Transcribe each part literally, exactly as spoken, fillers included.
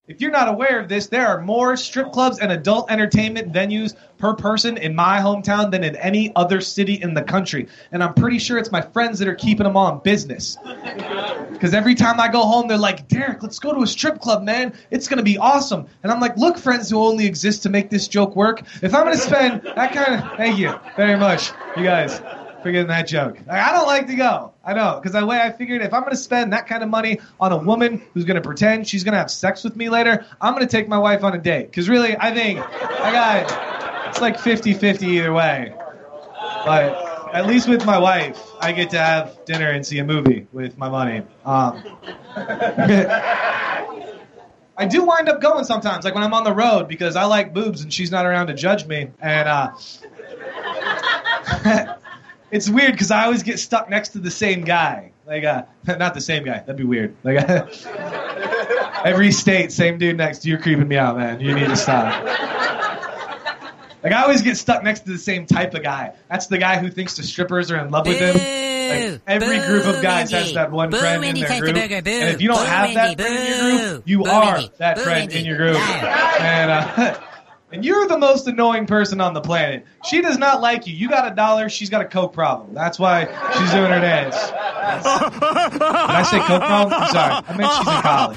If you're not aware of this, there are more strip clubs and adult entertainment venues per person in my hometown than in any other city in the country. And I'm pretty sure it's my friends that are keeping them all in business. Because every time I go home, they're like, Derek, let's go to a strip club, man. It's going to be awesome. And I'm like, look, friends who only exist to make this joke work, if I'm going to spend that kind of... Thank you very much, you guys, for getting that joke. I don't like to go. I know, because the way I figured, if I'm going to spend that kind of money on a woman who's going to pretend she's going to have sex with me later, I'm going to take my wife on a date. Because really, I think I got it's like fifty-fifty either way. But at least with my wife, I get to have dinner and see a movie with my money. Um, I do wind up going sometimes, like when I'm on the road, because I like boobs and she's not around to judge me. And uh, it's weird because I always get stuck next to the same guy. Like, uh, not the same guy. That'd be weird. Like, every state, same dude next to you. You're creeping me out, man. You need to stop. Like, I always get stuck next to the same type of guy. That's the guy who thinks the strippers are in love with him. Like, every boo, group of guys has that one boo, friend in their group. Burger, boo, and if you don't boo, have that boo, friend in your group, you boo, are boo, that boo, friend boo, in your group. And, uh... And you're the most annoying person on the planet. She does not like you. You got a dollar, she's got a coke problem. That's why she's doing her dance. Did I say coke problem? I'm sorry. I meant she's in college.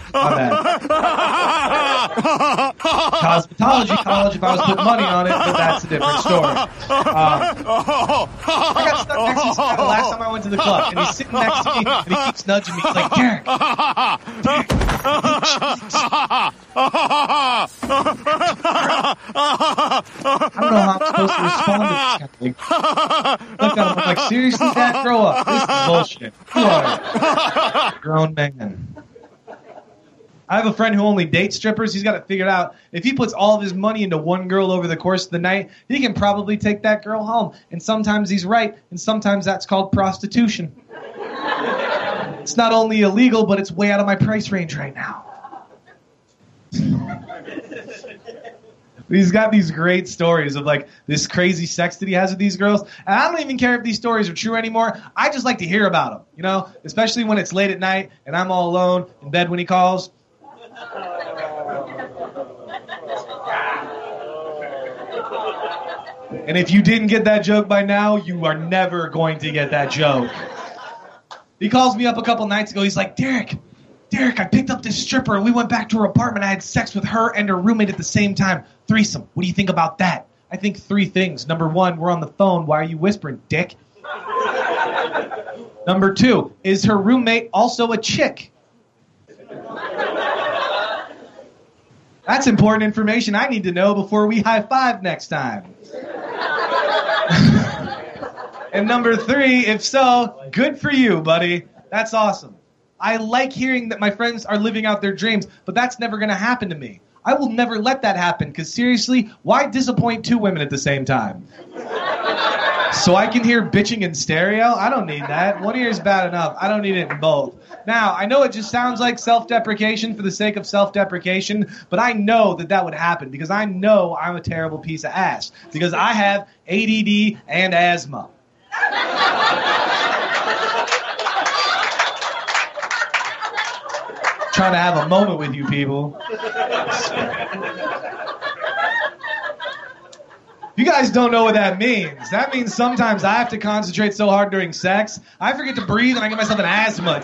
My bad. Cosmetology college if I was putting money on it, but that's a different story. Uh, I got stuck next to this guy the last time I went to the club, and he's sitting next to me, and he keeps nudging me. He's like, Derek. Derek. I don't know how I'm supposed to respond to this kind of thing. Look at him, I'm like, seriously, Dad, grow up. This is bullshit. You are a grown man. I have a friend who only dates strippers. He's got it figured out. If he puts all of his money into one girl over the course of the night, he can probably take that girl home. And sometimes he's right, and sometimes that's called prostitution. It's not only illegal, but it's way out of my price range right now. He's got these great stories of, like, this crazy sex that he has with these girls. And I don't even care if these stories are true anymore. I just like to hear about them, you know, especially when it's late at night and I'm all alone in bed when he calls. And if you didn't get that joke by now, you are never going to get that joke. He calls me up a couple nights ago. He's like, Derek, Derek, I picked up this stripper. We went back to her apartment. I had sex with her and her roommate at the same time. Threesome. What do you think about that? I think three things. Number one, we're on the phone. Why are you whispering, dick? Number two, is her roommate also a chick? That's important information I need to know before we high-five next time. And number three, if so, good for you, buddy. That's awesome. I like hearing that my friends are living out their dreams, but that's never going to happen to me. I will never let that happen, because seriously, why disappoint two women at the same time? So I can hear bitching in stereo? I don't need that. One ear is bad enough. I don't need it in both. Now, I know it just sounds like self-deprecation for the sake of self-deprecation, but I know that that would happen, because I know I'm a terrible piece of ass, because I have A D D and asthma. Trying to have a moment with you people. You guys don't know what that means. That means sometimes I have to concentrate so hard during sex, I forget to breathe and I get myself an asthma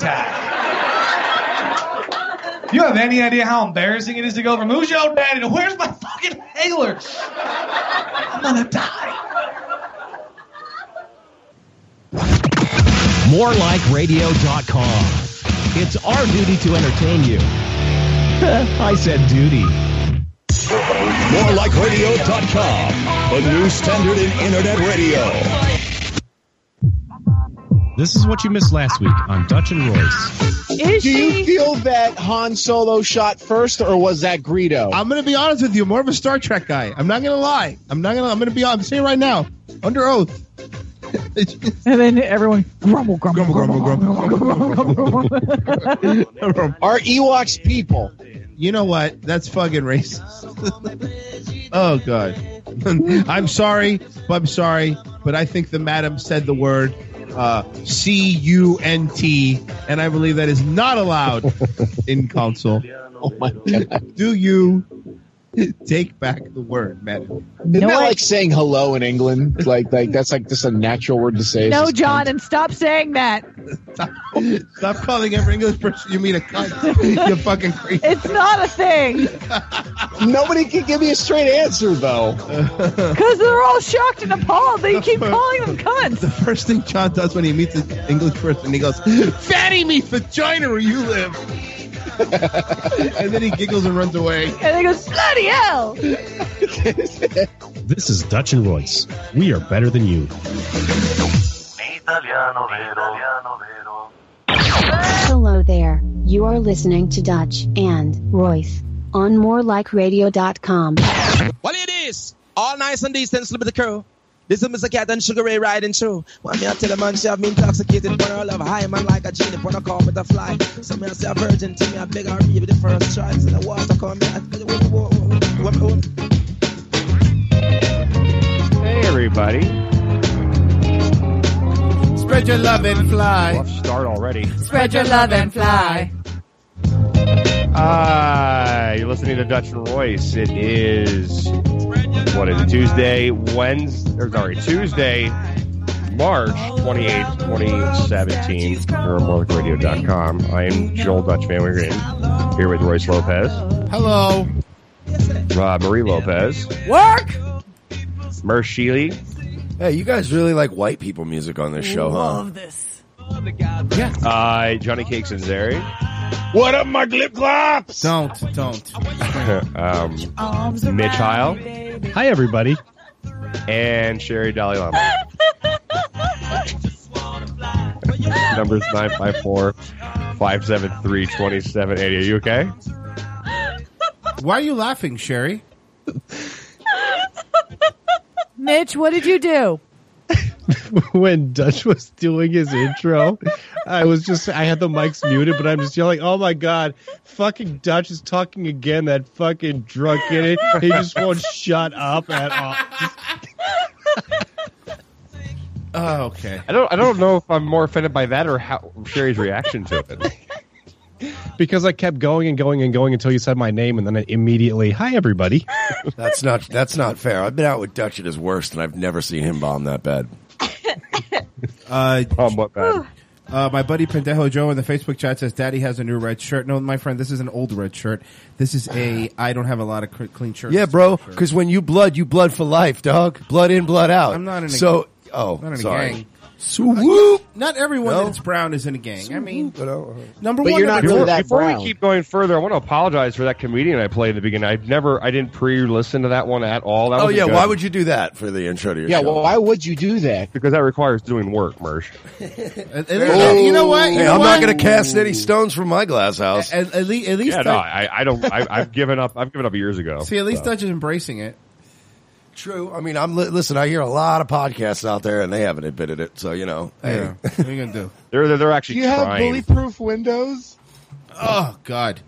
attack. You have any idea how embarrassing it is to go from who's your daddy to where's my fucking inhaler? I'm gonna die. more like radio dot com. It's our duty to entertain you. I said duty. more like radio dot com, the new standard in internet radio. This is what you missed last week on Dutch and Royce. Is Do you feel that Han Solo shot first, or was that Greedo? I'm going to be honest with you. I'm more of a Star Trek guy. I'm not going to lie. I'm not going to. I'm going to be honest. I'm saying right now, under oath. And then everyone grumble, grumble, grumble, grumble, grumble, grumble, grumble. Are Ewoks people? You know what? That's fucking racist. Oh, God. I'm sorry, but I'm sorry, but I think the madam said the word uh, C U N T, and I believe that is not allowed in council. Oh my god! Do you take back the word, madam? Isn't No, that I- like saying hello in England? Like, like that's like just a natural word to say. It's No, just John, cunt. and stop saying that. Stop, stop calling every English person you mean a cunt. You're fucking crazy. It's not a thing. Nobody can give me a straight answer though. Because they're all shocked and appalled that you keep calling them The cunts. first thing John does when he meets an English person, he goes, "Fatty meets vagina where you live." And then he giggles and runs away. And they go, bloody hell. This is Dutch and Royce. We are better than you. Hello there. You are listening to Dutch and Royce on more like radio dot com. What it is? All nice and decent, slip of the crew. This is Mister Cat and Sugar Ray riding through. When me I tell a man, say I've been intoxicated, but I love high man like a genie, when I call with a fly. So me I say a virgin to me, I beg her baby the first try. So the water come me, I Hey, everybody. Spread your love and fly. Rough start already. Spread your love and fly. Uh, you're listening to Dutch and Royce. It is, what is it, Tuesday, Wednesday, or sorry, Tuesday, March twenty-eighth, twenty seventeen, here on more like radio dot com. I am Joel Dutch Van Wiegeren, here with Royce Lopez. Hello. Uh, Marie Lopez. Work. Mer Sheely. Hey, you guys really like white people music on this show, huh? Love this. Yeah. Uh, Johnny Cakes and Zeri. What up, my glip glops? Don't, don't. um, Arms Mitch Heil. Hi, everybody. And Sherry Dalai Lama. Numbers nine five four, five seven three, two seven eight zero. Are you okay? Why are you laughing, Sherry? Mitch, what did you do? When Dutch was doing his intro, I was just, I had the mics muted, but I'm just yelling, oh my God, fucking Dutch is talking again, that fucking drunk idiot. He just won't shut up at all. Oh, okay. I don't I don't know if I'm more offended by that or how Sherry's reaction to it. Because I kept going and going and going until you said my name, and then I immediately, hi, everybody. That's not that's not fair. I've been out with Dutch at his worst, and I've never seen him bomb that bad. Uh, Um, what bad? uh, my buddy Pendejo Joe in the Facebook chat says, Daddy has a new red shirt. No, my friend, this is an old red shirt. This is a, I don't have a lot of cr- clean shirts. Yeah, bro, because when you blood, you blood for life, dog. Blood in, blood out. I'm not in a So, oh, Not in a sorry. gang. Swoop. Not everyone No. that's brown is in a gang. I mean, But, uh, number But one, you're not number really two- that Before brown. we keep going further, I want to apologize for that comedian I played in the beginning. I've never, I didn't pre-listen to that one at all. That Oh, was yeah, why would you do that for the intro to your Yeah, show? well, why would you do that? Because that requires doing work, Mersh. At- at- you know what? You Hey, know I'm what? not going to cast any stones from my glass house. At, at least, at least, Yeah, no, Dutch- I, I don't. I, I've given up. I've given up years ago. see, at least so. Dutch is embracing it. True. I mean, I'm li- listen. I hear a lot of podcasts out there, and they haven't admitted it. So you know, hey, Yeah. What are you gonna do? They're they're, they're actually Do you have trying. bully-proof windows? Oh God.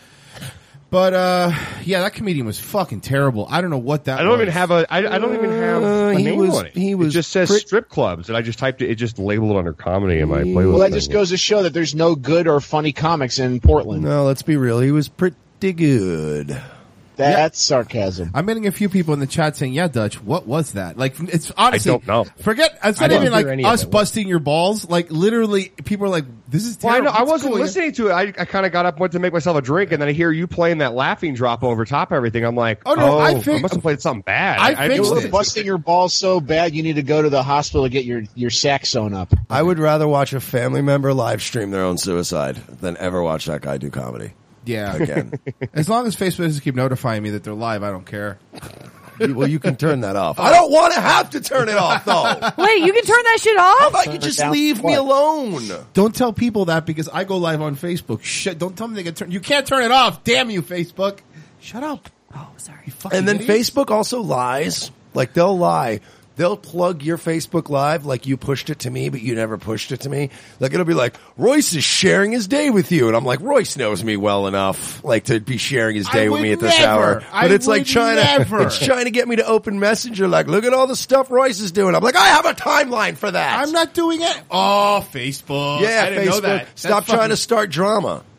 But uh, yeah, that comedian was fucking terrible. I don't know what that. I don't was. even have a. I, I don't even have Uh, a he name was- on it. he It was just says pretty- strip clubs, and I just typed it. It just labeled it under comedy in my playlist. Well, that thing. just goes to show that there's no good or funny comics in Portland. no. Let's be real. He was pretty good. That's sarcasm. I'm getting a few people in the chat saying, "Yeah, Dutch, what was that?" Like, it's honestly, I don't know. Forget. It's I not didn't even like hear any of us it. busting your balls. Like, literally, people are like, "This is Well, I, terrible." know, I What's wasn't going on? listening to it. I, I kind of got up, went to make myself a drink, and then I hear you playing that laughing drop over top of everything. I'm like, Oh, no, I I, fi- must have played something bad. I I, fixed didn't it. listen to Busting your balls so bad you need to go to the hospital to get your, your sack sewn up. I would rather watch a family member live stream their own suicide than ever watch that guy do comedy Yeah. again. As long as Facebook doesn't keep notifying me that they're live, I don't care. You- well, you can turn that off. I don't want to have to turn it off, though. Wait, you can turn that shit How off? about you just down leave me what? alone? Don't tell people that because I go live on Facebook. Shit! Don't tell them they can turn. You can't turn it off. Damn you, Facebook! Shut up. Oh, sorry. You fucking And then idiots. Facebook also lies. Like, they'll lie. They'll plug your Facebook Live like you pushed it to me, but you never pushed it to me. Like, it'll be like, Royce is sharing his day with you. And I'm like, Royce knows me well enough, like, to be sharing his day I with me would at this never. hour. But I it's like would trying never. to, it's trying to get me to open Messenger. Like, look at all the stuff Royce is doing. I'm like, I have a timeline for that. I'm not doing it. Oh, Facebook. Yeah, I didn't Facebook. know that. That's Stop trying fucking- to start drama.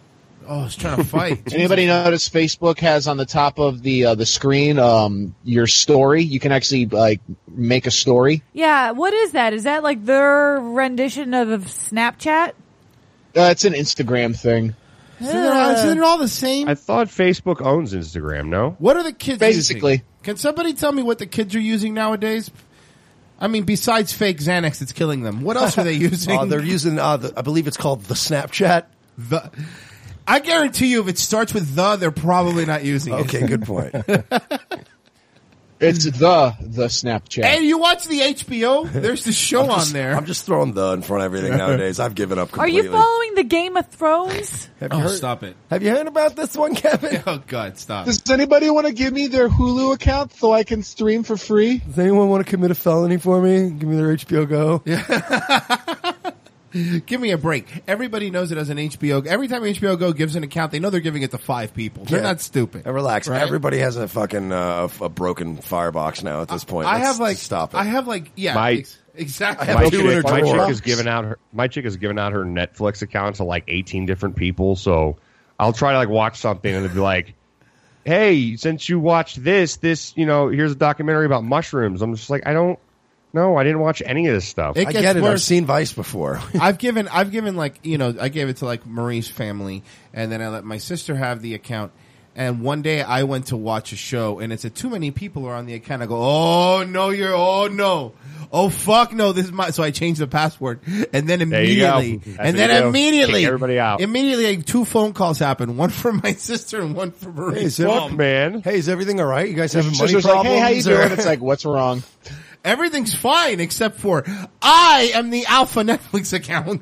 Oh, it's trying to fight. Anybody notice Facebook has on the top of the uh, the screen um, your story? You can actually like make a story. Yeah, what is that? Is that like their rendition of, of Snapchat? Uh, it's an Instagram thing. Isn't it, all, isn't it all the same? I thought Facebook owns Instagram. No. What are the kids Basically. using? Can somebody tell me what the kids are using nowadays? I mean, besides fake Xanax that's killing them, what else are they using? Uh, they're using, uh, the, I believe it's called the Snapchat. The, I guarantee you, if it starts with the, they're probably not using it. Okay, good point. It's the the Snapchat. Hey, you watch the H B O? There's the show just, on there. I'm just throwing the in front of everything nowadays. I've given up Are completely. you following the Game of Thrones? Have you Oh, heard, stop it. Have you heard about this one, Kevin? Oh, God, stop. Does anybody want to give me their Hulu account so I can stream for free? Does anyone want to commit a felony for me? Give me their H B O Go. Give me a break. Everybody knows it as an H B O. Every time H B O Go gives an account, they know they're giving it to five people. They're Yeah. not stupid. And relax. Right? Everybody has a fucking uh, a broken firebox now at this point. I Let's have like, stop it. I have like, yeah, My- ex- exactly. I have My two chick, in her my drawer. chick has given out her my chick has given out her Netflix account to like eighteen different people. So I'll try to like watch something and it'll be like, "Hey, since you watched this, this you know, here's a documentary about mushrooms." I'm just like, I don't. No, I didn't watch any of this stuff. It I gets get it. I've worse. seen Vice before. I've given, I've given like, you know, I gave it to like Marie's family, and then I let my sister have the account. And one day I went to watch a show, and it said too many people are on the account. I go, oh no, you're, oh no, oh fuck no, this is my. So I changed the password, and then There you go. immediately, That's and what then you do. immediately, Kick everybody out. Immediately, like, two phone calls happened. One from my sister and one from Marie. Hey, is, every- man. hey, is everything all right? You guys having money Sister's problems? like, hey, how you or- doing? It's like, what's wrong? Everything's fine except for I am the alpha Netflix account.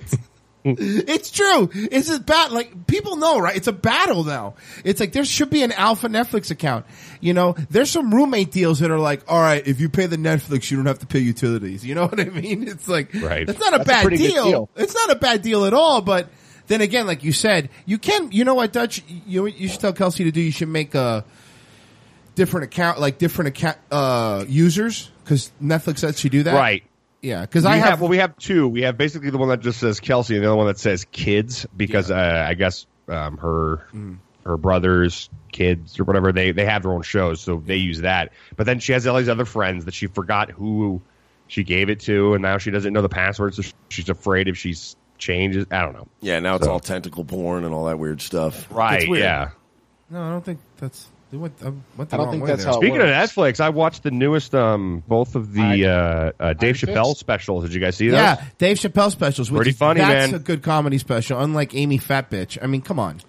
It's true. It's a bat. Like people know, right? It's a battle now. It's like there should be an alpha Netflix account. You know, there's some roommate deals that are like, all right, if you pay the Netflix, you don't have to pay utilities. You know what I mean? It's like, Right. It's not a That's a bad pretty good deal. deal. It's not a bad deal at all. But then again, like you said, you can. You know what, Dutch? You you should tell Kelsey to do. You should make a different account, like different account uh, users, because Netflix lets you do that, Right. Yeah, because We I have, have. well, we have two. We have basically the one that just says Kelsey, and the other one that says kids, because uh, I guess um, her her brothers, kids, or whatever they they have their own shows, so they use that. But then she has all these other friends that she forgot who she gave it to, and now she doesn't know the password, so she's afraid if she changes. I don't know. Yeah, now it's So- all tentacle porn and all that weird stuff. Right? It's weird. Yeah. No, I don't think that's. They went, I went the I don't wrong think way that's there. how it Speaking of works. Netflix, I watched the newest, um, both of the uh, uh, Dave Fist? Chappelle specials. Did you guys see those? Yeah, Dave Chappelle specials. Which Pretty is- funny, that's man. a good comedy special, unlike Amy Fat Bitch. I mean, come on.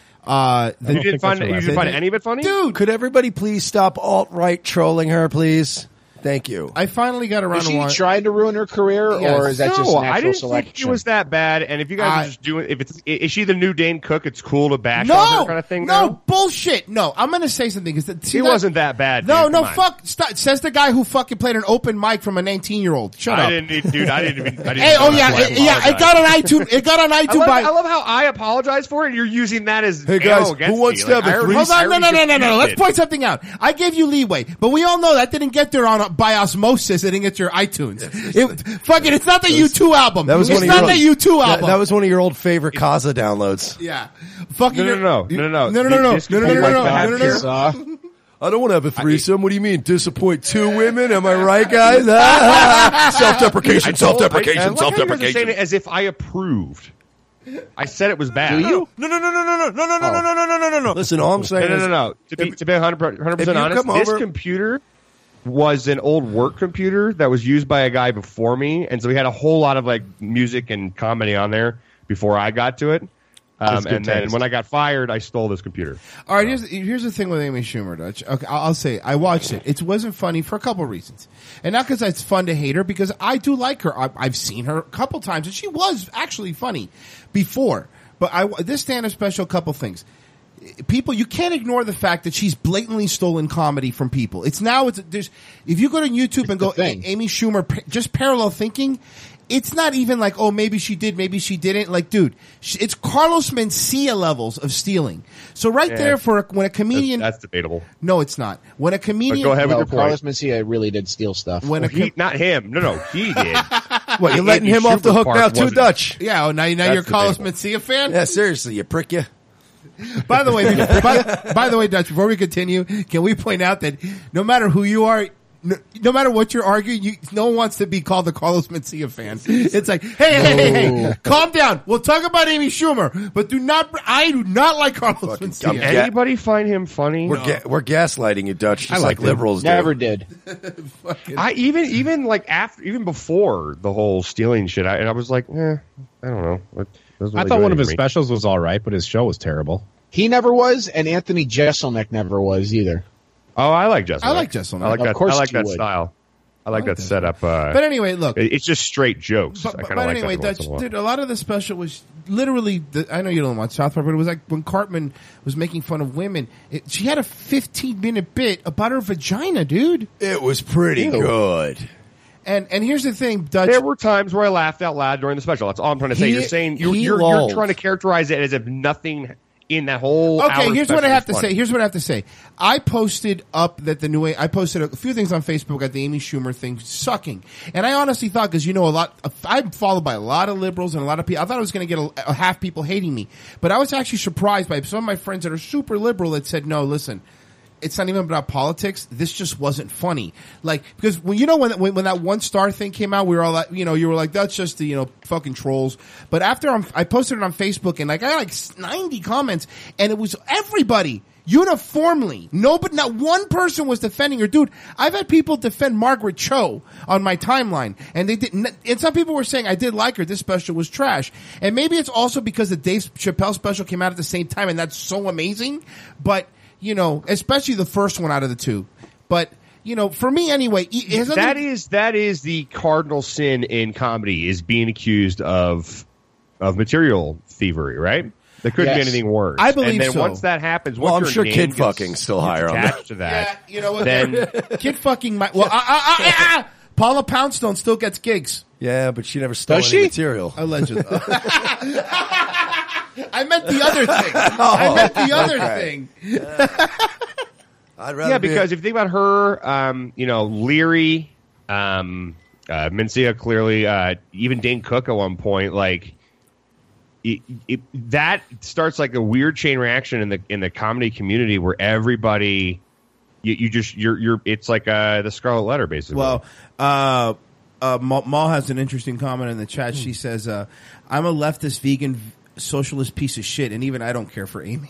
Uh, the, You didn't find that's you what didn't I find said. any of it funny? Dude, could everybody please stop alt-right trolling her, please? Thank you. I finally got around Is to she watch. trying to ruin her career, Yes. or is that no, just natural I didn't selection? think it was that bad. And if you guys I- are just doing, if it's is she the new Dane Cook? It's cool to bash No, on her kind of thing. no now? bullshit. No, I'm gonna say something. Cause the, see He that- wasn't that bad. No, dude. no, Come on. fuck. Stop. Says the guy who fucking played an open mic from a nineteen year old. Shut I up. didn't, need- dude. I didn't even. I didn't Hey, know oh that, yeah, so I it, yeah. It apologize. got on iTunes. It got on I iTunes love, by. I love how I apologize for it, and you're using that as Hey, guys, ammo against who wants me. to have Like, a I already- three- Hold on, I no, no, already no, no, no. defeated Let's it. point something out. I gave you leeway, but we all know that didn't get there on by osmosis. It didn't get your iTunes. It, fuck it. It's not the U two album. That was it's one of not your the U two that, album. that was one of your old favorite Kaza downloads. yeah. Fucking No, no, no, no, no, no. no, no, no, no, This- no, no, this- no, no, no, this- no, no, this- no. Uh, I don't want to have a threesome. What do you mean? Disappoint two women? Am I right, guys? Ah, self-deprecation, I told- I- I self-deprecation, like how you guys are saying self-deprecation. it as if I approved. I said it was bad. Do you? No, no, no, no, no, no, no, no, no, no, no, no, no, no, no. Listen, all I'm No, saying no, is, no, no. To be, to be one hundred percent if you honest, come this over- computer was an old work computer that was used by a guy before me, and so we had a whole lot of like music and comedy on there before I got to it. Um, That's good and then taste. when I got fired, I stole this computer. All right, here's here's the thing with Amy Schumer, Dutch. Okay, I'll, I'll say it. I watched it. It wasn't funny for a couple reasons, and not because it's fun to hate her, because I do like her. I, I've seen her a couple times, and she was actually funny before. But I this stand-up special, a couple things. People, you can't ignore the fact that she's blatantly stolen comedy from people. It's now it's there's if you go to YouTube and go A- Amy Schumer, pa- just parallel thinking. It's not even like, oh, maybe she did, maybe she didn't. Like, dude, sh- it's Carlos Mencia levels of stealing. So right Yeah. there for a, when a comedian, That's, that's debatable. no, it's not. When a comedian, But go ahead with no, your point. Carlos Mencia really did steal stuff. when a He, com- not him. No, no, he did. what, you're letting Amy him off the Schumer hook part now too, wasn't- Dutch? yeah, oh, now, now That's you're a Carlos debatable. Mencia fan. Yeah, seriously, you prick you. By the way, by, by the way, Dutch, before we continue, can we point out that no matter who you are, no, no matter what you're arguing, you, no one wants to be called the Carlos Mencia fan. It's like, hey, hey, hey, hey, calm down. We'll talk about Amy Schumer, but do not, I do not like Carlos Mencia. Anybody find him funny? We're, ga- we're gaslighting you, Dutch, just I like like liberals do. Never did. I even even like after even before the whole stealing shit, I, and I was like, eh, I don't know. It doesn't I really thought do one of his anything for me. specials was all right, but his show was terrible. He never was, and Anthony Jeselnik never was either. Oh, I like Jesselnik. I like Jeselnik. I like Of that. course I like you that would. style. I like, I like that that. setup. Uh, But anyway, look. it- it's just straight jokes. But, I but, kind but of like anyway, that once Dutch, in a while. dude, a lot of the special was literally, the, I know you don't watch South Park, but it was like when Cartman was making fun of women, it, she had a fifteen minute bit about her vagina, dude. It was pretty Ew. good. And and here's the thing, Dutch. There were times where I laughed out loud during the special. That's all I'm trying to say. He- you're saying you're, he you're, you're lulled. trying to characterize it as if nothing in that whole. Okay, hour here's what I special have is to funny. say. Here's what I have to say. I posted up that the new. I posted a few things on Facebook at the Amy Schumer thing sucking, and I honestly thought, because you know a lot, I'm followed by a lot of liberals and a lot of people. I thought I was going to get a, a half people hating me, but I was actually surprised by some of my friends that are super liberal that said, "No, listen." It's not even about politics. This just wasn't funny. Like, because when, you know, when, when, when that one star thing came out, we were all like, you know, you were like, that's just the, you know, fucking trolls. But after I'm, I posted it on Facebook and like, I got like ninety comments and it was everybody uniformly. No, but not one person was defending her. Dude, I've had people defend Margaret Cho on my timeline and they didn't, and some people were saying, I did like her. This special was trash. And maybe it's also because the Dave Chappelle special came out at the same time and that's so amazing. But, you know, especially the first one out of the two. But, you know, for me anyway, it has That nothing- is that is the cardinal sin in comedy, is being accused of of material thievery, right? There couldn't Yes. be anything worse. I believe and then so. once that happens, Well, once I'm your sure name kid gets fucking's still higher on that. attached to that. Yeah, you know what? Then Kid fucking might. Well, I, I, I, I, Paula Poundstone still gets gigs. Yeah, but she never stole Does any she? material. Allegedly. I meant the other thing. I meant the other okay. thing. I'd rather yeah, be because if you think about her, um, you know, Leary, um, uh, Mencia, clearly, uh, even Dane Cook at one point, like it, it, that starts like a weird chain reaction in the in the comedy community where everybody, you, you just you're you're it's like uh, the Scarlet Letter basically. Well, uh, uh, Ma Ma has an interesting comment in the chat. She says, uh, "I'm a leftist, vegan, socialist piece of shit, and even I don't care for Amy."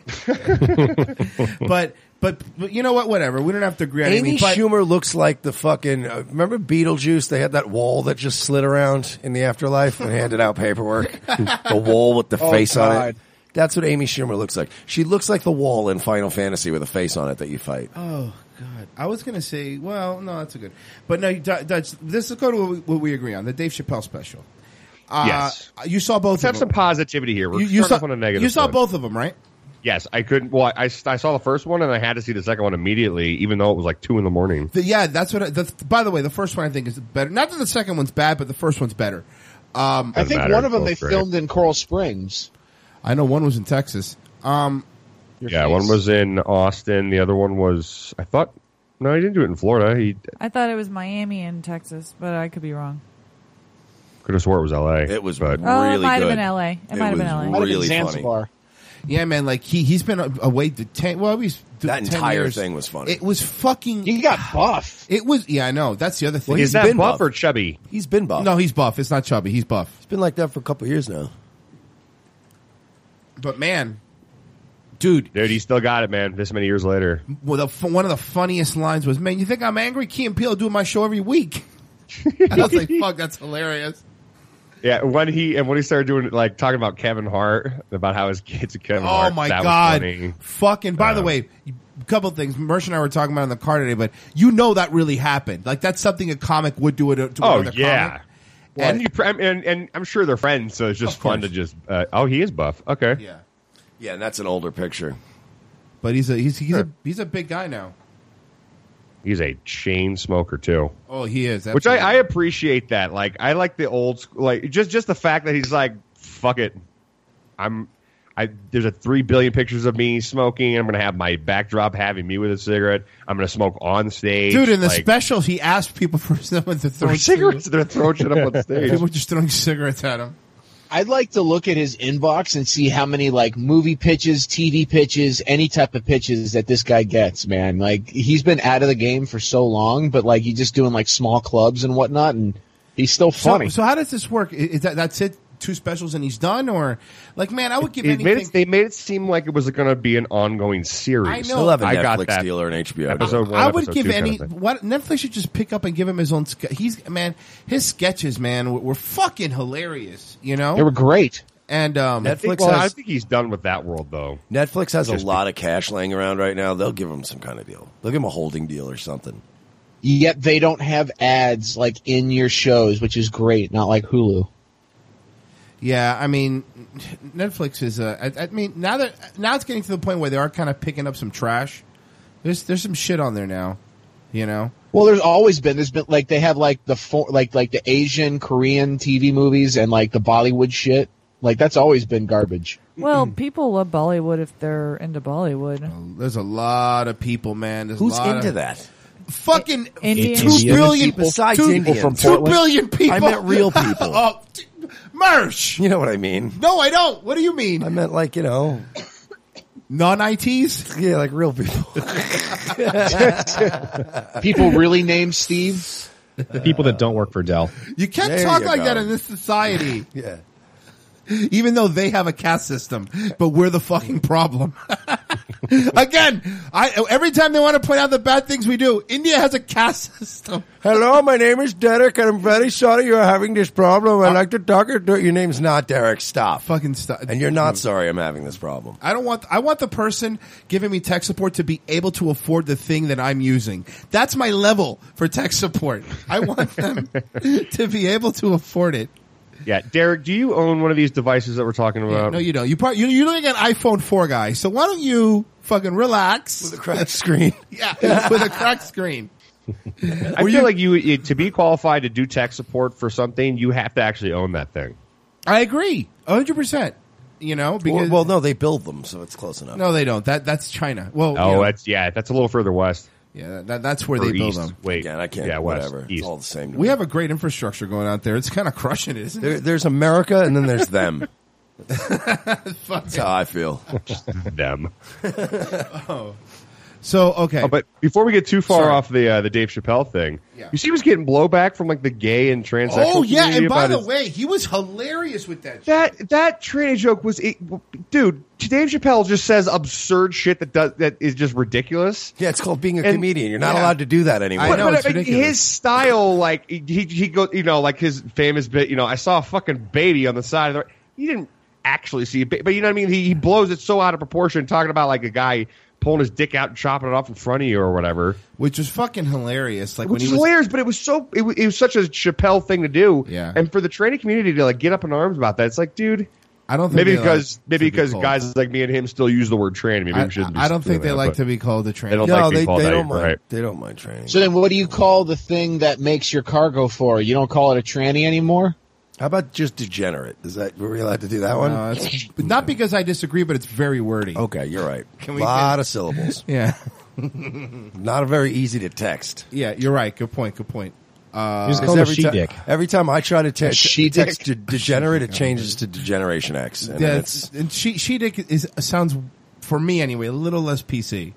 but, but, but you know what? Whatever. We don't have to agree on Amy Amy. But Schumer looks like the fucking. Uh, remember Beetlejuice? They had that wall that just slid around in the afterlife and handed out paperwork. The wall with the Oh, face on God. it. That's what Amy Schumer looks like. She looks like the wall in Final Fantasy with a face on it that you fight. oh god, I was gonna say, well, no, that's a good. But no, Du- Dutch. This is go to what we, what we agree on. The Dave Chappelle special. Uh, Yes. you saw both. Let's have of some them. positivity here. We're You, you starting saw off on a negative. You saw foot. both of them, right? Yes, I couldn't. Well, I, I saw the first one and I had to see the second one immediately, even though it was like two in the morning. The, yeah, that's what. I, the, by the way, the first one I think is better. Not that the second one's bad, but the first one's better. Um, I think matter, one of them they both great. filmed in Coral Springs. I know one was in Texas. Um, Your Yeah, face. one was in Austin. The other one was, I thought, no, he didn't do it in Florida. He I thought it was Miami and Texas, but I could be wrong. could have swore it was L A. It was but Oh, it really might have good. been L A. It, might have been was L A. Might have been Really funny. Zanzibar. yeah, man, like he he's been away to ten. Well, he's That ten entire years. thing was funny. It was fucking. He got buff. It was. Yeah, I know. That's the other thing. Well, is he's that been buff buff. or chubby? He's been buff. no, he's buff. It's not chubby. He's buff. It's been like that for a couple of years now. But man, dude, Dude, he still got it, man. This many years later. well, the, f- one of the funniest lines was, "Man, you think I'm angry? Key and Peele do my show every week." I was like, "Fuck, that's hilarious." Yeah, when he and when he started doing like talking about Kevin Hart, about how his kids are Kevin Oh Hart. my that was god! funny. Fucking. By the Um, way, a couple of things. Mersh and I were talking about in the car today, but you know that really happened. Like that's something a comic would do to, to Oh another yeah. comic. And, you, pr- and and I'm sure they're friends, so it's just Of fun course. to just. Uh, oh, he is buff. Okay. Yeah, Yeah, and that's an older picture. but he's a he's he's Sure. a he's a big guy now. He's a chain smoker too. Oh, he is. Which I, absolutely. I appreciate that. Like I like the old school, like just just the fact that he's like, fuck it, I'm, I there's a three billion pictures of me smoking. I'm gonna have my backdrop having me with a cigarette. I'm gonna smoke on stage, Dude, in the like, specials, he asked people for someone to throw for cigarettes. They're throwing shit up on stage. People just throwing cigarettes at him. I'd like to look at his inbox and see how many like movie pitches, T V pitches, any type of pitches that this guy gets, man. Like he's been out of the game for so long, but like he's just doing like small clubs and whatnot, and he's still funny. So, so how does this work? Is that that's it? Two specials and he's done, or like, man, I would give It anything. made it, they made it seem like it was going to be an ongoing series. I know. Still have a I got Netflix that. deal or an H B O. Episode one, I would episode give two any. kind of thing. What Netflix should just pick up and give him his own. ske- He's man, his sketches, man, were, were fucking hilarious. You know, They were great. and um, I think, Netflix well, I has think he's done with that world, though. Netflix has a Just lot of cash laying around right now. They'll give him some kind of deal. They'll give him a holding deal or something. Yet they don't have ads like in your shows, which is great. Not like Hulu. yeah, I mean, Netflix is. Uh, I, I mean, now that now it's getting to the point where they are kind of picking up some trash. There's there's some shit on there now. You know. Well, there's always been. There's been like they have like the for, like like the Asian Korean T V movies and like the Bollywood shit. Like that's always been garbage. Well, people love Bollywood if they're into Bollywood. There's a lot of people, man. There's Who's a lot into of, that? Fucking Indians. two billion People besides two, Indians. from two Portland? billion people. I meant real people. oh, t- Mersh. You know what I mean? No, I don't. What do you mean? I meant like, you know, Non-I Ts? yeah, like real people. People really named Steve. People that don't work for Dell. You can't There talk you like go. that in this society. Yeah. Even though they have a caste system, but we're the fucking problem. Again, I every time they want to point out the bad things we do, India has a caste system. Hello, my name is Derek, and I'm very sorry you're having this problem. I'd like to talk to your name's not Derek. Stop. Fucking stuff. And you're not sorry I'm having this problem. I don't want. I want the person giving me tech support to be able to afford the thing that I'm using. That's my level for tech support. I want them to be able to afford it. Yeah, Derek, do you own one of these devices that we're talking Yeah, about? no, you don't. You probably, you're looking at an iPhone four guy. So why don't you fucking relax With a cracked screen. Yeah, with a cracked screen. I feel like you you- to be qualified to do tech support for something, you have to actually own that thing. I agree, a hundred percent. You know, Well, because well, no, they build them, so it's close enough. no, they don't. That that's China. Well, Oh, you know, that's yeah, that's a little further west. yeah, that, that's where Or they build east. them. Wait, Again, I can't. Yeah, west, whatever. east. It's all the same. To We me. have a great infrastructure going out there. It's kind of crushing it, isn't There, it? there's America, and then there's them. That's how I feel. them. So okay, Oh, but before we get too far Sorry. off the uh, the Dave Chappelle thing, Yeah. you see, he was getting blowback from like the gay and transsexual. oh yeah, community and by about the his- way, he was hilarious with that. shit. that that tranny joke was, it, dude. Dave Chappelle just says absurd shit that does that is just ridiculous. Yeah, it's called being a And- comedian. You're not yeah. allowed to do that anymore. I know, but, it's but, like, ridiculous. his style, like he he goes, you know, like his famous bit. You know, I saw a fucking baby on the side of the. He didn't actually see a baby, but you know what I mean. He, he blows it so out of proportion, talking about like a guy pulling his dick out and chopping it off in front of you or whatever. Which was fucking hilarious. Like Which when is he was, hilarious, but it was so it was, it was such a Chappelle thing to do. Yeah. And for the training community to like get up in arms about that, it's like, dude, I don't think maybe they because like maybe to be because called- guys like me and him still use the word tranny. Maybe I, we shouldn't. Be I don't think doing they that, like but to be called a They tranny. don't no, like being they, called they that, don't mind. right? They don't mind training. So then, what do you call the thing that makes your car go forward? You don't call it a tranny anymore. How about just degenerate? Is that were we allowed to do that one? Uh, it's, not because I disagree, but it's very wordy. Okay, you're right. Can A we lot get- of syllables. Yeah, Not a very easy to text. yeah, you're right. Good point. Good point. Uh, Just call him a every, ti- she-dick. every time I try to te- She text dick? de- degenerate, it changes to Degeneration X. And yeah, it's, it's, and she she dick is sounds for me anyway a little less P C,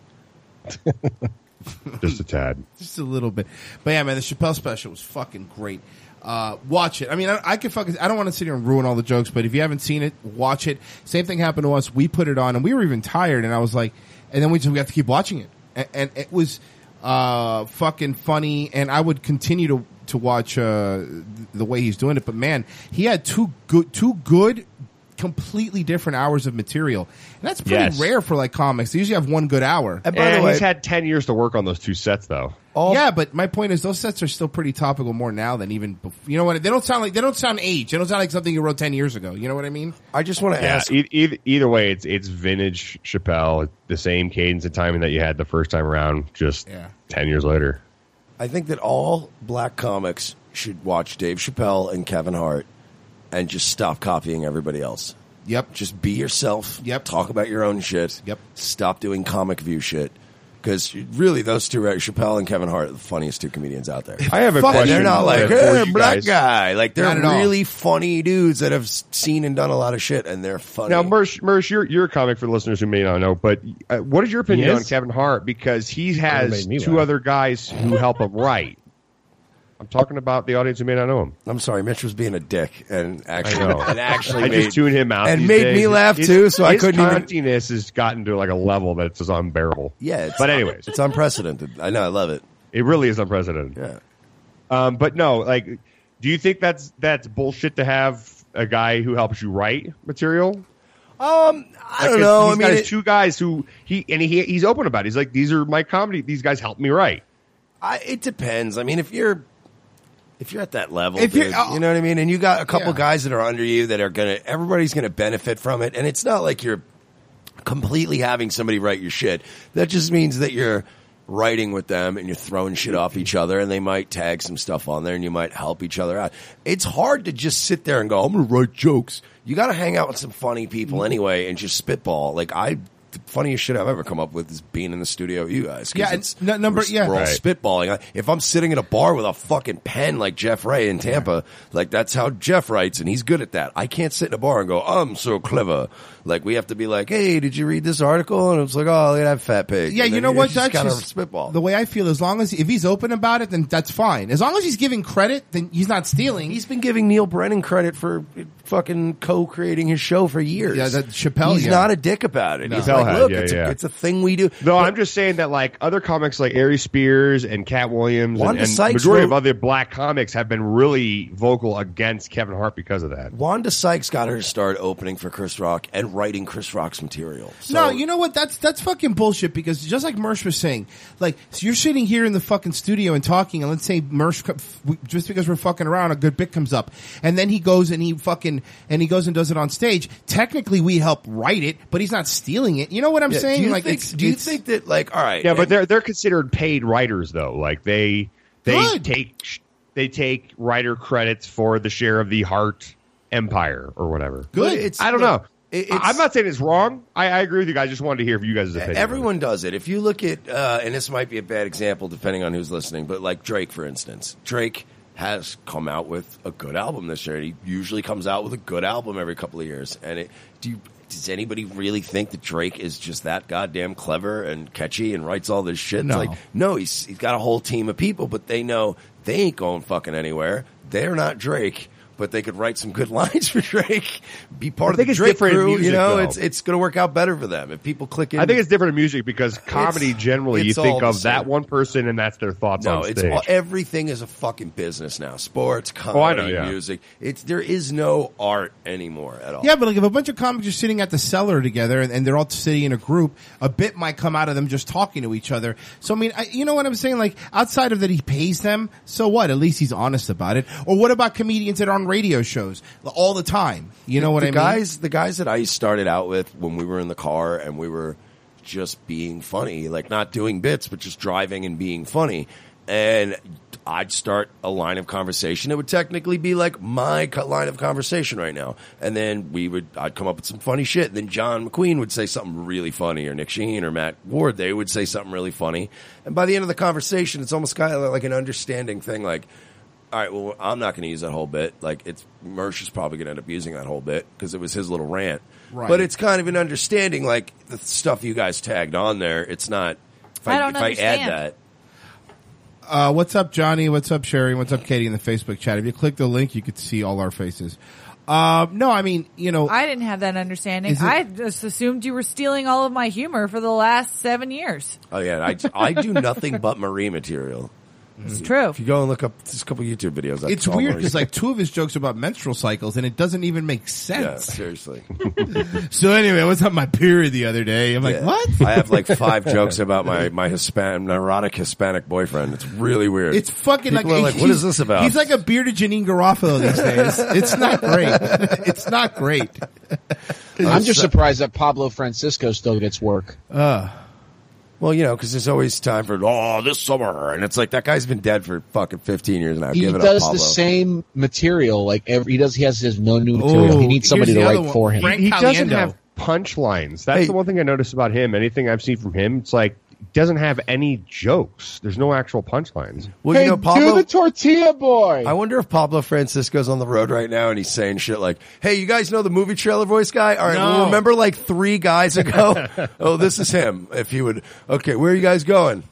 Just a tad. just a little bit. But yeah, man, the Chappelle special was fucking great. Uh, watch it. I mean, I, I could fucking. I don't want to sit here and ruin all the jokes, but if you haven't seen it, watch it. Same thing happened to us. We put it on, and we were even tired. And I was like, and then we just we have to keep watching it, and, and it was uh fucking funny. And I would continue to to watch uh the way he's doing it. But man, he had two good, two good, completely different hours of material, and that's pretty Yes. rare for like comics. They usually have one good hour. and by And the way, he's had ten years to work on those two sets, though. all, Yeah, but my point is, those sets are still pretty topical more now than even before. You know what? They don't sound like they don't sound age. They don't sound like something you wrote ten years ago. You know what I mean? I just want to Yeah, ask. e- either, either way, it's it's vintage Chappelle, the same cadence and timing that you had the first time around, just Yeah. ten years later. I think that all black comics should watch Dave Chappelle and Kevin Hart and just stop copying everybody else. Yep. Just be yourself. Yep. Talk about your own shit. Yep. Stop doing comic view shit. Because really, those two, right, Chappelle and Kevin Hart, are the funniest two comedians out there. I have a Fuck, question. They're not like, for hey, you black guys. guy. Like, they're Not at all. really funny dudes that have seen and done a lot of shit, and they're funny. Now, Mersh, Mersh, you're, you're a comic for the listeners who may not know, but uh, what is your opinion He on is? Kevin Hart? Because he has made me two laugh. other guys who help him write. I'm talking about the audience who may not know him. I'm sorry, Mitch was being a dick, and actually, I know. and actually I made, just tuned him out. and these made days. me laugh His- too. So I his couldn't even. cuntiness has gotten to like a level that's just unbearable. Yeah, it's, but anyways, it's unprecedented. I know, I love it. it really is unprecedented. Yeah. Um, but no, like, do you think that's that's bullshit to have a guy who helps you write material? Um, I Like, don't know. He's I got mean, his it- two guys who he and he he's open about it. He's like, these are my comedy. These guys help me write. I, it depends. I mean, if you're if you're at that level, If you're- dude, oh, you know what I mean, and you got a couple yeah. guys that are under you that are gonna, everybody's gonna benefit from it, and it's not like you're completely having somebody write your shit. That just means that you're writing with them and you're throwing shit off each other, and they might tag some stuff on there, and you might help each other out. It's hard to just sit there and go, I'm gonna write jokes. You got to hang out with some funny people anyway, and just spitball. Like I. The funniest shit I've ever come up with is being in the studio with you guys. 'Cause Yeah, and it's- n- number- we're, yeah. we're all Right. spitballing. I- If I'm sitting in a bar with a fucking pen like Jeff Ray in Tampa, like that's how Jeff writes, and he's good at that. I can't sit in a bar and go, I'm so clever. Like we have to be like, hey, did you read this article? And it's like, oh, look at that fat pig. Yeah, And you then know what? Just That's kind of just spitball. the way I feel. As long as if he's open about it, then that's fine. As long as he's giving credit, then he's not stealing. He's been giving Neil Brennan credit for fucking co-creating his show for years. Yeah, that Chappelle. He's yeah. not a dick about it. No. He's Chappelle like, had, look, yeah, it's, yeah. A, it's a thing we do. No, I'm just saying that like other comics like Ari Spears and Cat Williams and, Wanda and Sykes majority of wrote- other black comics have been really vocal against Kevin Hart because of that. Wanda Sykes got her to start opening for Chris Rock and writing Chris Rock's material. So, No, you know what? That's that's fucking bullshit. Because just like Mersh was saying, like so you're sitting here in the fucking studio and talking, and let's say Mersh, co- f- just because we're fucking around, a good bit comes up, and then he goes and he fucking and he goes and does it on stage. Technically, we help write it, but he's not stealing it. You know what I'm Yeah, saying? do you like, think, it's, do you it's- think that, like, all right. Yeah, but and- they're they're considered paid writers though. Like they they Good. take they take writer credits for the share of the Hart empire or whatever. But it's- I don't know. it- I- it's- I'm not saying it's wrong. I, I agree with you guys. I just wanted to hear from you guys' opinion. Everyone does it. If you look at, uh, and this might be a bad example depending on who's listening, but like Drake, for instance. Drake has come out with a good album this year. He usually comes out with a good album every couple of years. And it, do you, does anybody really think that Drake is just that goddamn clever and catchy and writes all this shit? No. It's like, no, he's, he's got a whole team of people, but they know they ain't going fucking anywhere. They're not Drake. But they could write some good lines for Drake, be part I of think the it's Drake different in crew. music, you know, though. it's it's going to work out better for them if people click in. I think it's different in music because comedy generally you it's all think the of same. that one person and that's their thoughts No, on it's stage. all, everything is a fucking business now. Sports, comedy, Oh, I know, yeah. music. It's there is no art anymore at all. Yeah, but like if a bunch of comics are sitting at the cellar together and, and they're all sitting in a group, a bit might come out of them just talking to each other. So I mean, I, you know what I'm saying? Like outside of that, he pays them. So what? At least he's honest about it. Or what about comedians that are on radio shows all the time? You know what the I mean? guys, the guys that I started out with when we were in the car and we were just being funny, like not doing bits, but just driving and being funny. And I'd start a line of conversation. It would technically be like my cut line of conversation right now. And then we would, I'd come up with some funny shit. And then John McQueen would say something really funny, or Nick Sheen or Matt Ward. They would say something really funny. And by the end of the conversation, it's almost kind of like an understanding thing. Like, all right, well, I'm not going to use that whole bit. Like, it's Mersh is probably going to end up using that whole bit because it was his little rant. Right. But it's kind of an understanding, like the stuff you guys tagged on there. It's not. If I, I don't if I add understand. that, Uh, what's up, Johnny? What's up, Sherry? What's up, Katie in the Facebook chat? If you click the link, you could see all our faces. Uh, no, I mean, you know, I didn't have that understanding. Is it- I just assumed you were stealing all of my humor for the last seven years. oh yeah, I, I do nothing but Marie material. It's true. If you go and look up just a couple YouTube videos, that's it's all weird Marie. because like two of his jokes about menstrual cycles, and it doesn't even make yeah, sense. seriously. So anyway, I was on my period the other day. I'm like, Yeah. what? I have like five jokes about my my Hispan neurotic Hispanic boyfriend. It's really weird. It's fucking People like, are like, what he's- is this about? He's like a bearded Janine Garofalo these days. It's not great. It's not great. I'm just surprised that Pablo Francisco still gets work. Uh, Well, you know, because there's always time for, oh, this summer. And it's like, that guy's been dead for fucking fifteen years now. He Give it does up, the Pablo. same material. Like every, he does. He has his no new material. Oh, he needs somebody here's to the write other one. for him. Frank he doesn't Caliendo. have punchlines. That's Hey. the one thing I noticed about him. Anything I've seen from him, it's like doesn't have any jokes. There's no actual punchlines. Well, you know, Pablo, do the tortilla boy. I wonder if Pablo Francisco's on the road right now and he's saying shit like, hey, you guys know the movie trailer voice guy? All right, No. well, remember like three guys ago? Oh, this is him. If he would, okay, where are you guys going?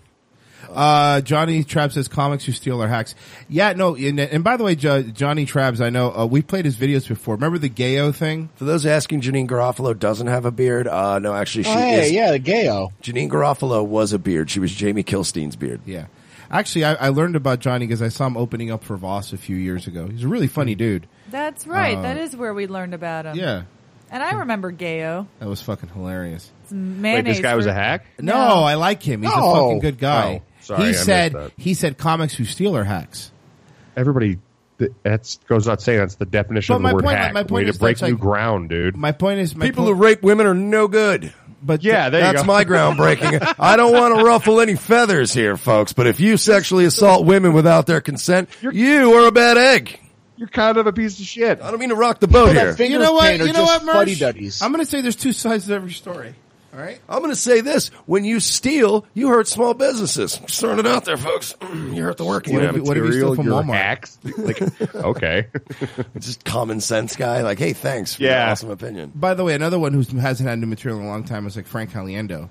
Uh, Johnny Trabb says comics who steal our hacks. Yeah, no, and, and by the way, jo- Johnny Trabbs, I know, uh, we've played his videos before. Remember the Gayo thing? For those asking, Janine Garofalo doesn't have a beard. Uh, no, actually, she Oh, hey, is. yeah, the Gayo. Janine Garofalo was a beard. She was Jamie Kilstein's beard. Yeah. Actually, I, I learned about Johnny because I saw him opening up for Voss a few years ago. He's a really funny dude. That's right. Uh, that is where we learned about him. Yeah. And I remember Gayo. That was fucking hilarious. It's mayonnaise Wait, this guy was for- a hack? No, No. I like him. He's No. a fucking good guy. Oh, sorry, I he missed said that. he said comics who steal are hacks. Everybody, th- that's goes without saying. That's the definition But of my the word point- hack. my point Way is to break that's new like- ground, dude. My point is, my People point, who rape women are no good. but yeah, there you That's go. my groundbreaking. I don't want to ruffle any feathers here, folks, but if you sexually assault women without their consent, you are a bad egg. You're kind of a piece of shit. I don't mean to rock the boat Well, that here. finger you know what? paint are You know what, just Mersh? fuddy-duddies. I'm going to say there's two sides to every story. All right. I'm going to say this. When you steal, you hurt small businesses. Just throwing it out there, folks. You hurt the working What man. if- what if you steal from Your Walmart? hacks? Like, okay. Just common sense guy. Like, hey, thanks for your Yeah. awesome opinion. By the way, another one who hasn't had new material in a long time is like Frank Caliendo.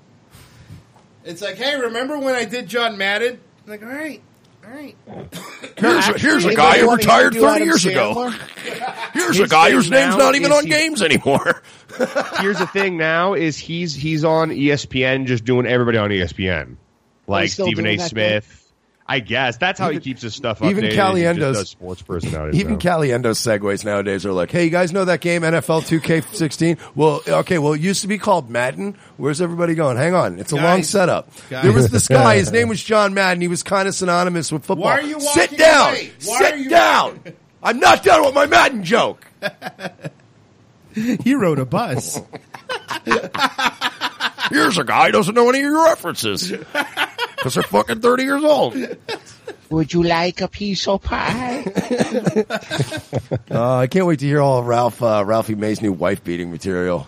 It's like, hey, remember when I did John Madden? I'm like, all right, all right. Here's, a, here's a Anybody guy who wanna retired interview thirty Adam years ago. Sandler? Here's His a guy thing whose name's now not even is on he- games anymore. Here's the thing now is he's he's on E S P N just doing everybody on E S P N. Like he's still Stephen A. doing that Smith. I guess. That's how he keeps his stuff updated. even He just Caliendo's- does sports personalities Even now. Caliendo's segues nowadays are like, hey, you guys know that game, N F L two K sixteen? Well, okay, well, it used to be called Madden. Where's everybody going? Hang on. It's a Guys. long setup. Guys. There was this guy. His name was John Madden. He was kind of synonymous with football. Why are you Sit walking down. away? Why Sit are you down. walking- I'm not done with my Madden joke. He rode a bus. Here's a guy who doesn't know any of your references. Because they're fucking thirty years old. Would you like a piece of pie? Uh, I can't wait to hear all of Ralph, uh, Ralphie May's new wife beating material.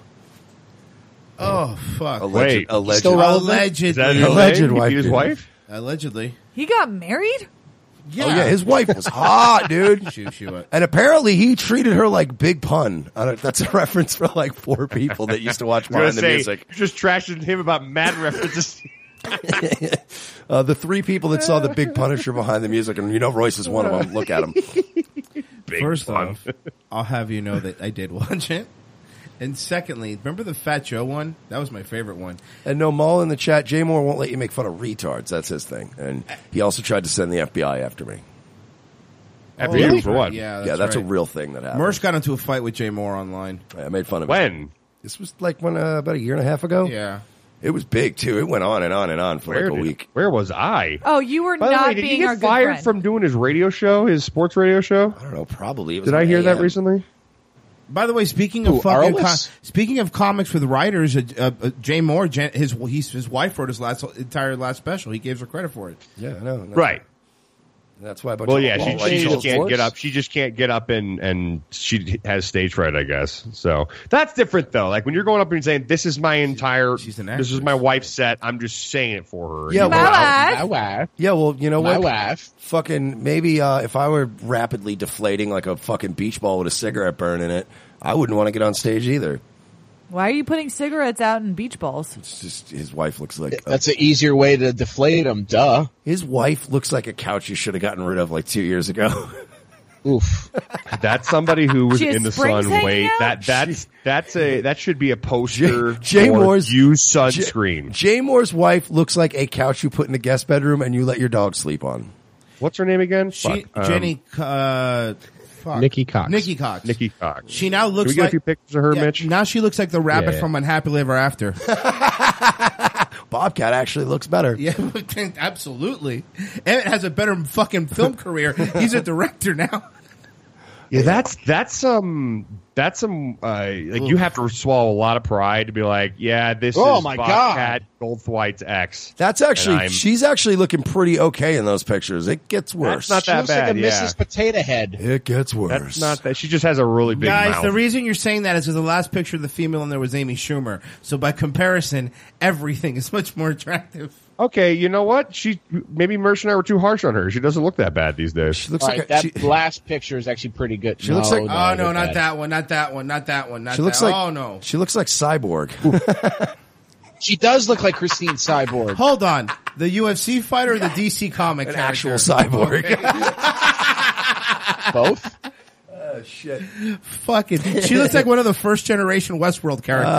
Oh fuck! Alleged, Wait. alleged, Still relevant? Allegedly, Is that his Alleged name? He wife beat his beater. wife? allegedly. He got married? Yeah. Oh yeah, his wife was hot, dude. She, she was. And apparently he treated her like Big Pun. I don't, that's a reference for like four people that used to watch I was Behind the gonna say, Music. you're just trashing him about mad references. Uh, the three people that saw the Big Punisher Behind the Music, and you know Royce is one of them. Look at him. Big First fun. off, I'll have you know that I did watch it. And secondly, remember the Fat Joe one? That was my favorite one. And no, Maul in the chat, Jay Moore won't let you make fun of retards. That's his thing. And he also tried to send the F B I after me. After Oh, you that's for right. what? Yeah, that's, yeah, that's right. a real thing that happened. Mersh got into a fight with Jay Moore online. I made fun of it. When? This was like when uh, about a year and a half ago. Yeah. It was big too. It went on and on and on for Where like a did- week. Where was I? Oh, you were By the not way, did being he our get good fired friend. from doing his radio show, his sports radio show? I don't know. Probably. It was Did I like hear that A M. recently? By the way, speaking Who, of fucking com- Arliss? speaking of comics with writers, uh, uh, uh, Jay Moore, Jan- his he's, his wife wrote his last entire last special. He gives her credit for it. Yeah, I know. That's- Right. That's why. A bunch Well, of yeah, well, she, like, she just of can't course. get up. She just can't get up and and she has stage fright, I guess. So that's different, though. Like when you're going up and saying, "This is my entire, She's an this is actress. my wife's set," I'm just saying it for her. Yeah, You well, know? wife. My wife. Yeah, well, you know My what? wife. Fucking maybe uh, if I were rapidly deflating like a fucking beach ball with a cigarette burn in it, I wouldn't want to get on stage either. Why are you putting cigarettes out in beach balls? It's just his wife looks like a, That's an easier way to deflate them. Duh. his wife looks like a couch you should have gotten rid of like two years ago. Oof. That's somebody who was She has in the springs sun. hanging Wait, out? that that's that's a that should be a poster. Jay for Moore's- use sunscreen. Jay Moore's wife looks like a couch you put in the guest bedroom and you let your dog sleep on. What's her name again? She, Fuck, um, Jenny, uh, fuck. Nikki Cox. Nikki Cox. Nikki Cox. She now Can looks we get like a few pictures of her, yeah, Mitch? now she looks like the rabbit Yeah. from Unhappily Ever After. Bobcat actually looks better. Yeah, absolutely. Emmett has a better fucking film career. He's a director now. Yeah, that's that's um That's some uh, like you have to swallow a lot of pride to be like, yeah, this Oh, is my Bobcat Goldthwait's ex. That's And actually I'm- she's actually looking pretty okay in those pictures. It gets worse. That's not She that looks bad. like a yeah. Missus Potato Head. It gets worse. That's not that. She just has a really big Guys, mouth. the reason you're saying that is because the last picture of the female in there was Amy Schumer. So by comparison, everything is much more attractive. Okay, you know what? She maybe Mersh and I were too harsh on her. She doesn't look that bad these days. She looks All like right, a, that she, last picture is actually pretty good. She looks like- Oh, no, they're not bad. that one, not that one, not that one, not she looks that like Oh, no. she looks like Cyborg. She does look like Christine Cyborg. Hold on. The U F C fighter or the D C comic An character? actual cyborg. Both? Oh shit. Fucking. She looks like one of the first generation Westworld characters.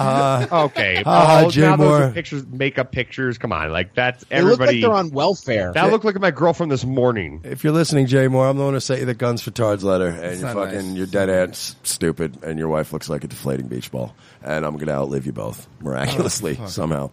Uh, Okay, Ah, oh, Jay now those Moore. are pictures, makeup pictures. Come on, like that's They look like everybody. they're on welfare. that looked like my girlfriend this morning. if you're listening, Jay Moore, I'm the one to say the guns for tards letter, and you're not fucking nice. your dead aunt's stupid, and your wife looks like a deflating beach ball, and I'm gonna outlive you both miraculously somehow.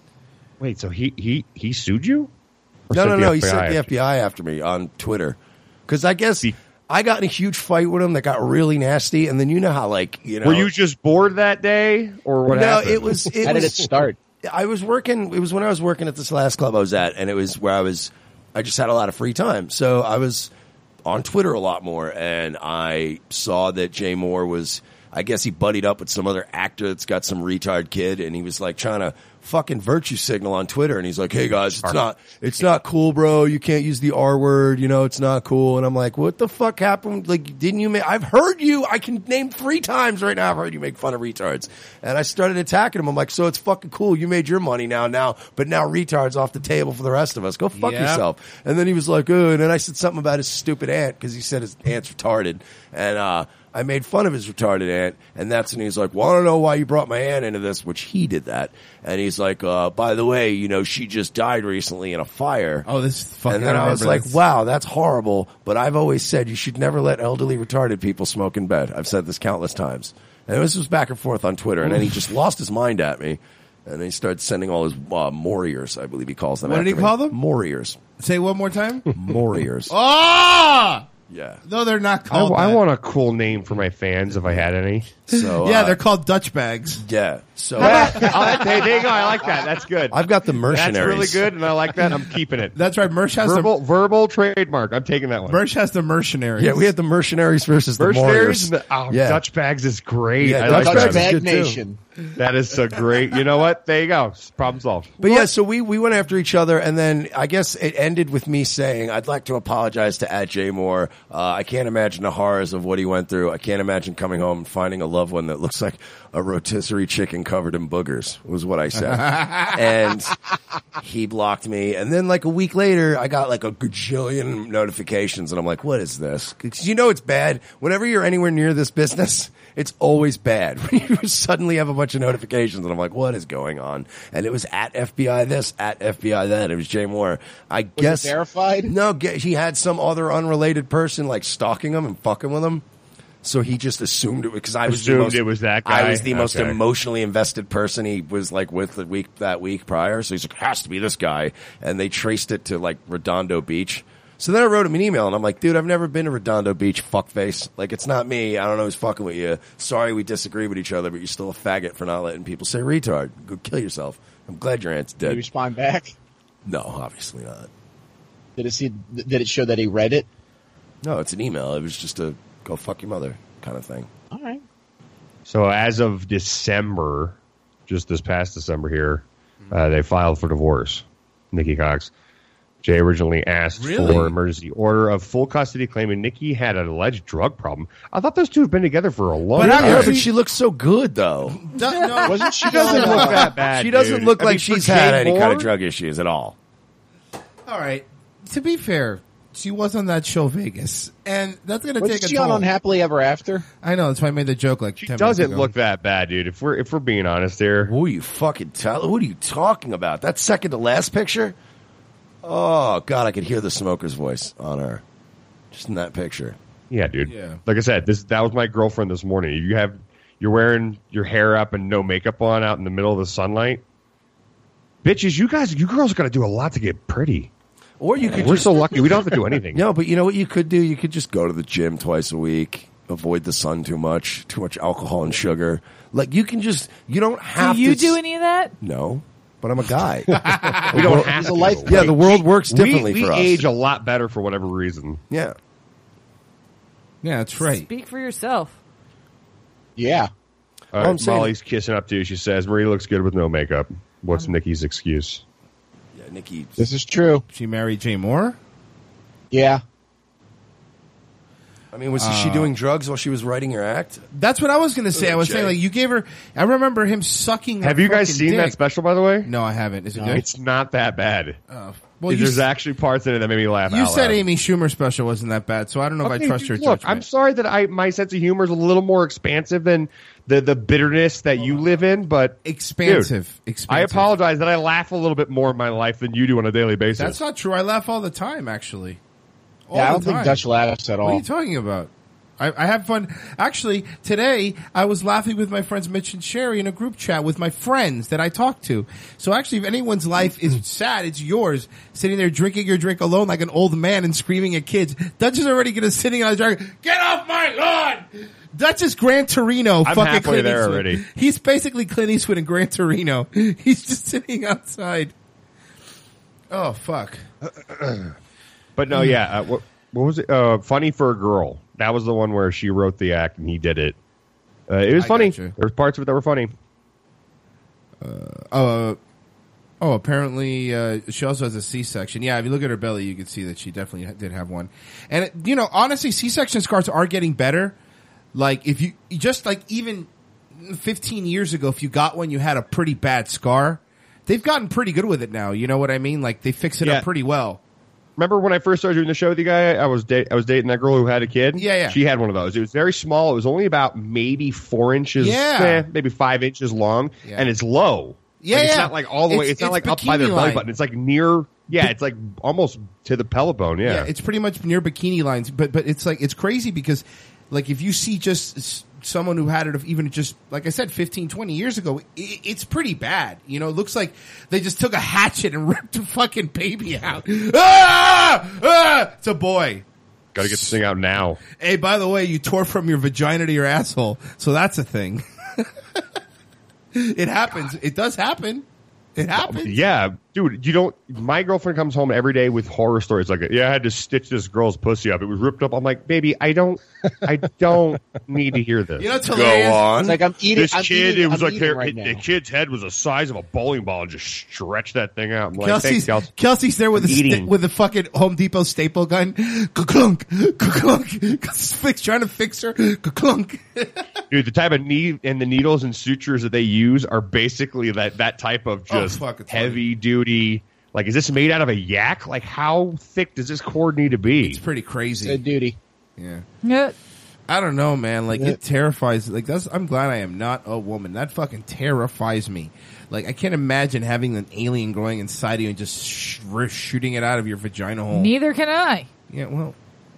Wait, so he he he sued you? Or No, sent no, the no. He F B I sent the after F B I after me on Twitter because I guess Be- I got in a huge fight with him that got really nasty, and then you know how like you know. Were you just bored that day, or what no, happened? it was. It How was, did it start? I was working. It was when I was working at this last club I was at, and it was where I was. I just had a lot of free time, so I was on Twitter a lot more, and I saw that Jay Moore was. I guess he buddied up with some other actor that's got some retard kid, and he was like trying to fucking virtue signal on Twitter, and he's like, "Hey guys, it's not, it's not cool, bro. You can't use the R word. You know, it's not cool." And I'm like, "What the fuck happened? Like, didn't you make? I've heard you. I can name three times right now. I've heard you make fun of retards." And I started attacking him. I'm like, "So it's fucking cool. You made your money now, now, but now retards off the table for the rest of us. Go fuck Yep. yourself." And then he was like, "Oh," and then I said something about his stupid aunt because he said his aunt's retarded, and uh. I made fun of his retarded aunt, and that's when he's like, well, I don't know why you brought my aunt into this, which he did that. And he's like, uh, by the way, you know, she just died recently in a fire. Oh, this is fucking. And then I was remember like, this. wow, that's horrible. But I've always said you should never let elderly retarded people smoke in bed. I've said this countless times. And this was back and forth on Twitter. And then he just lost his mind at me. And then he started sending all his uh, Moriers, I believe he calls them. What did after he me. call them? Moriers. Say it one more time. Moriers. Oh! Yeah. No, they're not I, called I that. want a cool name for my fans if I had any. So Yeah, uh, they're called Dutch bags. yeah. So Oh, there, there you go. I like that. That's good. I've got the That's mercenaries. really good, and I like that. I'm keeping it. That's right. Merch has Verbal verbal trademark. I'm taking that the one. Merch has the mercenaries. Yeah, we had the mercenaries versus the Mercenaries. Moriers. and the- Oh, Yeah. Dutch bags is great. Yeah, I Dutch like bags Dutch is that. Bag good, too. Nation. That is so great. You know what? There you go. Problem solved. But yeah, so we, we went after each other, and then I guess it ended with me saying, I'd like to apologize to at Jay Moore. Uh, I can't imagine the horrors of what he went through. I can't imagine coming home and finding a loved one that looks like a rotisserie chicken covered in boogers, was what I said. And he blocked me. And then like a week later, I got like a gajillion notifications, and I'm like, what is this? 'Cause you know it's bad. Whenever you're anywhere near this business, it's always bad when you suddenly have a bunch of notifications, and I'm like, what is going on? And it was at F B I this, at F B I that. It was Jay Moore. I Was guess it verified? no, ge- he had some other unrelated person like stalking him and fucking with him. So he just assumed it because I was the Assumed most, it was that guy? I was the most Okay. emotionally invested person he was like with the week that week prior. So he's like, has to be this guy, and they traced it to like Redondo Beach. So then I wrote him an email, and I'm like, dude, I've never been to Redondo Beach, fuckface. Like, it's not me. I don't know who's fucking with you. Sorry we disagree with each other, but you're still a faggot for not letting people say retard. Go kill yourself. I'm glad your aunt's Did he dead. respond back? No, obviously not. Did it see? Did it show that he read it? No, it's an email. It was just a go fuck your mother kind of thing. All right. So as of December, just this past December here, uh, they filed for divorce. Nikki Cox. Jay originally asked Really? for emergency order of full custody, claiming Nikki had an alleged drug problem. I thought those two have been together for a long But time. I- Yeah, but she looks so good though. No, no. Wasn't she? She doesn't on, uh, look that bad. She doesn't dude. look I like mean, for she's had Jay any kind Moore, of drug issues at all. All right. To be fair, she was on that show Vegas, and that's going to take Wasn't a she toll. on Unhappily Ever After? I know. That's why I made the joke. Like She ten doesn't minutes ago. look that bad, dude. If we're if we're being honest here, Who are you fucking tell? What are you talking about? That second to last picture? Oh God, I could hear the smoker's voice on her, just in that picture. yeah, dude. Yeah. Like I said, this that was my girlfriend this morning. You have you're wearing your hair up and no makeup on out in the middle of the sunlight. Bitches, you guys, you girls got to do a lot to get pretty. Or you could We're just so lucky. We don't have to do anything. no, but you know what you could do? You could just go to the gym twice a week. avoid the sun too much, too much alcohol and sugar. Like you can just you don't have Do you to do any of that? No. But I'm a guy. We don't have He's a to. life Yeah, the world works differently we, we for us. age a lot better for whatever reason. Yeah. Yeah, that's right. Speak for yourself. Yeah. All I'm right, saying- Molly's kissing up too. She says Marie looks good with no makeup. What's Nikki's excuse? Yeah, Nikki. This is true. She married Jay Moore? Yeah. I mean, was she Uh, doing drugs while she was writing her act? That's what I was going to say. I was Jay. saying, like, you gave her. I remember him sucking. Have her you guys fucking seen dick. that special, by the way? No, I haven't. Is it No. good? It's not that bad. Uh, well, you There's s- actually parts in it that made me laugh. You out said loud. Amy Schumer special wasn't that bad, so I don't know if Okay, I trust your look, judgment. I'm sorry that I my sense of humor is a little more expansive than the the bitterness that you live in, but Expansive. dude, Expansive. I apologize that I laugh a little bit more in my life than you do on a daily basis. That's not true. I laugh all the time, actually. All Yeah, I the don't think time. Dutch laughs at What are all. you talking about? I, I have fun. Actually, today I was laughing with my friends Mitch and Sherry in a group chat with my friends that I talk to. So actually, if anyone's life is sad, it's yours. Sitting there drinking your drink alone like an old man and screaming at kids. Dutch is already gonna sitting on the dragon. Get off my lawn! Dutch is Gran Torino. I'm fucking halfway Clint there Eastwood. already. He's basically Clint Eastwood in Gran Torino. He's just sitting outside. Oh fuck. But no, yeah. Uh, what what was it? Uh, Funny for a Girl. That was the one where she wrote the act and he did it. Uh, it was I funny. gotcha. There was parts of it that were funny. Uh, oh, apparently uh, she also has a C-section. Yeah, if you look at her belly, you can see that she definitely did have one. And, it, you know, honestly, C-section scars are getting better. Like, if you, just like even fifteen years ago, if you got one, you had a pretty bad scar. They've gotten pretty good with it now. You know what I mean? Like, they fix it Yeah. up pretty well. Remember when I first started doing the show with you guy? I was da- I was dating that girl who had a kid. Yeah, yeah. She had one of those. It was very small. It was only about maybe four inches, Yeah. eh, maybe five inches long, Yeah. and it's low. Yeah, Like, it's yeah. not like all the way. It's- It's, not it's like up by their bikini belly line. button. It's like near. Yeah, it's like almost to the pelvic bone. Yeah. Yeah, it's pretty much near bikini lines, but but it's like it's crazy because like if you see just s- someone who had it even just like I said fifteen, twenty years ago, it, it's pretty bad. You know, it looks like they just took a hatchet and ripped a fucking baby out. Ah! Ah! It's a boy. Got to get this thing out now. Hey, by the way, you tore from your vagina to your asshole, so that's a thing. It happens. It does happen. It happens. Yeah, dude, you don't. My girlfriend comes home every day with horror stories like, "Yeah, I had to stitch this girl's pussy up. It was ripped up." I'm like, "Baby, I don't, I don't need to hear this." You know what's hilarious? Go on. It's like I'm eating. This I'm kid, eating, it was I'm like eating their, right the now. kid's head was the size of a bowling ball and just stretched that thing out. I'm like, Kelsey's, thanks, Kelsey. Kelsey's there with a Eating. sta- with a fucking Home Depot staple gun. Ka-clunk, ka-clunk. Fix, trying to fix her. Ka-clunk. Dude, the type of need and the needles and sutures that they use are basically that, that type of Oh, just fuck, it's heavy duty. Like, is this made out of a yak? Like, how thick does this cord need to be? It's pretty crazy. Good duty. Yeah. Yeah. I don't know, man. Like it terrifies. Like that's. I'm glad I am not a woman. That fucking terrifies me. Like I can't imagine having an alien growing inside you and just sh- shooting it out of your vagina hole. Neither can I. Yeah. Well,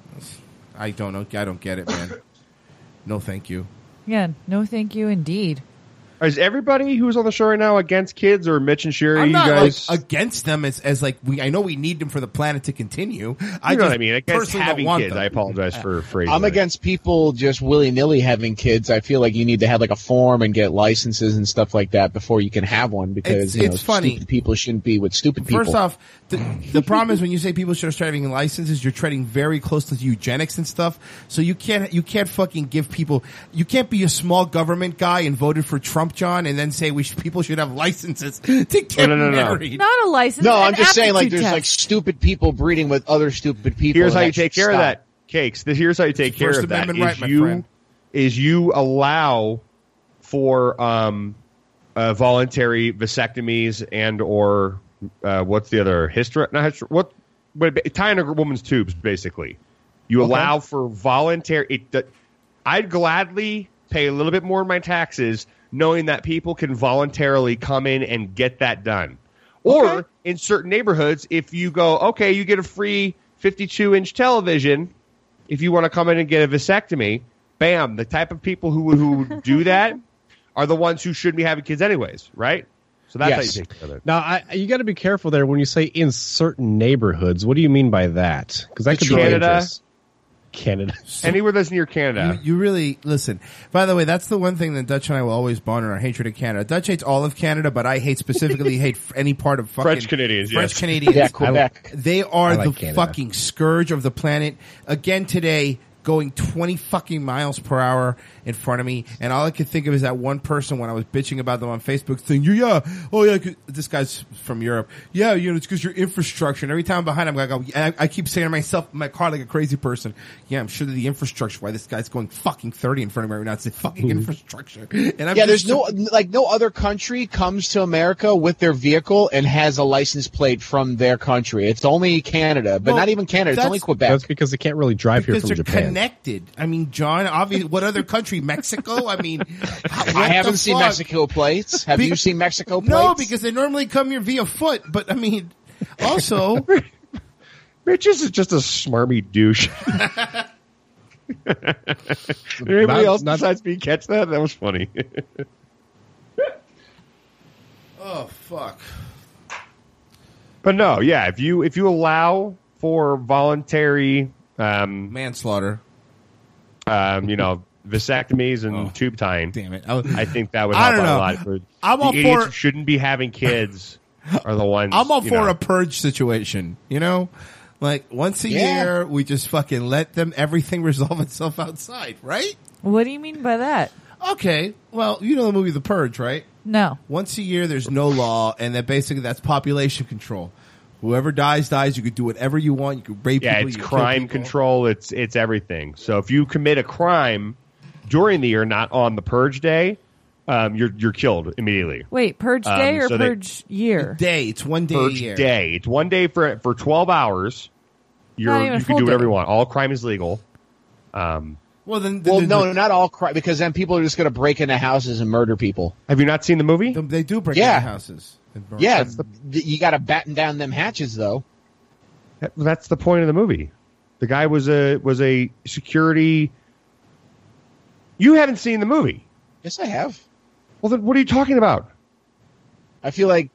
I don't know. I don't get it, man. No, thank you. Yeah, no thank you indeed. Is everybody who's on the show right now against kids, or Mitch and Sherry? I'm you not guys, like against them as, as like we. I know we need them for the planet to continue. I you know just what I mean? Against personally don't having want kids. them. I apologize for phrasing. I'm it. against people just willy nilly having kids. I feel like you need to have like a form and get licenses and stuff like that before you can have one because It's- you know, it's funny. stupid people shouldn't be with stupid people. First off, the, the problem is when you say people should start having licenses, you're treading very close to eugenics and stuff. So you can't you can't fucking give people. You can't be a small government guy and voted for Trump, John, and then say we should, people should have licenses to get no, no, no. married. Not a license. no, an I'm just saying like aptitude there's like test. stupid people breeding with other stupid people. Here's and how you that take should care of stop. that, Cakes. This- Here's how you take It's care First of that. Amendment Is right, my you friend. is you allow for um, uh, voluntary vasectomies and or uh, what's the other hyster? Not hyster- what? What? Tying a woman's tubes, basically. You Okay. allow for voluntary. It, uh, I'd gladly pay a little bit more in my taxes, knowing that people can voluntarily come in and get that done. Or Okay. in certain neighborhoods, if you go, okay, you get a free fifty-two inch television. If you want to come in and get a vasectomy, bam, the type of people who who do that are the ones who shouldn't be having kids anyways, right? So that's Yes. how you take care of it. Now, I, you got to be careful there when you say in certain neighborhoods. What do you mean by that? Because that The could be Canada- dangerous. Canada. Anywhere that's near Canada. You, you really listen. By the way, that's the one thing that Dutch and I will always bond on our hatred of Canada. Dutch hates all of Canada, but I hate specifically hate any part of fucking French Canadians, French yes. Canadians. Yeah, Quebec. They are I like the Canada. fucking scourge of the planet. Again today, going twenty fucking miles per hour in front of me, and all I could think of is that one person when I was bitching about them on Facebook saying, yeah, oh yeah, 'cause this guy's from Europe. Yeah, you know, it's because your infrastructure. And every time I'm behind him, I go, and I, I keep saying to myself in my car like a crazy person, yeah, I'm sure that the infrastructure, why this guy's going fucking thirty in front of me right now, it's the fucking infrastructure. And I'm yeah, just there's no like no other country comes to America with their vehicle and has a license plate from their country. It's only Canada, but Well, not even Canada. It's that's- only Quebec. That's because they can't really drive here because from they're Japan. connected. I mean, John, obviously, what other country? Mexico? I mean, what I haven't the seen fuck? Mexico plates. Have Be- you seen Mexico plates? No, because they normally come here via foot. But I mean, also, Mitch is just a smarmy douche. Did anybody Not- else not- besides me catch that? That was funny. oh fuck. But no, yeah, if you if you allow for voluntary um, manslaughter, um, you know, vasectomies and tube tying, damn it, I, was, I think that would I help don't out know. a lot. For I'm the all idiots for- who shouldn't be having kids are the ones. I'm all you for know. a purge situation. You know, like once a Yeah. year, we just fucking let them everything resolve itself outside, right? What do you mean by that? Okay, well, you know the movie The Purge, right? No. Once a year, there's no law, and that basically that's population control. Whoever dies, dies. You could do whatever you want. You could rape Yeah, people. it's you could kill crime people. control. It's it's everything. So if you commit a crime during the year, not on the purge day, um, you're you're killed immediately. Wait, purge Um, day or so they- purge year? Day. It's one day a Purge year. day. It's one day for for twelve hours. You're Not even you a full can do whatever day. you want. All crime is legal. Um, Well, then, then Well, then- no, not all crime, because then people are just going to break into houses and murder people. have you not seen the movie? They do break Yeah. into houses. and burn. Yeah, th- you got to batten down them hatches, though. That- That's the point of the movie. The guy was a was a security. You haven't seen the movie. Yes, I have. Well, then what are you talking about? I feel like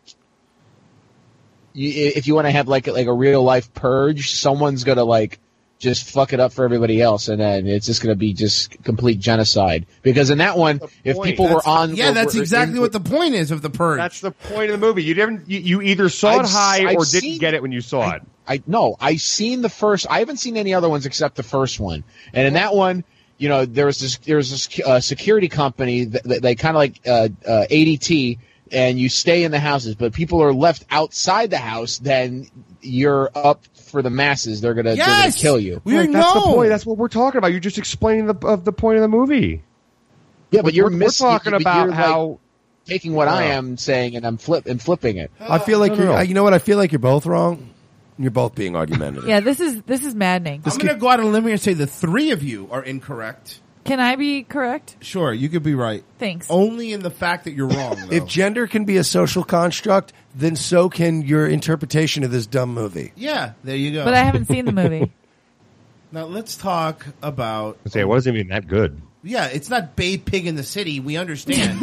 you, if you want to have like like a real life purge, someone's gonna like just fuck it up for everybody else, and then it's just gonna be just complete genocide. Because in that one, if point. people That's- were on, Yeah, were- that's were exactly in- what the point is of the purge. That's the point of the movie. You didn't. You, you either saw I've it high s- or I've didn't seen- get it when you saw it. I no, I seen the first. I haven't seen any other ones except the first one. And in that one, you know, there was this there was this uh, security company that, that they kind of like uh, uh, A D T, and you stay in the houses, but people are left outside the house. Then you're up for the masses. They're gonna they're gonna Yes! kill you. We Like, know. that's the point. That's what we're talking about. You're just explaining the of the point of the movie. Yeah, but you're we're, miss- we're talking but about you're, like, how taking what I Yeah. am saying and I'm flip and flipping it. I feel like no, no, you're, no. you know what? I feel like you're both wrong. You're both being argumentative. Yeah, this is this is maddening. I'm going to go out on a limb here and say the three of you are incorrect. Can I be correct? Sure, you could be right. Thanks. Only in the fact that you're wrong, though. If gender can be a social construct, then so can your interpretation of this dumb movie. yeah, there you go. But I haven't seen the movie. Now let's talk about. say it wasn't even that good. Yeah, it's not Babe Pig in the City. We understand.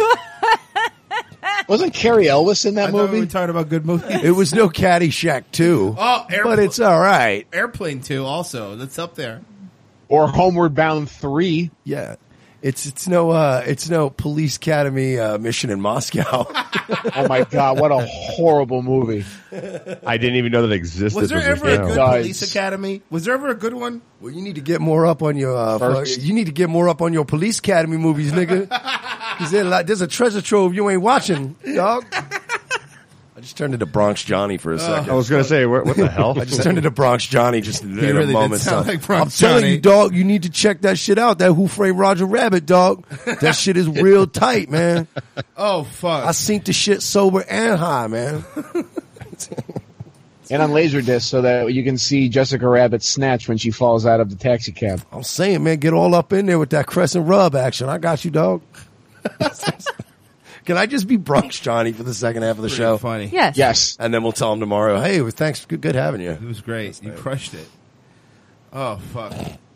Wasn't Carrie Elwes in that I thought we movie? were talking about good movies. It was no Caddyshack two, Oh, Airpl- but it's all right. Airplane two also. That's up there. Or Homeward Bound three? Yeah, it's it's no uh, it's no Police Academy uh, mission in Moscow. Oh my god, what a horrible movie! I didn't even know that existed. Was there was ever this a now. good Guys. Police Academy? Was there ever a good one? Well, you need to get more up on your uh, First. fuck- you need to get more up on your Police Academy movies, nigga. Because there's, like, there's a treasure trove you ain't watching, dog. I just turned into Bronx Johnny for a second. I was going to say, what, what the hell? I just turned into Bronx Johnny just in really a did moment. sound son. like Bronx I'm telling Johnny. you, dog, you need to check that shit out. That Who Framed Roger Rabbit, dog. That shit is real tight, man. Oh fuck! I seen the shit sober and high, man. And on Laserdisc, so that you can see Jessica Rabbit snatch when she falls out of the taxi cab. I'm saying, man, get all up in there with that crescent rub action. I got you, dog. Can I just be Bronx Johnny for the second half of the Pretty show? funny. Yes. Yes. And then we'll tell him tomorrow, hey, it was, thanks, good, good having you. It was great. You crushed it. Oh fuck!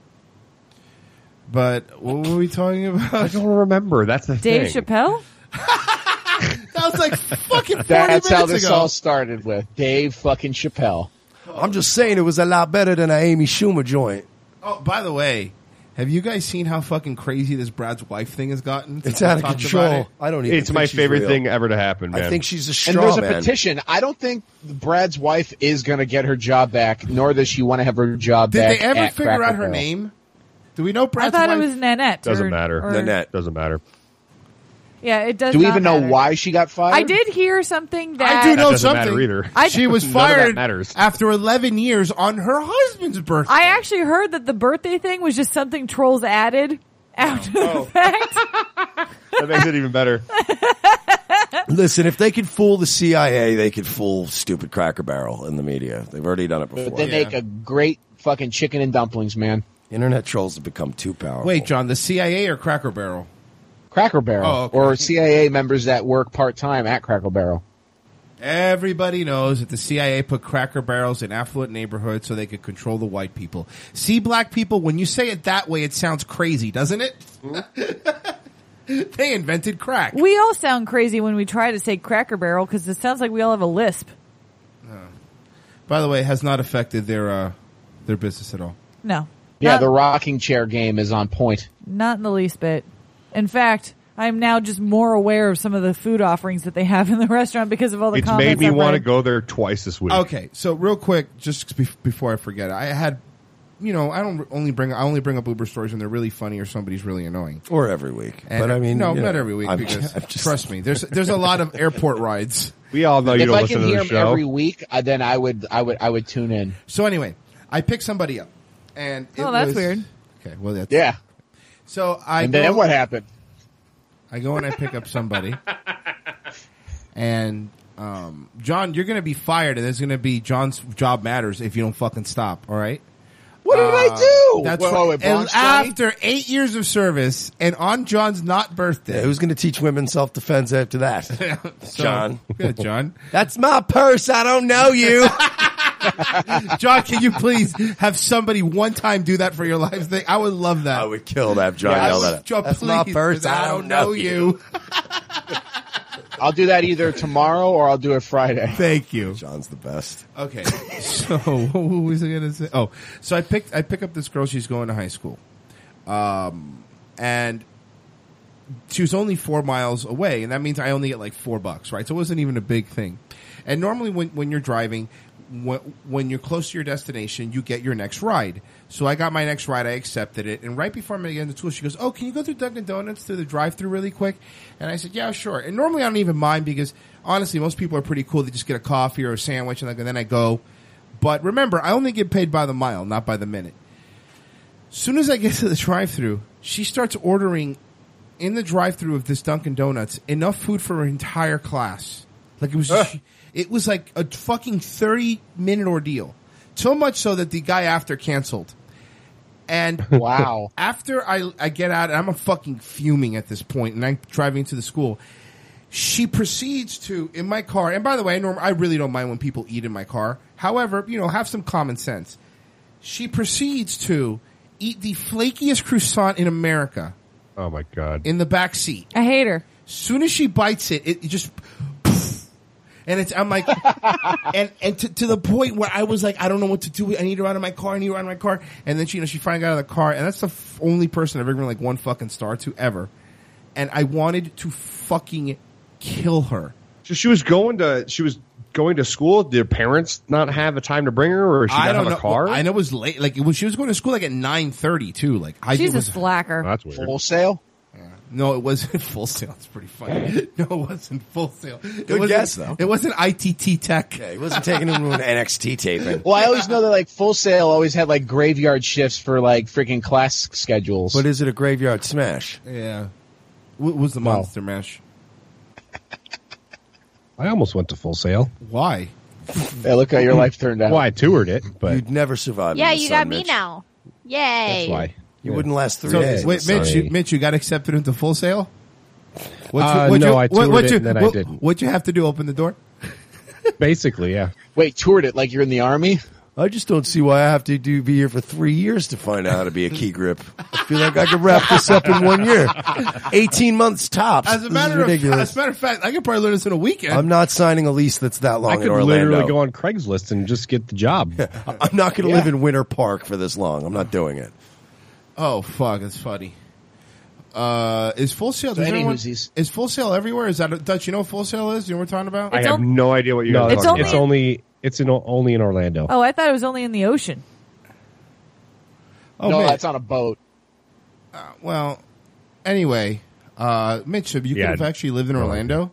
But what were we talking I about? don't remember. That's the Dave thing. Chappelle? That was like fucking forty That's how minutes this ago. all started with Dave fucking Chappelle. I'm just saying it was a lot better than an Amy Schumer joint. Oh, by the way, have you guys seen how fucking crazy this Brad's wife thing has gotten? It's out of Talked control. about it? I don't even It's think my she's favorite real. thing ever to happen, man. I think she's a straw And there's a man. petition. I don't think Brad's wife is going to get her job back, nor does she want to have her job Did back. they ever at figure Cracker out her Barrel. name? Do we know I Brad's thought wife? it was Nanette. Doesn't or- matter. or- Nanette. Doesn't matter. Yeah, it does. Do we not even know matter. why she got fired? I did hear something that I do know doesn't something. matter either. I- She was None of that fired matters. after eleven years on her husband's birthday. I actually heard that the birthday thing was just something trolls added after Oh. the fact. That makes it even better. Listen, if they could fool the C I A, they could fool stupid Cracker Barrel in the media. They've already done it before. But they make a great fucking chicken and dumplings, man. Internet trolls have become too powerful. Wait, John, the C I A or Cracker Barrel? Cracker Barrel. Oh, okay. Or C I A members that work part-time at Cracker Barrel. Everybody knows that the C I A put Cracker Barrels in affluent neighborhoods so they could control the white people. See, black people, when you say it that way, it sounds crazy, doesn't it? They invented crack. We all sound crazy when we try to say Cracker Barrel because it sounds like we all have a lisp. By the way, it has not affected their uh, their business at all. No. Yeah, Not- the rocking chair game is on point. Not in the least bit. In fact, I'm now just more aware of some of the food offerings that they have in the restaurant because of all the It's comments made me I've want to read. go there twice this week. Okay, so real quick, just be- before I forget, I had, you know, I don't only bring I only bring up Uber stories when they're really funny or somebody's really annoying. Or every week. And- but I mean, no, you not know, every week I'm- because I'm just- trust me, there's there's a lot of airport rides. We all know you if don't I listen can to hear the them show. every week, uh, then I would, I would, I would tune in. So anyway, I picked somebody up, and it Oh, that's was- weird. Okay, well that's Yeah. So I And go, then what happened? I go and I pick up somebody, and um, John, you're going to be fired, and there's going to be John's job matters if you don't fucking stop. All right. What did Uh, I do? That's Whoa, right. whoa, wait, And Bronx Johnny? after eight years of service, and on John's not birthday, Yeah, who's going to teach women self defense after that? So- John. Good, John. That's my purse. I don't know you. John, can you please have somebody one time do that for your life thing? I would love that. I would kill to have John Yeah, yell that. John, That's please, my purse. 'cause I don't know you. I'll do that either tomorrow or I'll do it Friday. Thank you. John's the best. Okay, so what was I gonna say? Oh, so I picked I pick up this girl. She's going to high school, um, and she was only four miles away, and that means I only get like four bucks, right? So it wasn't even a big thing. And normally, when when you're driving, when, when you're close to your destination, you get your next ride. So I got my next ride. I accepted it, and right before I'm going to get into school, she goes, "Oh, can you go through Dunkin' Donuts through the drive-through really quick?" And I said, "Yeah, sure." And normally I don't even mind because honestly, most people are pretty cool. They just get a coffee or a sandwich, and then I go. But remember, I only get paid by the mile, not by the minute. Soon as I get to the drive-through, she starts ordering in the drive-through of this Dunkin' Donuts enough food for her entire class. Like it was, it was like a fucking thirty-minute ordeal. So much so that the guy after canceled. And Wow. after I I get out, and I'm a fucking fuming at this point, and I'm driving to the school. She proceeds to, in my car, and by the way, I, norm, I really don't mind when people eat in my car. However, you know, have some common sense. She proceeds to eat the flakiest croissant in America Oh my god. in the back seat. I hate her. Soon as she bites it, it, it just, and it's, I'm like, and, and to, to the point where I was like, I don't know what to do. I need her out of my car. I need her out of my car. And then she, you know, she finally got out of the car, and that's the f- only person I've ever given like one fucking star to ever. And I wanted to fucking kill her. So she was going to she was going to school. Did her parents not have a time to bring her, or she I not don't have know. a car? I know it was late. Like it was, she was going to school like at nine thirty too. Like I She's it was, a slacker. Oh, that's weird. Full sale? No, it wasn't Full Sail. It's pretty funny. No, it wasn't Full Sail. It Good wasn't- guess, though. It wasn't I T T Tech. Yeah, he wasn't taking him to an N X T taping. Well, I always know that like Full Sail always had like graveyard shifts for like freaking class schedules. But is it a graveyard smash? Yeah. What was the No. Monster Mash? I almost went to Full Sail. Why? Yeah, look how your life turned out. Well, I toured it, but You'd never survive. Yeah, in the you sun, got me Mitch. now. Yay. that's why. You wouldn't last three So, days. in wait, the sun. Mitch, you, Mitch, you got accepted into Full Sail? What'd Uh, what'd no, I toured what'd it and then I what- didn't. What'd you have to do? Open the door? Basically, yeah. Wait, toured it like you're in the army? I just don't see why I have to do be here for three years to find out how to be a key grip. I feel like I could wrap this up in one year. eighteen months tops. As a This matter is of ridiculous. as a matter of fact, I could probably learn this in a weekend. I'm not signing a lease that's that long I in could Orlando. literally go on Craigslist and just get the job. I'm not going to Yeah. live in Winter Park for this long. I'm not doing it. Oh fuck, that's funny. Uh, is Full Sail? So does any everyone- Hoosies. is Full Sail everywhere? Is that a, Dutch? You know what Full Sail is? You know what we're talking about? I have no idea what you're No, talking it's, about. it's only it's in, only in Orlando. Oh, I thought it was only in the ocean. Oh, no, man. that's on a boat. Uh, well, anyway, uh, Mitch, if you Yeah. could have actually lived in Orlando,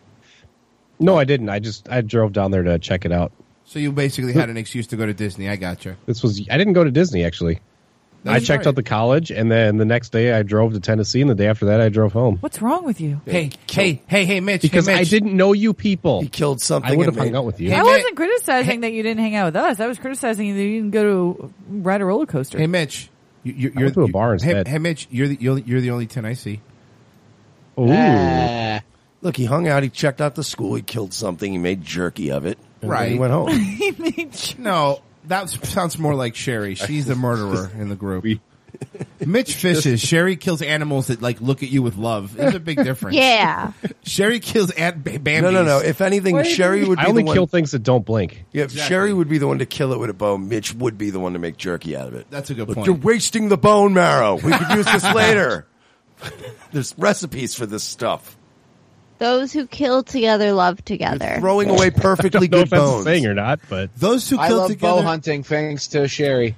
No, I didn't. I just I drove down there to check it out. so you basically had an excuse to go to Disney. I gotcha. This was I didn't go to Disney actually. I That's checked right. out the college, and then the next day I drove to Tennessee, and the day after that I drove home. What's wrong with you? Hey, hey, hey, hey, Mitch. Because hey, Mitch. I didn't know you people. He killed something. I would have and hung made- out with you. Hey, I Ma- wasn't criticizing that you didn't hang out with us. I was criticizing that you didn't go to ride a roller coaster. Hey, Mitch. You, you're, I went to a bar Hey, instead. hey, Mitch. You're the you're, you're the only ten I see. Ooh. Ah. Look, he hung out. He checked out the school. He killed something. He made jerky of it. And then Right. he went home. He made sure- No, that sounds more like Sherry. She's the murderer in the group. Mitch fishes. Sherry kills animals that like look at you with love. There's a big difference. Yeah. Sherry kills ant ba- Bambies. No, no, no. If anything, What do you Sherry mean? would be I only the one. kill things that don't blink. Yeah, if Exactly. Sherry would be the one to kill it with a bone. Mitch would be the one to make jerky out of it. That's a good Look, point. you're wasting the bone marrow. We could use this later. There's recipes for this stuff. Those who kill together love together. Throwing away I perfectly don't know good if that's a bones. saying or not, but Those who I kill love together. bow hunting thanks to Sherry.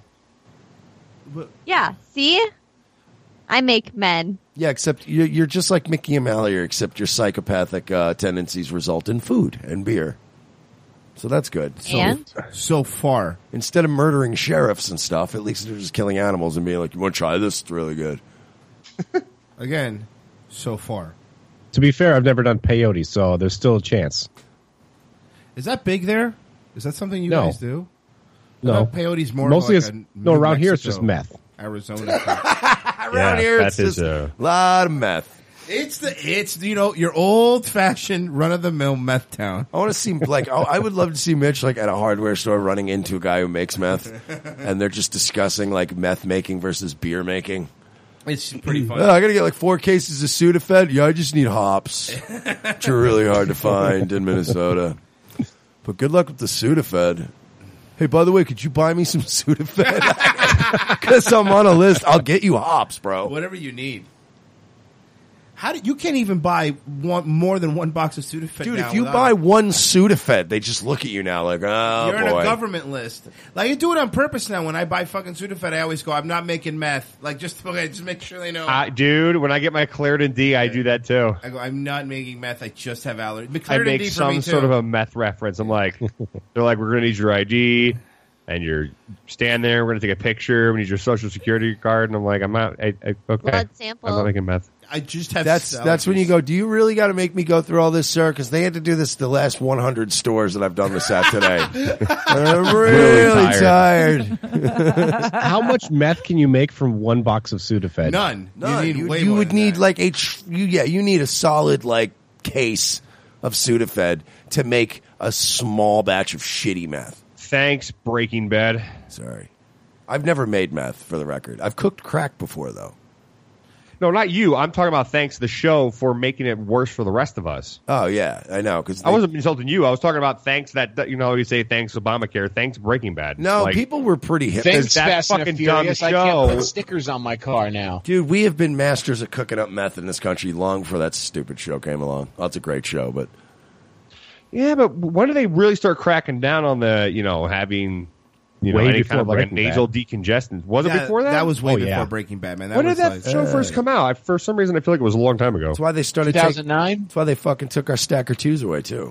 Yeah, see? I make men. Yeah, except you're, you're just like Mickey and Mallory, except your psychopathic uh, tendencies result in food and beer. So that's good. So, And? So far. instead of murdering sheriffs and stuff, at least they're just killing animals and being like, "You want to try this? It's really good." Again, so far. to be fair, I've never done peyote, so there's still a chance. Is that big there? Is that something you No. guys do? I No. thought peyote's more Mostly of it's like a no New around here. It's Mexico, just meth. Arizona. Around Yeah, here, that it's is, just uh, a lot of meth. It's the it's you know your old fashioned run of the mill meth town. I want to see like I I would love to see Mitch like at a hardware store running into a guy who makes meth, and they're just discussing like meth making versus beer making. It's pretty fun. Oh, I gotta get like four cases of Sudafed. Yeah, I just need hops, which are really hard to find in Minnesota. But good luck with the Sudafed. Hey, by the way, could you buy me some Sudafed? Because I'm on a list. I'll get you hops, bro. Whatever you need. How do you can't even buy one more than one box of Sudafed? Dude, now if you without- buy one Sudafed, they just look at you now like, oh, you're boy. in a government list. Like you do it on purpose now. When I buy fucking Sudafed, I always go, "I'm not making meth." Like just okay, just make sure they know. Uh, dude, when I get my Claritin D, I do that too. I go, "I'm not making meth. I just have allergies." I Claritin make D for some me, sort too. of a meth reference. I'm like, they're like, we're going to need your I D, and you're stand there. We're going to take a picture. We need your social security card, and I'm like, I'm not. I, I, okay, Blood sample. I'm not making meth. I just have. That's that's when you go, do you really got to make me go through all this, sir? Because they had to do this the last one hundred stores that I've done this at today. I'm really tired. How much meth can you make from one box of Sudafed? None. No, you need you, way you more would than need that. like a tr- you, yeah, you need a solid like case of Sudafed to make a small batch of shitty meth. Thanks, Breaking Bad. Sorry, I've never made meth for the record. I've cooked crack before though. No, not you. I'm talking about thanks to the show for making it worse for the rest of us. Oh yeah, I know. Because I wasn't insulting you. I was talking about thanks that, you know, you say thanks Obamacare, thanks Breaking Bad. No, Like, people were pretty hip. Thanks, that Fast and fucking Furious. dumb I can't show. put stickers on my car now. Dude, we have been masters at cooking up meth in this country long before that stupid show came along. Oh, it's a great show, but Yeah, but when do they really start cracking down on the, you know, having, you know, Way any before kind of like a Breaking nasal Bad. decongestant? Was Yeah, it before that? That was way Oh, before yeah. Breaking Bad, man. That When was did that like, show first come out? I, for some reason, I feel like it was a long time ago. that's why they started. two Take, thousand nine? that's why they fucking took our Stacker Twos away too.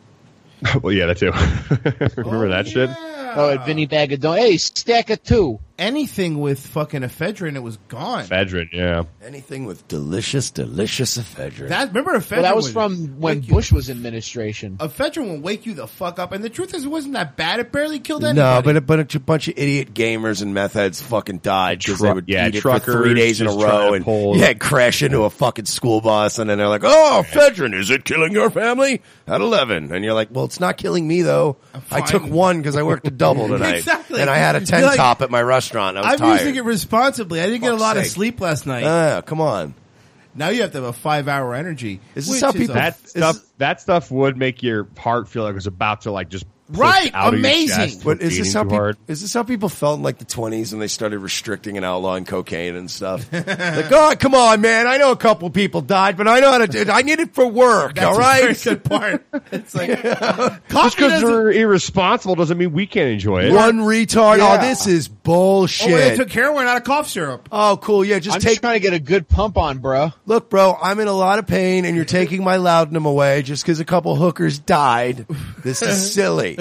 Well, yeah, that too. Remember that shit? Oh, and Vinny Bag of Don. Hey, stack of two. anything with fucking ephedrine, it was gone. Ephedrine, yeah. Anything with delicious, delicious ephedrine. That remember ephedrine? Well, that was would from when wake you- Bush was in administration. Ephedrine will wake you the fuck up, and the truth is, it wasn't that bad. It barely killed anybody. No, but a, but a bunch of idiot gamers and meth heads fucking died because they Truck- would yeah, eat it for truckers three days in a just trying row to and pull- yeah, crash into a fucking school bus, and then they're like, "Oh, ephedrine, is it killing your family?" At eleven, and you're like, "Well, it's not killing me though. I took one because I worked a double tonight, Exactly. and I had a ten You're like, top at my restaurant. I was I'm tired." using it responsibly. I didn't get a Fuck's lot of sake. sleep last night. Ah, come on. Now you have to have a five-hour energy. Is this which how is people- a- That stuff, that stuff would make your heart feel like it was about to like just push Right, out of your amazing. chest But from is this beating how too people, hard. is this how people felt in like the twenties when they started restricting and outlawing cocaine and stuff? Like, oh, come on, man! I know a couple people died, but I know how to do it. I need it for work. That's all a right. very good part. It's like Just coffee because doesn't. they're irresponsible doesn't mean we can't enjoy it. One retard. Yeah. Oh, this is Oh, bullshit. they took heroin out of cough syrup. Oh, cool. Yeah, just I'm take. just trying to get a good pump on, bro. Look, bro, I'm in a lot of pain, and you're taking my laudanum away just because a couple hookers died. This is silly.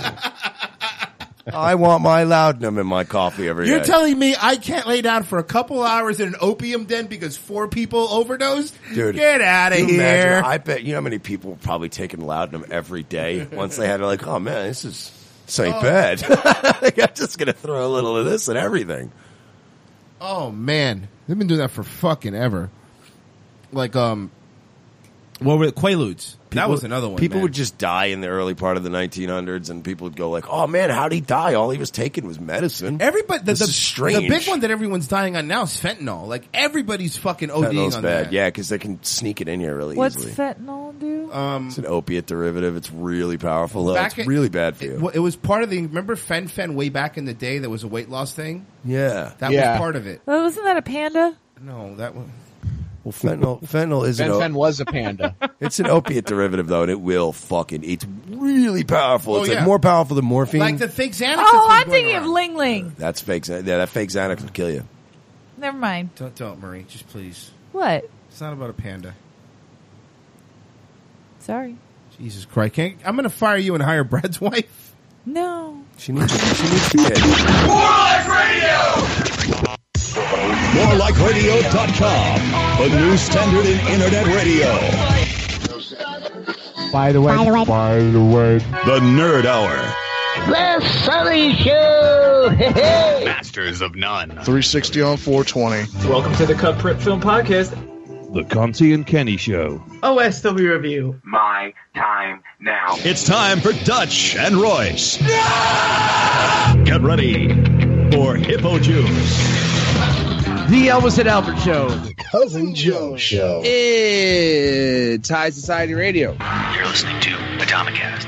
I want my laudanum in my coffee every day. You're telling me I can't lay down for a couple hours in an opium den because four people overdosed? Dude, Get out of can you imagine? here. I bet you know how many people were probably taking laudanum every day once they had it. Like, oh man, this is this ain't Oh. bad. Like, I'm just gonna throw a little of this and everything. Oh man, they've been doing that for fucking ever. Like, um, what were Quaaludes? That People- was another one. People man. would just die in the early part of the nineteen hundreds, and people would go like, "Oh man, how'd he die? All he was taking was medicine." Everybody, the, This the, is strange. the big one that everyone's dying on now is fentanyl. Like everybody's fucking ODing Fentanyl's on bad, that. yeah, because they can sneak it in here really What's easily. fentanyl do? Um, It's an opiate derivative. It's really powerful. Though. Back It's in- really bad for you. It, it was part of the. Remember Fen Fen way back in the day? That was a weight loss thing. yeah, That Yeah. was part of it. Well, wasn't that a panda? No, that one. well, fentanyl, fentanyl is Fen an Fen o- was a panda. it's an opiate derivative though, and it will fucking. It's really powerful. Oh, It's yeah. like more powerful than morphine. Like the fake Xanax. Oh, that's I'm been going thinking of around. Ling Ling. That's fake. Xan- Yeah, that fake Xanax will kill you. Never mind. Don't, don't, Marie. Just please. What? It's not about a panda. Sorry. Jesus Christ! Can't, I'm going to fire you and hire Brad's wife. No. She needs. She needs to get. more like radio dot com, the new standard in internet radio. By the way, By the way. by the way, The Nerd Hour. The Sully Show! Masters of None. three sixty on four twenty. Welcome to the Cut Prep Film Podcast. The Conti and Kenny Show. O S W Review. My time now. It's time for Dutch and Royce. Get ready for Hippo Juice. The Elvis and Albert Show. The Cousin Joe Show. It's High Society Radio. You're listening to Atomicast.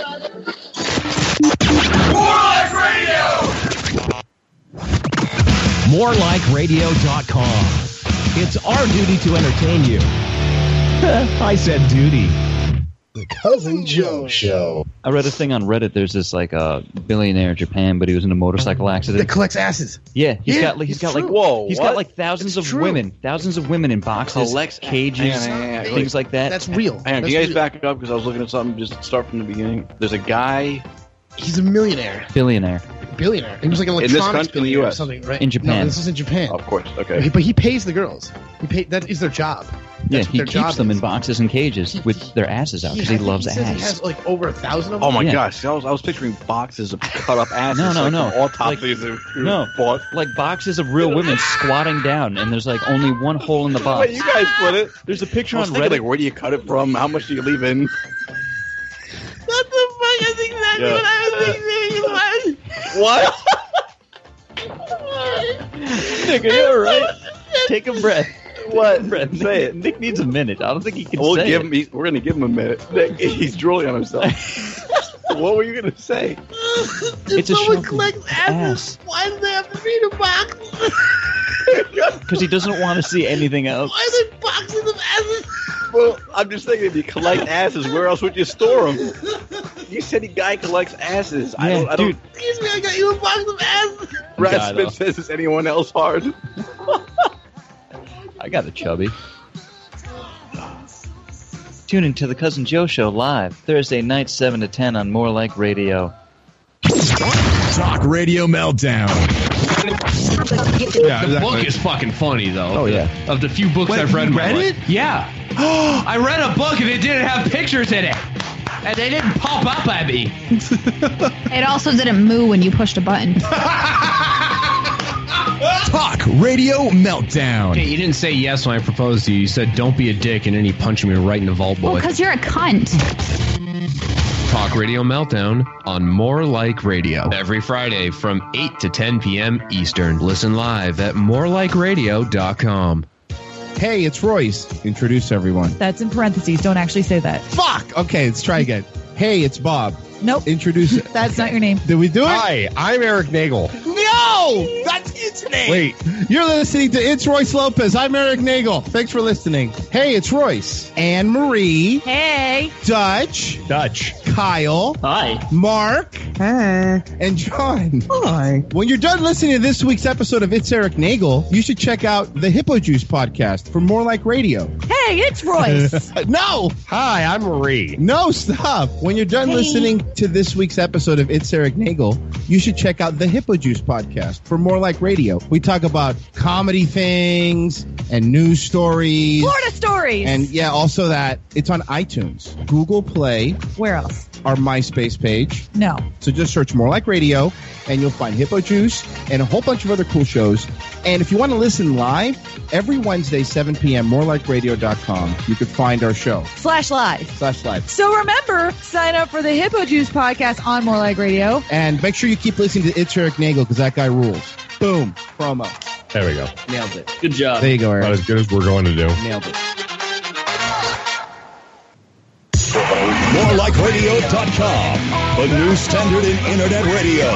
more like radio dot com. It's our duty to entertain you. I said duty. The Cousin Joe Show. I read a thing on Reddit. There's this like uh, billionaire in Japan, but he was in a motorcycle accident. That collects asses. Yeah, he's Yeah, got like he's it's got like true. Whoa, he's what? got like thousands It's of true. women, thousands of women in boxes, Collects- cages, hang on, hang on, hang on. things like that. That's real. Hang on, That's can you guys real. back it up because I was looking at something. Just start from the beginning. There's a guy He's a millionaire. Billionaire Billionaire. He was like an In this electronics country, in the billionaire U or S? something, right? In Japan. No, this is in Japan. Of course, But okay. he, but he pays the girls. He pay, that is their job. Yeah, That's what he their job keeps them is. in boxes and cages with their asses out because he I think loves he says ass. He has like over a thousand of them. Oh my Yeah. gosh, I was, I was picturing boxes of cut up asses. No, no, like, no. from autopsies Like- of no, bought. like boxes of real women squatting down, and there's like only one hole in the box. Wait, you guys put it. There's a picture I was on thinking, Reddit. like, where do you cut it from? How much do you leave in? What the fuck? That's exactly Yeah. what I was thinking. What? Nick, are you alright? Take a breath. What? Breath. Say it. Nick needs a minute. I don't think he can We'll say give it. him. He's, we're gonna give him a minute. Nick, he's drooling on himself. What were you gonna say? It's a Someone show. collects asses. Why do they have to be in a box? Because he doesn't want to see anything else. Why are there boxes of asses? Well, I'm just thinking, if you collect asses, where else would you store them? You said a guy collects asses. I Yeah, don't. I don't. dude. Excuse me, I got you a box of asses. Brad God, Smith uh, says, "Is anyone else hard?" I got a chubby. Tune into the Cousin Joe Show live Thursday night, seven to ten on More Like Radio. Talk Radio Meltdown. the exactly. book is fucking funny, though. Oh, yeah. Of the few books Wait, I've read you in my read life. it? Yeah. I read a book and it didn't have pictures in it. And they didn't pop up at me. It also didn't moo when you pushed a button. Talk Radio Meltdown. Okay, you didn't say yes when I proposed to you. You said, don't be a dick, and then you punched me right in the vault, boy. Well, because you're a cunt. Talk Radio Meltdown on More Like Radio. Every Friday from eight to ten p.m. Eastern. Listen live at more like radio dot com. Hey, it's Royce. Introduce everyone. That's in parentheses. Don't actually say that. Fuck! Okay, let's try again. Hey, it's Bob. Nope. Introduce it. That's not your name. Did we do it? Hi, I'm Eric Nagel. No! That's its name! Wait, you're listening to It's Royce Lopez. I'm Eric Nagel. Thanks for listening. Hey, it's Royce. Anne Marie. Hey. Dutch. Dutch. Kyle. Hi. Mark. Hi. And John. Hi. When you're done listening to this week's episode of It's Eric Nagel, you should check out the Hippo Juice podcast for More Like Radio. Hey, it's Royce. No! Hi, I'm Marie. No, stop. When you're done Hey. listening to this week's episode of It's Eric Nagel, you should check out the Hippo Juice podcast for More Like Radio. We talk about comedy things and news stories. Florida stories. And yeah, also that. It's on iTunes, Google Play. Where else? Our MySpace page. No. So just search More Like Radio, and you'll find Hippo Juice and a whole bunch of other cool shows. And if you want to listen live, every Wednesday, seven p.m., more like radio dot com, you can find our show. Slash live. Slash live. So remember, sign up for the Hippo Juice podcast on More Like Radio. And make sure you keep listening to It's Eric Nagel, because that guy rules. Boom. Promo. There we go. Nailed it. Good job. There you go, Eric. Not as good as we're going to do. Nailed it. more like radio dot com, the new standard in internet radio.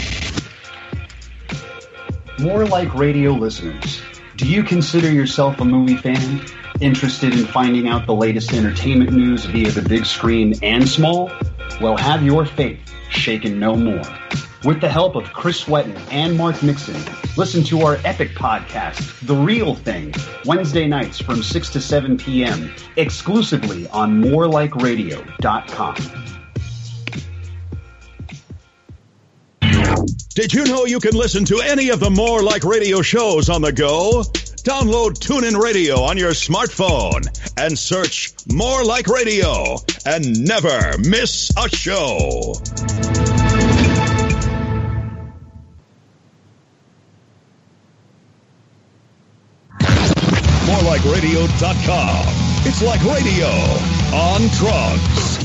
More Like Radio listeners, do you consider yourself a movie fan? Interested in finding out the latest entertainment news via the big screen and small? Well, have your faith shaken no more. With the help of Chris Sweatin and Mark Nixon, listen to our epic podcast, The Real Thing, Wednesday nights from six to seven p.m., exclusively on more like radio dot com. Did you know you can listen to any of the More Like Radio shows on the go? Download TuneIn Radio on your smartphone and search More Like Radio and never miss a show. more like radio dot com. It's like radio on drugs.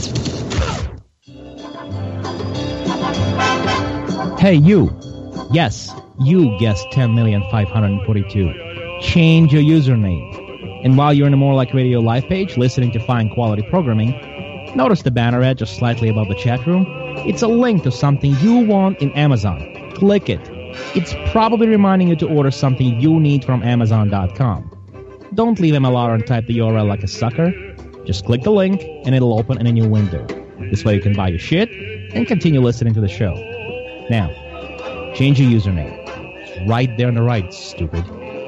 Hey, you. Yes, you guessed ten million five hundred forty-two. Change your username. And while you're in the More Like Radio live page, listening to fine quality programming, notice the banner ad just slightly above the chat room? It's a link to something you want in Amazon. Click it. It's probably reminding you to order something you need from amazon dot com. Don't leave M L R and type the U R L like a sucker. Just click the link and it'll open in a new window. This way you can buy your shit and continue listening to the show. Now, change your username. It's right there on the right, stupid.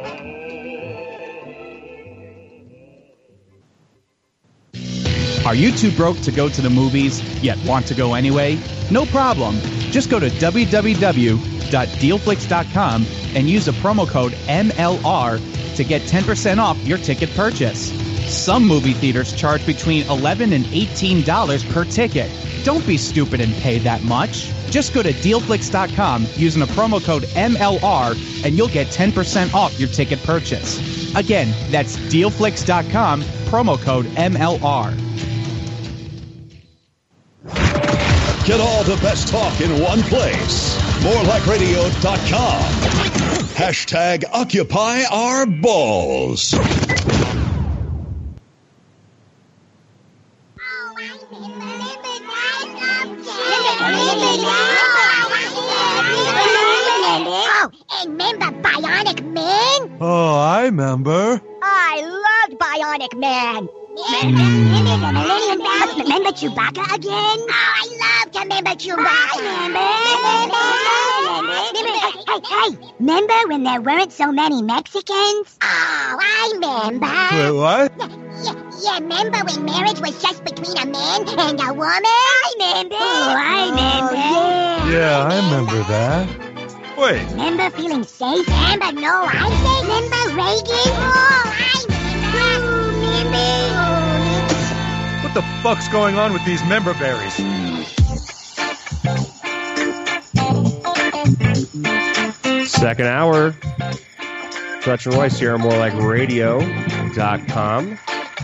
Are you too broke to go to the movies, yet want to go anyway? No problem. Just go to w w w dot deal flix dot com and use the promo code M L R to get ten percent off your ticket purchase. Some movie theaters charge between eleven dollars and eighteen dollars per ticket. Don't be stupid and pay that much. Just go to deal flix dot com using the promo code M L R and you'll get ten percent off your ticket purchase. Again, that's deal flix dot com, promo code M L R. Get all the best talk in one place. more like radio dot com. Hashtag Occupy Our Balls. Oh, and remember Bionic Man? Oh, I remember. I loved Bionic Man. Remember Chewbacca again? Oh, I love to remember Chewbacca. Remember? Hey, hey, remember when there weren't so many Mexicans? Oh, I remember. Wait, what? Yeah, yeah, remember when marriage was just between a man and a woman? I remember. Oh, I remember. Yeah, I remember that. way. Remember feeling safe, and but no, I say remember Reagan? Oh, I remember. What the fuck's going on with these member berries? Second hour. Dutch and Royce here on more like radio dot com.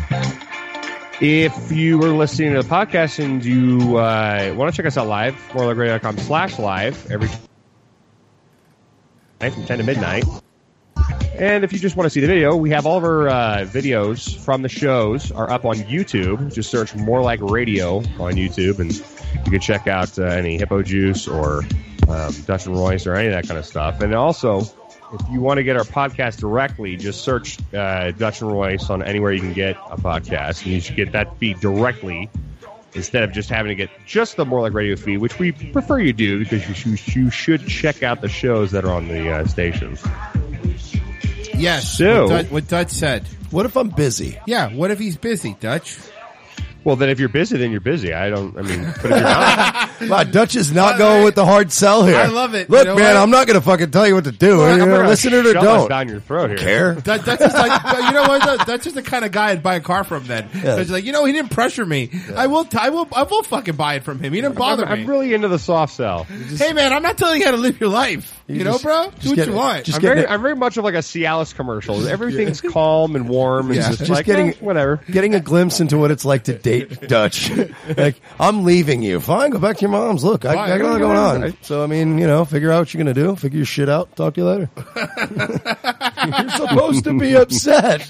If you were listening to the podcast and you uh, want to check us out live, more like radio dot com slash live every night from ten to midnight. And if you just want to see the video, we have all of our uh, videos from the shows are up on YouTube. Just search More Like Radio on YouTube, and you can check out uh, any Hippo Juice or um, Dutch and Royce or any of that kind of stuff. And also, if you want to get our podcast directly, just search uh, Dutch and Royce on anywhere you can get a podcast, and you should get that feed directly instead of just having to get just the More Like Radio feed, which we prefer you do because you, should, you should check out the shows that are on the uh, stations. Yes, So- what, Dutch, what Dutch said. What if I'm busy? Yeah, what if he's busy, Dutch? Well, then if you're busy, then you're busy. I don't, I mean, but if you're not. Wow, Dutch is not going with the hard sell here. I love it. Look, You know man, what? I'm not going to fucking tell you what to do. Well, You're I'm going to gonna listen to it or shove us don't. down your throat here. Care? Dutch, Dutch is like, you know what? Dutch, Dutch is the kind of guy I'd buy a car from. Then, Yeah. so he's like, you know, he didn't pressure me. I will, I will, I will fucking buy it from him. He didn't bother I'm, me. I'm really into the soft sell. Hey, man, I'm not telling you how to live your life. You, You know, just- bro? just Do what get you it. want. Just I'm get very, it. I'm very much of like a Cialis commercial. Everything's calm and warm and Yeah. just, Just like, getting- eh, whatever. Getting a glimpse into what it's like to date Dutch. Like, I'm leaving you. Fine, go back to your mom's. Look, I, I got a lot going on. So, I mean, you know, figure out what you're going to do. Figure your shit out. Talk to you later. You're supposed to be upset.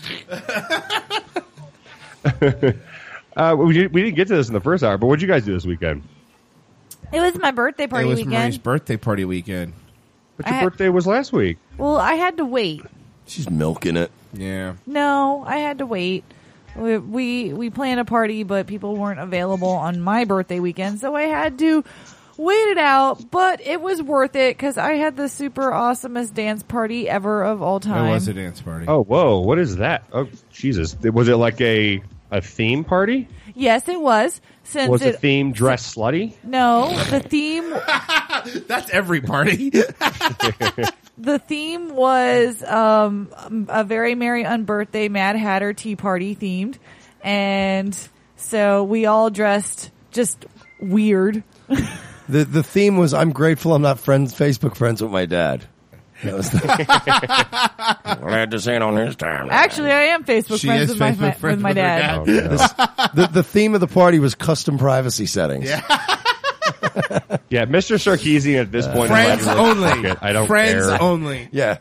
uh, we, did, we didn't get to this in the first hour, but what'd you guys do this weekend? It was my birthday It party was weekend. Marie's birthday party weekend. But your I had- birthday was last week. Well, I had to wait. She's milking it. Yeah. No, I had to wait. We, we we planned a party, but people weren't available on my birthday weekend, so I had to wait it out. But it was worth it because I had the super awesomest dance party ever of all time. It was a dance party. Oh, whoa. What is that? Oh, Jesus. Was it like a, a theme party? Yes, it was. Since Was the it, theme dress slutty? no, the theme That's every party. the theme was um, a very merry unbirthday Mad Hatter tea party themed, and so we all dressed just weird. The the theme was, I'm grateful I'm not friends, Facebook friends with my dad. That was the glad to see it on his time. Actually, I am Facebook She friends is with my, Facebook my friends with my with her dad. dad. This- the, the theme of the party was custom privacy settings. Yeah. Yeah, Mister Sarkeesian at this point. Friends is like, only. "Fuck it, I don't Friends care. only. Yeah.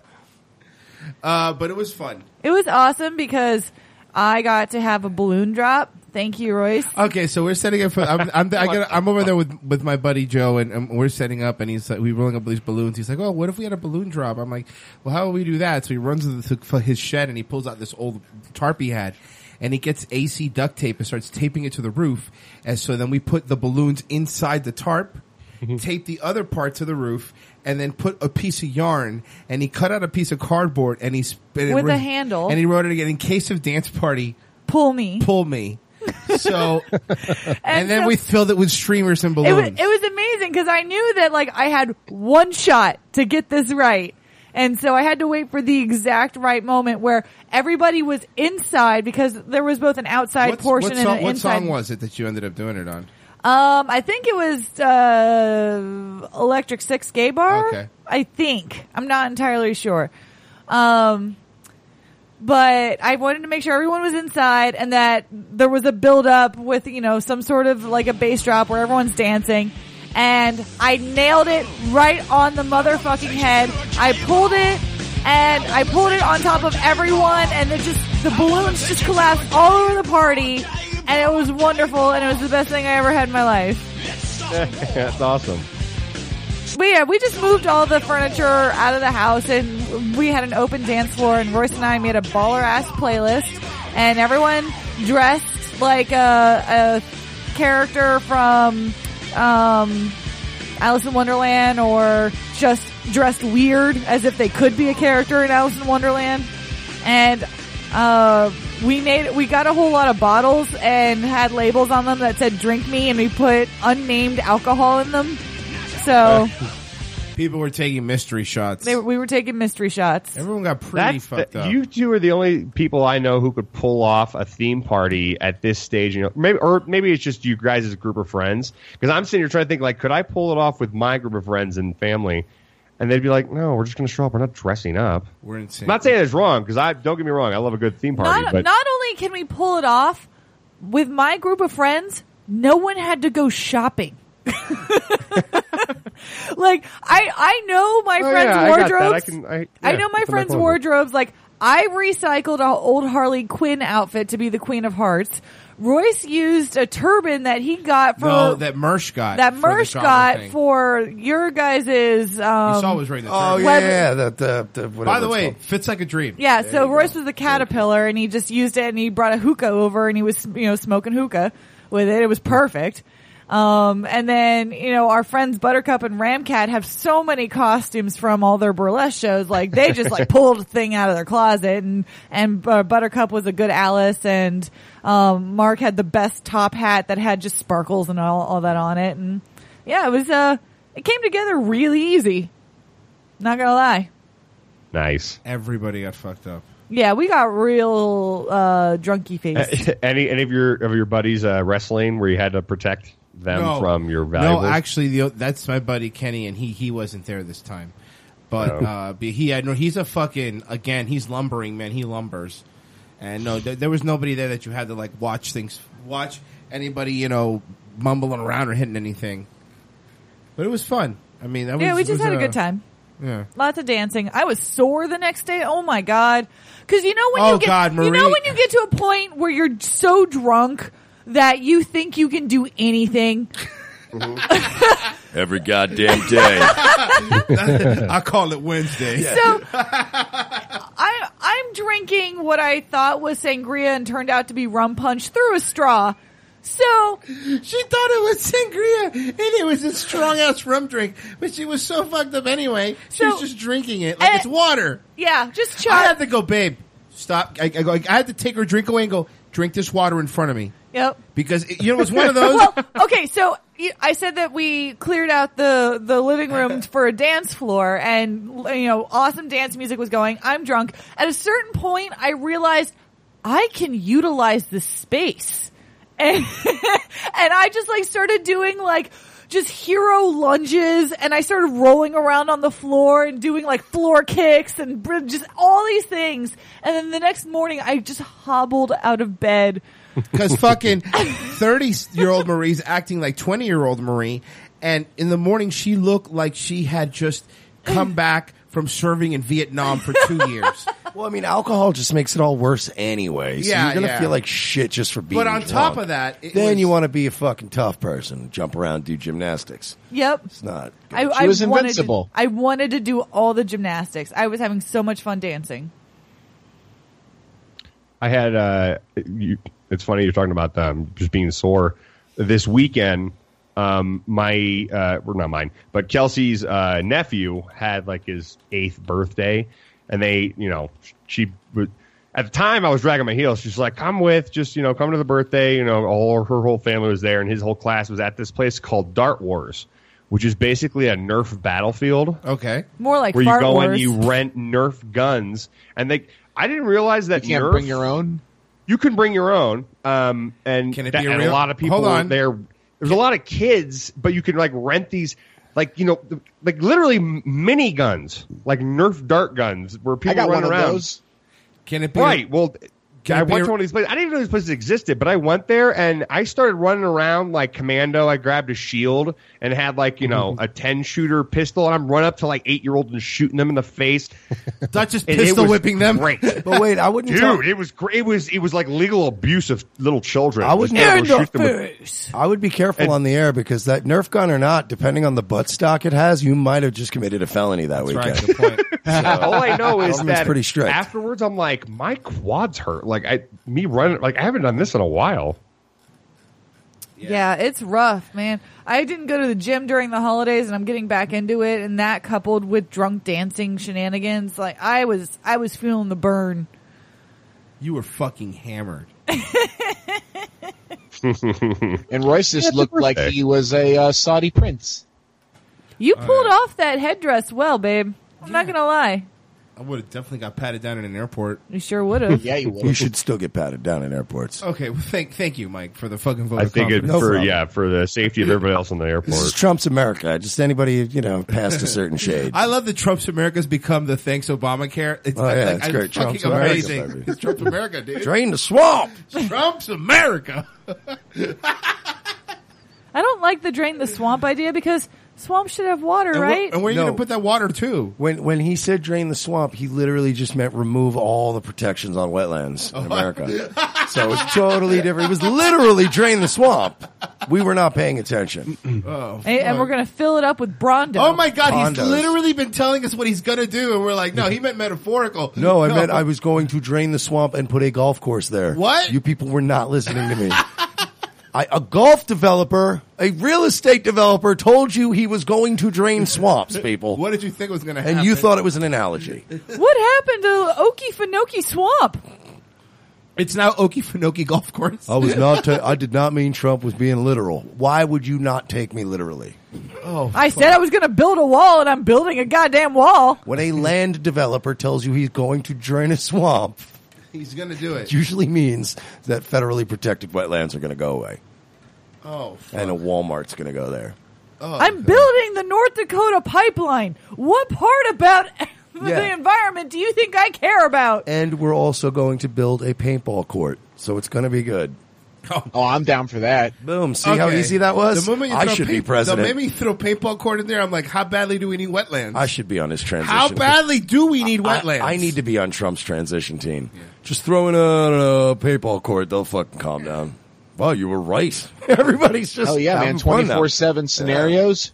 Uh, but it was fun. It was awesome because I got to have a balloon drop. Thank you, Royce. Okay, so we're setting up. For, I'm, I'm, I got, I'm over there with, with my buddy Joe, and, and we're setting up, and he's like, we're rolling up these balloons. He's like, "Oh, what if we had a balloon drop?" I'm like, "Well, how would we do that?" So he runs to, the, to his shed, and he pulls out this old tarp he had, and he gets A C duct tape and starts taping it to the roof. And so then we put the balloons inside the tarp, tape the other part to the roof, and then put a piece of yarn, and he cut out a piece of cardboard, and he spit it With a right- handle. and he wrote it again, in case of dance party, pull me, pull me. So, and, And then so- we filled it with streamers and It was, balloons. it was amazing because I knew that like I had one shot to get this right. And so I had to wait for the exact right moment where everybody was inside because there was both an outside What's- portion what and song, an what inside. song was it that you ended up doing it on? Um, I think it was uh, Electric Six Gay Bar. Okay. I think I'm not entirely sure. Um, but I wanted to make sure everyone was inside and that there was a build up with, you know, some sort of like a bass drop where everyone's dancing. And I nailed it right on the motherfucking head. I pulled it and I pulled it on top of everyone and it just, the balloons just collapsed all over the party. And it was wonderful and it was the best thing I ever had in my life. That's awesome. But yeah, we just moved all the furniture out of the house and we had an open dance floor and Royce and I made a baller ass playlist and everyone dressed like a, a character from um, Alice in Wonderland or just dressed weird as if they could be a character in Alice in Wonderland. And uh, we made we got a whole lot of bottles and had labels on them that said drink me and we put unnamed alcohol in them. So People were taking mystery shots. They, we were taking mystery shots. Everyone got pretty That's fucked the- up. You two are the only people I know who could pull off a theme party at this stage. You know, maybe or maybe it's just you guys as a group of friends. Because I'm sitting here trying to think, like, could I pull it off with my group of friends and family? And they'd be like, "No, we're just going to show up. We're not dressing up. We're insane." I'm not saying it's wrong because I don't get me wrong. I love a good theme party, Not, but not only can we pull it off with my group of friends, no one had to go shopping. Like I, I know my Oh, friends' yeah, I got that. wardrobes. I can- I- I yeah, know my put my friends' clothes on. wardrobes. Like I recycled an old Harley Quinn outfit to be the Queen of Hearts. Royce used a turban that he got for No, that Mersh got. that for the Mersh shower got thing. for your guys' um, You saw it was right in the Oh turban. yeah, yeah, that the, the whatever By the it's way, called. fits like a dream. Yeah, so Royce was the caterpillar, and he just used it, and he brought a hookah over, and he was, you know, smoking hookah with it. It was perfect. Um, and then, you know, our friends Buttercup and Ramcat have so many costumes from all their burlesque shows. Like, they just, like, pulled a thing out of their closet, and, and uh, Buttercup was a good Alice, and, um, Mark had the best top hat that had just sparkles and all, all that on it. And, yeah, it was, uh, it came together really easy. Not gonna lie. nice. Everybody got fucked up. Yeah, we got real, uh, drunky face. any any of your of your buddies uh, wrestling where you had to protect them No. from your valuables? No, actually, the, that's my buddy Kenny, and he he wasn't there this time. But Oh. uh, but he had no. He's a fucking again. He's lumbering, man. He lumbers, and no, th- there was nobody there that you had to like watch things, watch anybody, you know, mumbling around or hitting anything. But it was fun. I mean, that was, Yeah, we it just was, had a uh, good time. Yeah. Lots of dancing. I was sore the next day. Oh my god! Because you know when Oh, you get, God, you know Marie. when you get to a point where you're so drunk that you think you can do anything. Every goddamn day. I call it Wednesday. So I I'm drinking what I thought was sangria and turned out to be rum punch through a straw. So she thought it was sangria, and it was a strong ass rum drink, but she was so fucked up anyway. She was So- just drinking it like and- it's water. Yeah, just I chop. had to go, babe. Stop. I, I, go, I had to take her drink away and go drink this water in front of me Yep. because it, you know it was one of those. Well, okay, so y- I said that we cleared out the, the living room for a dance floor and, you know, awesome dance music was going. I'm drunk. At a certain point, I realized I can utilize this space. And, and I just like started doing like just hero lunges and I started rolling around on the floor and doing like floor kicks and br- just all these things. And then the next morning I just hobbled out of bed. Because fucking thirty-year-old Marie's acting like twenty-year-old Marie, and in the morning she looked like she had just come back from serving in Vietnam for two years. Well, I mean, alcohol just makes it all worse anyway. So Yeah, you're gonna yeah. feel like shit just for being But on drunk. top of that, it then was- you want to be a fucking tough person, jump around, do gymnastics. Yep. It's not. I, She I was wanted invincible. To, I wanted to do all the gymnastics. I was having so much fun dancing. I had. Uh, you, it's funny you're talking about um, just being sore. This weekend, um, my uh, well, not mine, but Kelsey's uh, nephew had like his eighth birthday, and they, you know, she would. At the time, I was dragging my heels. She's like, "Come with, just you know, come to the birthday." You know, all her whole family was there, and his whole class was at this place called Dart Wars, which is basically a Nerf battlefield. Okay, More like where you fart go wars. and you rent Nerf guns, and they. I didn't realize that You can't Nerf, bring your own? You can bring your own, um, and, Can it that- be a and real- a lot of people Hold on. there. There's a lot of kids, but you can like rent these, like you know, like literally mini guns, like Nerf dart guns, where people I got run one around. of those. Can it be Right. Well, Can I it be went a- to one of these places. I didn't even know these places existed, but I went there and I started running around like commando. I grabbed a shield and had like, you know, Mm-hmm. a ten shooter pistol, and I'm running up to like eight year olds and shooting them in the face. Not just And it pistol was whipping them. Great. But wait, I wouldn't. Dude, tell- it was great. It was it was like legal abuse of little children. I wouldn't Just ever able to In shoot the them with- face. I would be careful And- on the air because that Nerf gun or not, depending on the butt stock it has, you might have just committed a felony that That's weekend. right. Good point. All I know is Government's that pretty strict. afterwards, I'm like, my quads hurt. Like I, me running, like I haven't done this in a while. Yeah, it's rough, man. I didn't go to the gym during the holidays, and I'm getting back into it. And that coupled with drunk dancing shenanigans, like I was, I was feeling the burn. You were fucking hammered. And Royce just Happy looked like birthday. he was a uh, Saudi prince. You pulled off that headdress well, babe. I'm not gonna lie. I would have definitely got patted down in an airport. You sure would have. Yeah, you would. You should still get patted down in airports. Okay, well, thank thank you, Mike, for the fucking vote I of think it confidence. No for problem. yeah for the safety of everybody else in the This is airport. Trump's America. Just anybody, you know, past a certain shade. I love that Trump's America's become the thanks Obamacare. It's Oh, like, yeah, like, it's it's great. fucking Trump's America, amazing. baby. It's Trump's America, dude. Drain the swamp. Trump's America. I don't like the drain the swamp idea because swamps should have water, And, right? where, and where are you No. going to put that water to? When when he said drain the swamp, he literally just meant remove all the protections on wetlands in America. So it's totally different. It was literally drain the swamp. We were not paying attention. Oh, and, and we're gonna fill it up with Brondo. Oh my God, he's Condos. literally been telling us what he's going to do, and we're like, no, he meant metaphorical. No, I meant I was going to drain the swamp and put a golf course there. What? You people were not listening to me. I, a golf developer, a real estate developer told you he was going to drain swamps, people. What did you think was going to happen? And you thought it was an analogy. What happened to Okefenokee Swamp? It's now Okefenokee Golf Course. I was not. Ta- I did not mean Trump was being literal. Why would you not take me literally? Oh, I said I was going to build a wall, and I'm building a goddamn wall. When a land developer tells you he's going to drain a swamp, he's going to do it. it usually means that federally protected wetlands are going to go away, Oh, fuck. and a Walmart's going to go there. Oh, I'm God. building the North Dakota pipeline. What part about the Yeah. environment do you think I care about? And we're also going to build a paintball court, so it's going to be good. Oh, I'm down for that. Boom! See how Okay. easy that was? The moment you I throw should be paint- president. The moment you throw paintball court in there, I'm like, how badly do we need wetlands? I should be on his transition. How badly do we need I- wetlands? I, need to be on Trump's transition team. Just throw in a, a paintball court; they'll fucking calm down. Wow, you were right. Everybody's just Oh yeah, having man. fun now. twenty-four seven scenarios.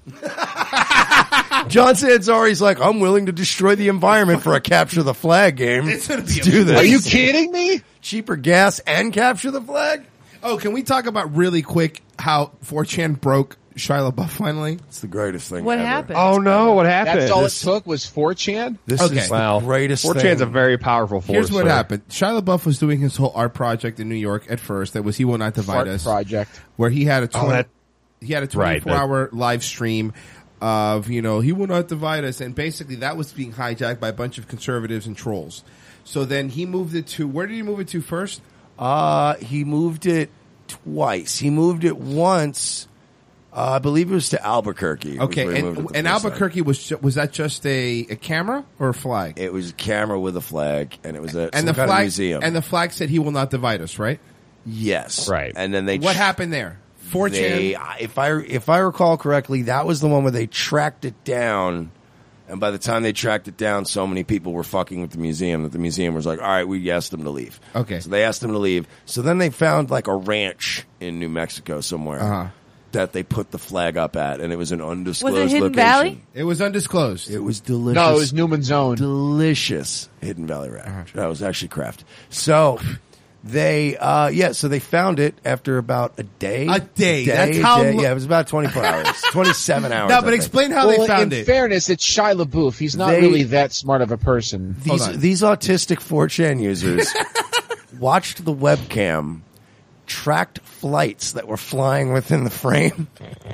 John Sanzari's like, I'm willing to destroy the environment for a capture the flag game. It's gonna be Let's do this. Are you kidding me? Cheaper gas and capture the flag? Oh, can we talk about really quick how four chan broke Shia LaBeouf finally? It's the greatest thing What ever. happened? Oh no! What happened? That's all This- it took was four chan. This Okay. is the Wow. greatest four thing. chan's a very powerful force. Here's what sir. happened. Shia LaBeouf was doing his whole art project in New York at first. That was He Will Not Divide Fart Us, project. where he had a Oh, twenty, that- he had a Right, twenty-four hour live stream of, you know, He Will Not Divide Us, and basically that was being hijacked by a bunch of conservatives and trolls. So then he moved it to, where did he move it to first? Uh, he moved it twice. He moved it once. Uh, I believe it was to Albuquerque. was Okay, where he moved it and, the and first time. Albuquerque was ju- was that just a, a camera or a flag? It was a camera with a flag, and it was a And some the kind flag of museum. and the flag said He Will Not Divide Us, right? yes, Right. And then they What happened there? four chan. They, if I if I recall correctly, that was the one where they tracked it down, and by the time they tracked it down, so many people were fucking with the museum that the museum was like, "All right, we asked them to leave." Okay. so they asked them to leave. So then they found like a ranch in New Mexico somewhere Uh-huh. that they put the flag up at, and it was an undisclosed Was it Hidden location. Valley? It was undisclosed. It was delicious. No, it was Newman's Own. delicious Hidden Valley Ranch. That was actually Kraft. So they, uh, yeah, so they found it after about a day. A day. A That's a how day. lo- Yeah, it was about twenty-four hours. twenty-seven hours. No, I but think. explain how well, they found in it. fairness, it's Shia LaBeouf. He's not They- really that smart of a person. Hold These, on. these autistic four chan users watched the webcam, tracked flights that were flying within the frame,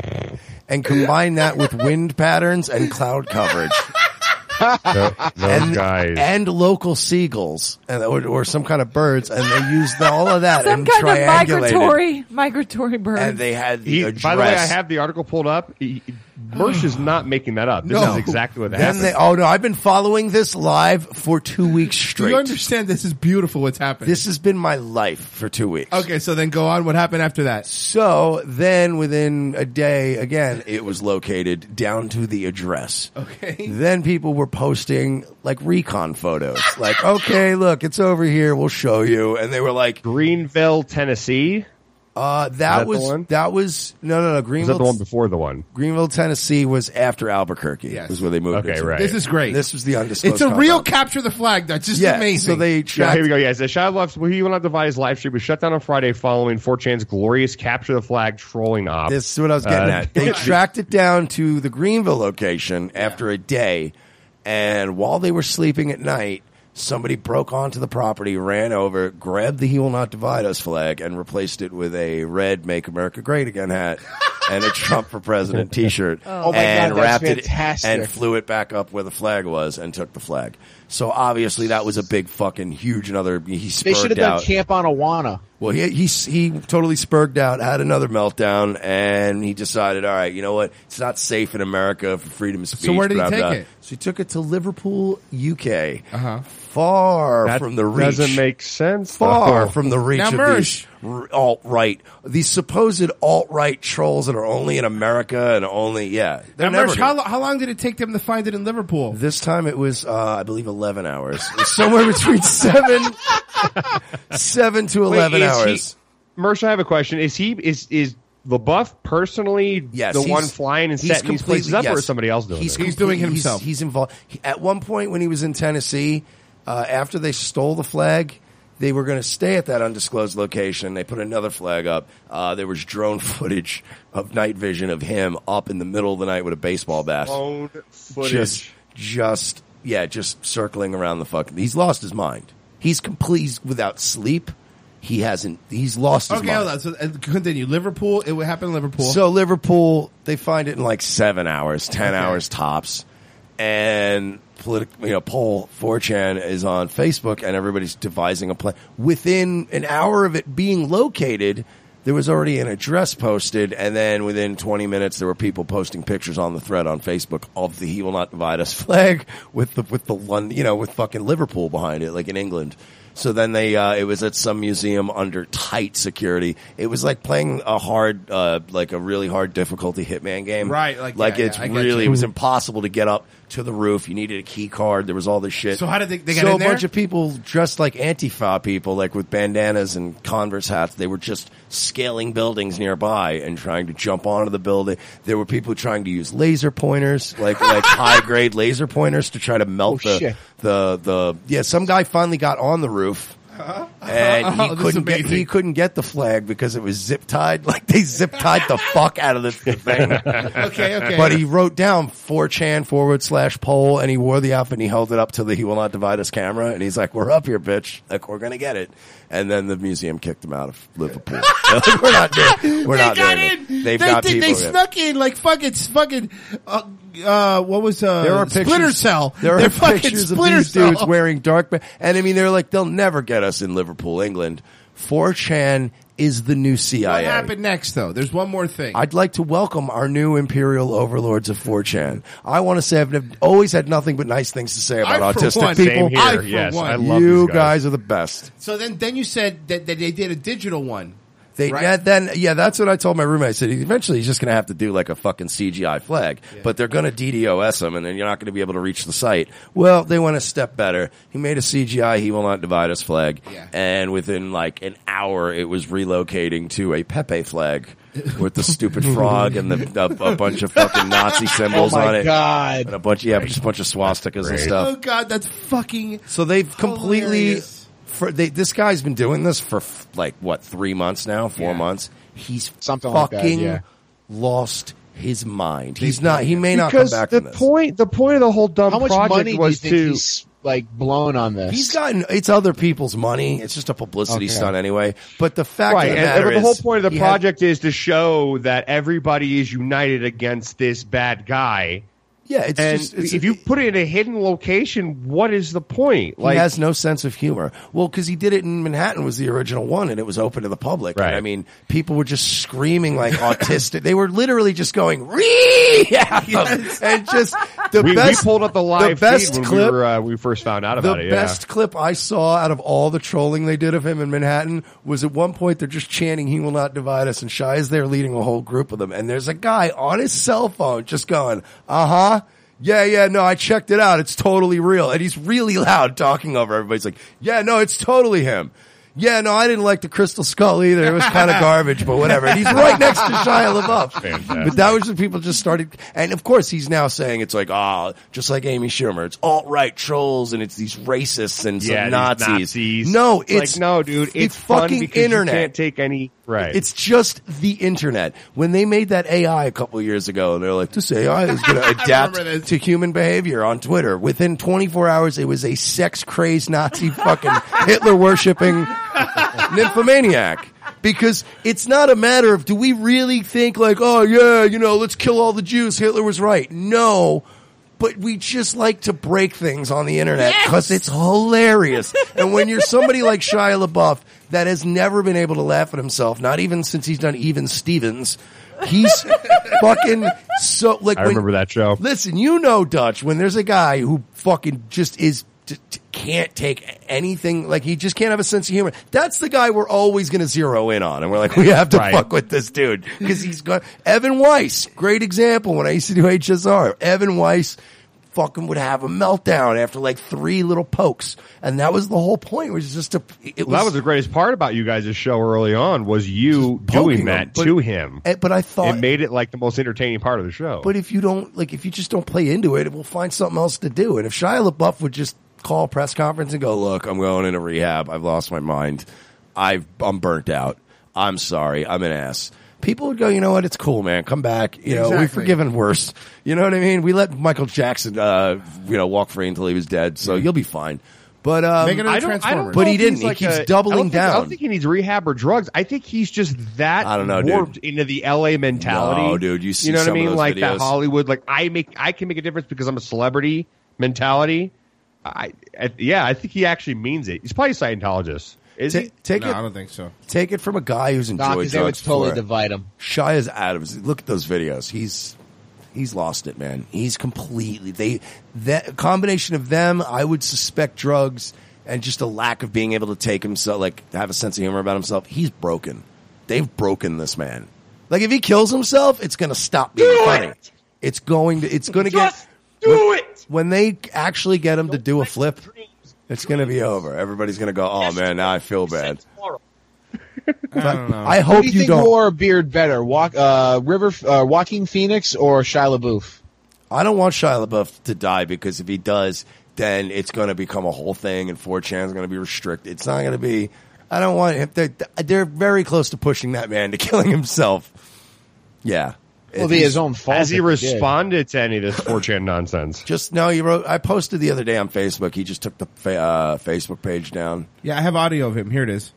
and combined that with wind patterns and cloud coverage. Those and, guys. and local seagulls and, or, or some kind of birds, and they used all of that Some and kind of triangulated. migratory, migratory bird. And they had the He- address. by the way, I have the article pulled up. He, Mersh is not making that up. This No. is exactly what Then happened. they, oh no, I've been following this live for two weeks Do straight. you understand this is beautiful what's happening? This has been my life for two weeks. Okay, so then go on. What happened after that? So then within a day, again, it was located down to the address. Okay. Then people were posting like recon photos. Like, okay, look, it's over here. We'll show you. And they were like, Greenville, Tennessee. uh, that, that the was, one? that was, no, no, no, Was that Greenville. the one before the one? Greenville, Tennessee was after Albuquerque. Yes. Was where they moved Okay, it to. right. This is great. This was the undisclosed. It's a real compound. capture the flag. That's just yeah, amazing. So they Yeah, tracked here we go. Yeah, it says Shia LaBeouf, well, he will not divide his live stream was shut down on Friday following four chan's glorious capture the flag trolling op. This is what I was getting Uh, at. They tracked it down to the Greenville location after a day, and while they were sleeping at night, somebody broke onto the property, ran over, grabbed the He Will Not Divide Us flag, and replaced it with a red Make America Great Again hat. and a Trump for President T-shirt, Oh my and God, that's wrapped it fantastic. and flew it back up where the flag was and took the flag. So obviously that was a big fucking huge another. He They spurred should have done out. Camp on Awana. Well, he, he he totally spurred out, had another meltdown, and he decided, all right, you know what? It's not safe in America for freedom of speech. So where did he blah, take blah. it? So he took it to Liverpool, U K. Uh-huh. Far That from the reach. doesn't make sense. Far though. from the reach Now, of Mersh. these r- alt-right, these supposed alt-right trolls that are only in America and only, yeah. They're Now, never Mersh, gonna- how, lo- how long did it take them to find it in Liverpool? This time it was, uh, I believe, eleven hours. It was somewhere between seven, seven to Wait, eleven is hours. He, Mersh, I have a question. Is he is is LaBeouf personally Yes, the he's- one flying and he's setting these places completely- up, or yes. is somebody else doing He's it? He's doing complete- himself. He's, he's involved. He, at one point when he was in Tennessee, uh, after they stole the flag, they were going to stay at that undisclosed location. They put another flag up. Uh, there was drone footage of night vision of him up in the middle of the night with a baseball bat. Drone footage. Just, just, yeah, just circling around the fucking. He's lost his mind. He's complete. He's without sleep. He hasn't. He's lost his Okay, mind. hold on. So uh, continue. Liverpool. It would happen in Liverpool. So Liverpool, they find it in like seven hours, ten Okay. hours tops, and politic, you know, poll four chan is on Facebook, and everybody's devising a plan. Within an hour of it being located, there was already an address posted, and then within twenty minutes, there were people posting pictures on the thread on Facebook of the "He Will Not Divide Us" flag with the with the London, you know, with fucking Liverpool behind it, like in England. So then they, uh, it was at some museum under tight security. It was like playing a hard, uh, like a really hard difficulty Hitman game. Right, like, like yeah, it's yeah, I get really, you. it was impossible to get up to the roof. You needed a key card. There was all this shit. So how did they- they get so in a there? bunch of people dressed like Antifa people, like with bandanas and Converse hats. They were just scaling buildings nearby and trying to jump onto the building. There were people trying to use laser pointers, like, like high grade laser pointers to try to melt Oh, the, shit. the, the, yeah, some guy finally got on the roof. And Oh, he this is couldn't get amazing. he couldn't get the flag because it was zip tied. Like they zip tied the fuck out of the thing. Okay, okay. But he wrote down four chan forward slash poll, and he wore the outfit and he held it up to the "He Will Not Divide Us" camera, and he's like, "We're up here, bitch! Like we're gonna get it." And then the museum kicked him out of Liverpool. We're not doing. We're they not got doing in. it. They've they got did, people. They in. snuck in like fucking fucking. Uh, uh, what was uh? There are Splinter pictures, Cell. There They're are fucking pictures of Splinter these dudes Cell. wearing dark. Ba- and I mean, they're like, they'll never get us in Liverpool, England. four chan is the new C I A. What happened next, though? There's one more thing. I'd like to welcome our new imperial overlords of four chan. I want to say I've nev- always had nothing but nice things to say about I, for autistic one, people. Same here. I, for yes, one. I love You these guys. guys. are the best. So then, then you said that, that they did a digital one. They, Right. yeah, then, yeah, that's what I told my roommate. I said, eventually he's just going to have to do like a fucking C G I flag, but they're going to D DoS him and then you're not going to be able to reach the site. Well, they went a step better. He made a C G I, He Will Not Divide Us flag. Yeah. And within like an hour, it was relocating to a Pepe flag with the stupid frog and the, a, a bunch of fucking Nazi symbols Oh my on it. God. And a bunch, yeah, just a bunch of swastikas and stuff. Oh god, that's fucking. So they've completely. hilarious. For they, this guy's been doing this for f- like what three months now, four Yeah. months. He's Something like fucking that, yeah. lost his mind. He's not. He may not come Because back the from this. point, the point of the whole dumb How much project money do you was think to. he's like blown on this? He's gotten. It's other people's money. It's just a publicity Okay. stunt anyway. But the fact Right, of the and, matter but the is, whole point of the he had- project is to show that everybody is united against this bad guy. yeah, it's And just. It's if you put it in a hidden location, what is the point? he has no sense of humor. Well, because he did it in Manhattan was the original one, and it was open to the public. Right. And, I mean, people were just screaming like autistic. They were literally just going "Ree!" and just the we, best. we pulled up the live the best feed when clip. we, were, uh, we first found out The about it. best clip I saw out of all the trolling they did of him in Manhattan was at one point they're just chanting "He will not divide us," and Shai is there leading a whole group of them, and there's a guy on his cell phone just going, "Uh huh." Yeah, yeah, no, I checked it out. It's totally real. And he's really loud talking over everybody. He's like, yeah, no, it's totally him. Yeah, no, I didn't like the Crystal Skull either. It was kind of garbage, but whatever. And he's right next to Shia LaBeouf. Fantastic. But that was when people just started. And of course, he's now saying it's like, ah, just like Amy Schumer. It's alt-right trolls and it's these racists and some yeah, these Nazis. Nazis. No, it's, it's like, no, dude, the it's fun fucking because internet. You can't take any. Right. It's just the internet. When they made that A I a couple of years ago, and they're like, this A I is going to adapt remember this. to human behavior on Twitter. Within twenty-four hours, it was a sex-crazed Nazi fucking Hitler-worshipping nymphomaniac. because it's not a matter of do we really think like, oh yeah, you know, let's kill all the Jews. Hitler was right. No. But we just like to break things on the internet because Yes! it's hilarious. And when you're somebody like Shia LaBeouf that has never been able to laugh at himself, not even since he's done Even Stevens, he's fucking so like. I remember when, that show. Listen, you know, Dutch, when there's a guy who fucking just is t- t- can't take anything, like he just can't have a sense of humor. That's the guy we're always going to zero in on, and we're like, we have to Right. fuck with this dude because he's got Evan Weiss, great example. When I used to do H S R, Evan Weiss fucking would have a meltdown after like three little pokes, and that was the whole point. Was just to it Well, that was the greatest part about you guys' show early on was you poking doing him, that but- to him. eh, but I thought- it made it like the most entertaining part of the show. But if you don't, like, if you just don't play into it, we'll find something else to do. And if Shia LaBeouf would just call a press conference and go, look, I'm going into rehab. I've lost my mind. I've, I'm burnt out. I'm sorry. I'm an ass. People would go, you know what? It's cool, man. Come back. You know, we've Exactly. forgiven worse. You know what I mean? We let Michael Jackson, uh, you know, walk free until he was dead. So you'll be fine. But, um, Make another I don't, I Transformer. don't But know he if didn't. he's He like keeps a- doubling I don't think, I down. don't think he needs rehab or drugs. I think he's just that I don't know, dude. warped into the L A mentality. No, dude, you see you know what some I of mean? those Like videos. that Hollywood, like I make, I can make a difference because I'm a celebrity mentality. I, I yeah, I think he actually means it. He's probably a Scientologist. Is Ta- he? take No, it. I don't think so. Take it from a guy who's enjoyed Nah, 'cause they would drugs totally before. divide him. Shia's out of his. Look at those videos. He's he's lost it, man. He's completely they that combination of them. I would suspect drugs and just a lack of being able to take himself, like have a sense of humor about himself. He's broken. They've broken this man. Like if he kills himself, it's going to stop being Do funny. it! It's going to. It's going to Just get. do when, it! when they actually get him to do a flip. It's going to be over. Everybody's going to go, oh man, now I feel bad. I don't know. I Who hope do you, you think don't. wore a beard better, Walk, uh, River, uh, Joaquin Phoenix or Shia LaBeouf? I don't want Shia LaBeouf to die because if he does, then it's going to become a whole thing and four chan is going to be restricted. It's not going to be. I don't want him. They're, they're very close to pushing that man to killing himself. Yeah. It'll be his own fault. Has he if did. responded to any of this four chan nonsense? Just no, he wrote. I posted the other day on Facebook. He just took the fa- uh, Facebook page down. Yeah, I have audio of him. Here it is.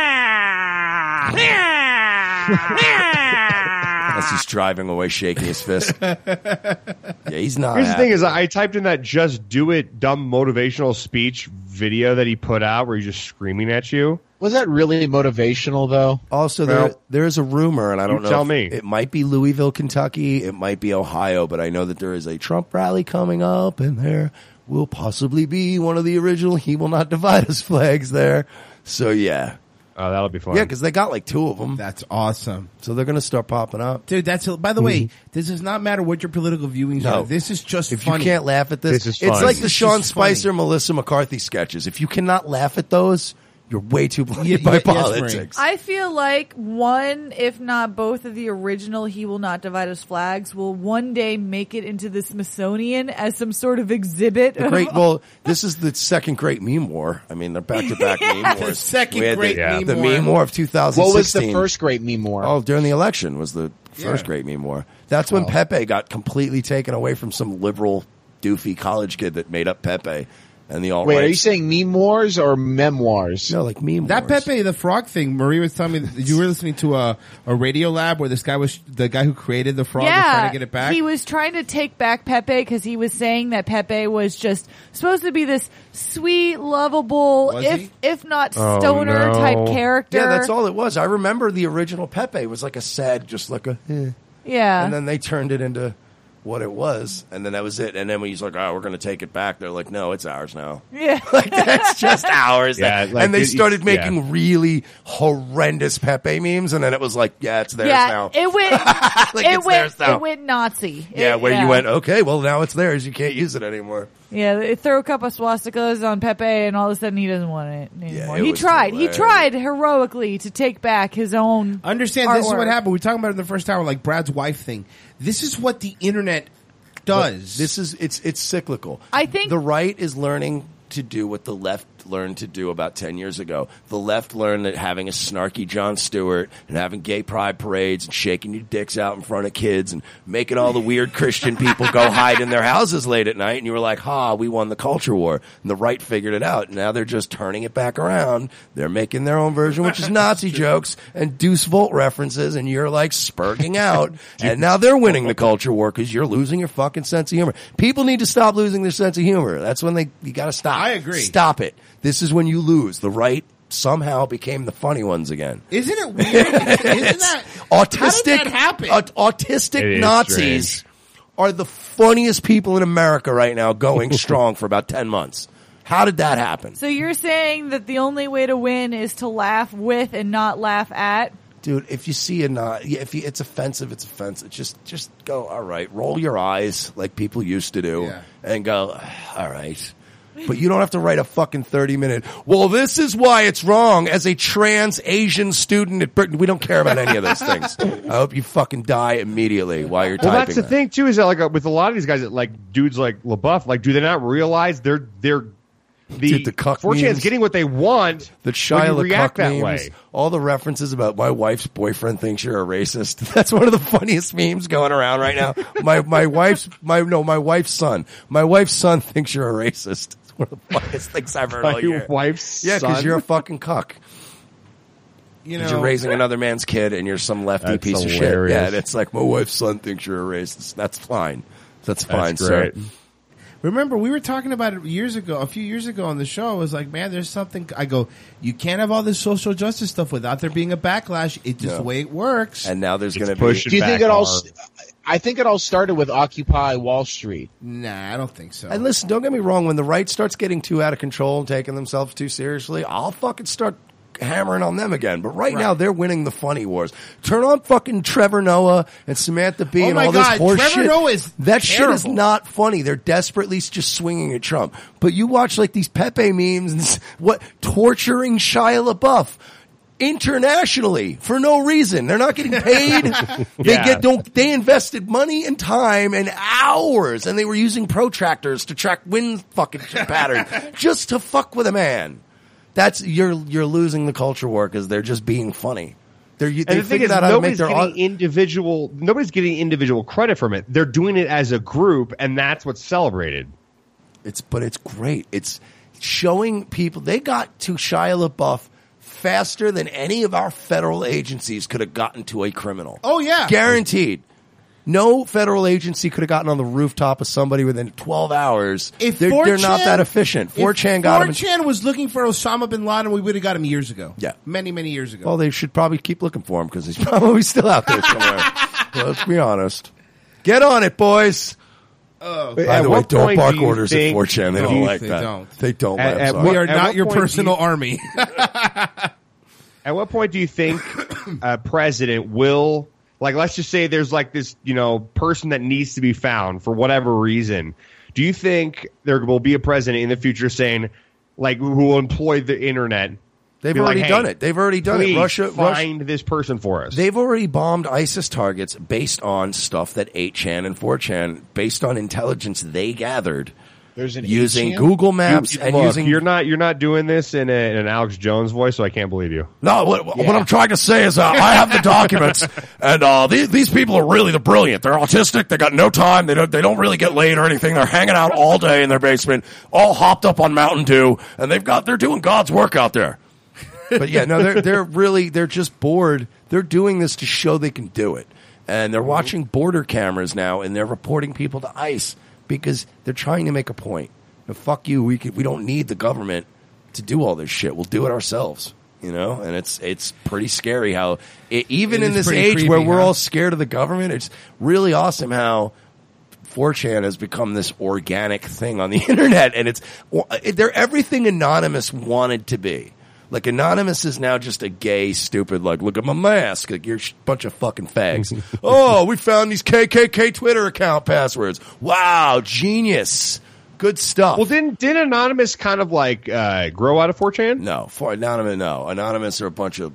As he's driving away, shaking his fist. Yeah, he's not. Here's the happy. thing: is I typed in that "just do it" dumb motivational speech video that he put out, where he's just screaming at you. Was that really motivational, though? Also, Well, there there is a rumor, and I don't you know. tell if- me. It might be Louisville, Kentucky. It might be Ohio, but I know that there is a Trump rally coming up, and there will possibly be one of the original "He Will Not Divide Us" flags there. So yeah, Oh, that'll be fun. yeah, because they got like two of them, That's awesome. so they're going to start popping up. Dude, that's, by the way, this does not matter what your political viewings No. are. This is just If funny. you can't laugh at this, This is it's fun. like the This is Sean just funny. Spicer, Melissa McCarthy sketches. If you cannot laugh at those, you're way too blinded Yeah, by yes, Marie. politics. I feel like one, if not both of the original He Will Not Divide Us flags will one day make it into the Smithsonian as some sort of exhibit. The great, well, this is the second great meme war. I mean, they're back to back meme Yes. wars. The second We had great the, meme the war. meme war of two thousand What was sixteen. the first great meme war? Oh, during the election was the first Yeah. great meme war. That's when Pepe got completely taken away from some liberal, doofy college kid that made up Pepe and the alt. Wait, are you saying meme wars or memoirs? No, like meme That wars. Pepe the Frog thing, Marie was telling me that you were listening to a, a radio lab where this guy was, the guy who created the frog was trying to get it back. he was trying to take back Pepe because he was saying that Pepe was just supposed to be this sweet, lovable, Was if he? if not Oh, stoner no. type character. Yeah, that's all it was. I remember the original Pepe was like a sad, just like a, eh. Yeah. And then they turned it into what it was, and then that was it. And then when he's like, "Oh, we're going to take it back," they're like, "No, it's ours now." Yeah. Like that's just ours. Yeah, like, and they it- started yeah. making really horrendous Pepe memes, and then it was like, "Yeah, it's theirs yeah, now." it went. Like, it it's went. theirs now. It went Nazi. Yeah, It- where you went, okay, well now it's theirs. You can't use it anymore. Yeah, they throw a couple of swastikas on Pepe, and all of a sudden he doesn't want it anymore. it he was tried. hilarious. He tried heroically to take back his own. Understand, this is artwork. what happened. We were talking about it in the first hour, like Brad's wife thing. This is what the internet does. This is it's it's cyclical. I think- the right is learning to do what the left left learned to do about ten years ago. The left learned that having a snarky Jon Stewart and having gay pride parades and shaking your dicks out in front of kids and making all the weird Christian people go hide in their houses late at night, and you were like, ha, we won the culture war. And the right figured it out. Now they're just turning it back around. They're making their own version, which is Nazi jokes and Deuce Volt references, and you're like spurging out. And now they're winning the culture war because you're losing your fucking sense of humor. People need to stop losing their sense of humor. That's when they, you gotta stop. I agree. Stop it. This is when you lose. The right somehow became the funny ones again. Isn't it weird? Isn't that autistic? How did that happen? Uh, autistic Nazis strange. are the funniest people in America right now, going strong for about ten months. How did that happen? So you're saying that the only way to win is to laugh with and not laugh at? Dude, if you see a not, if you, it's offensive, it's offensive. Just, just go, all right, roll your eyes like people used to do, Yeah. and go, all right. But you don't have to write a fucking thirty minute, well, this is why it's wrong as a trans Asian student at Britain. We don't care about any of those things. I hope you fucking die immediately while you're Well, typing that's the that. thing too. Is that like uh, with a lot of these guys, that like dudes like LaBeouf, like do they not realize they're they're the, Dude, the cuck four chan's memes. getting what they want? The when Shia you react LaCock that memes, way. all the references about my wife's boyfriend thinks you're a racist. That's one of the funniest memes going around right now. My my wife's my no my wife's son. My wife's son thinks you're a racist. It's one of the funniest things I've heard all My year. wife's yeah, because son? you're a fucking cuck. You 'Cause know, you're raising another man's kid and you're some lefty That's piece hilarious. of shit. Yeah, and it's like my wife's son thinks you're a racist. That's fine. That's fine, That's sir. great. remember we were talking about it years ago, a few years ago on the show. I was like, man, there's something. I go, you can't have all this social justice stuff without there being a backlash. It's just Yeah. the way it works. And now there's going to be. pushing Do you think back it all? hard. I think it all started with Occupy Wall Street. Nah, I don't think so. And listen, don't get me wrong. When the right starts getting too out of control and taking themselves too seriously, I'll fucking start hammering on them again. But right, Right. now, they're winning the funny wars. Turn on fucking Trevor Noah and Samantha Bee Oh and my all God, this horse Trevor shit. Noah is that shit is terrible. not funny. They're desperately just swinging at Trump. But you watch like these Pepe memes and s- what torturing Shia LaBeouf. Internationally for no reason. They're not getting paid. They Yeah. get don't they invested money and time and hours and they were using protractors to track wind fucking pattern just to fuck with a man. That's you're you're losing the culture war because they're just being funny. They're they And the thing figured is, out how to make nobody's their getting au- individual. Nobody's getting individual credit from it. They're doing it as a group, and that's what's celebrated. It's but it's great. It's showing people they got to Shia LaBeouf faster than any of our federal agencies could have gotten to a criminal. Oh yeah, Guaranteed. No federal agency could have gotten on the rooftop of somebody within twelve hours. If they're, they're not 4chan that efficient. If four chan got him. in- four chan was looking for Osama bin Laden, we would have got him years ago. Yeah. many many years ago. Well, they should probably keep looking for him because he's probably still out there somewhere. Let's be honest. Get on it, boys. Oh, By At the way, what don't point bark do you orders at think- four chan. They No, don't like they that. don't. They don't. At- I'm at sorry. we are At not what your point do personal you- army. At what point do you think a president will, like, let's just say there's like this, you know, person that needs to be found for whatever reason. Do you think there will be a president in the future saying, like, who will employ the internet? They've be already like, done hey, it. They've already done it. please Russia, find Russia, this person for us. they've already bombed ISIS targets based on stuff that eight chan and four chan, based on intelligence they gathered There's an using eight chan? Google Maps You- and look, using. you're not you're not doing this in, a, in an Alex Jones voice, so I can't believe you. No, what, what I'm trying to say is uh, I have the documents, and uh, these, these people are really the brilliant. They're autistic. They got no time. They don't. They don't really get laid or anything. They're hanging out all day in their basement, all hopped up on Mountain Dew, and they've got. They're doing God's work out there. But yeah, no, they're they're really they're just bored. They're doing this to show they can do it, and they're watching border cameras now, and they're reporting people to ICE because they're trying to make a point. Now, fuck you. We could, we don't need the government to do all this shit. We'll do it ourselves. You know, and it's it's pretty scary how it, even It in is this pretty age creepy, where we're huh? all scared of the government, it's really awesome how four chan has become this organic thing on the internet, and it's they're everything Anonymous wanted to be. Like, Anonymous is now just a gay, stupid, like, look at my mask. Like, you're a bunch of fucking fags. Oh, we found these K K K Twitter account passwords. Wow, genius. Good stuff. Well, didn't did Anonymous kind of like uh, grow out of four chan? No, for Anonymous, no. Anonymous are a bunch of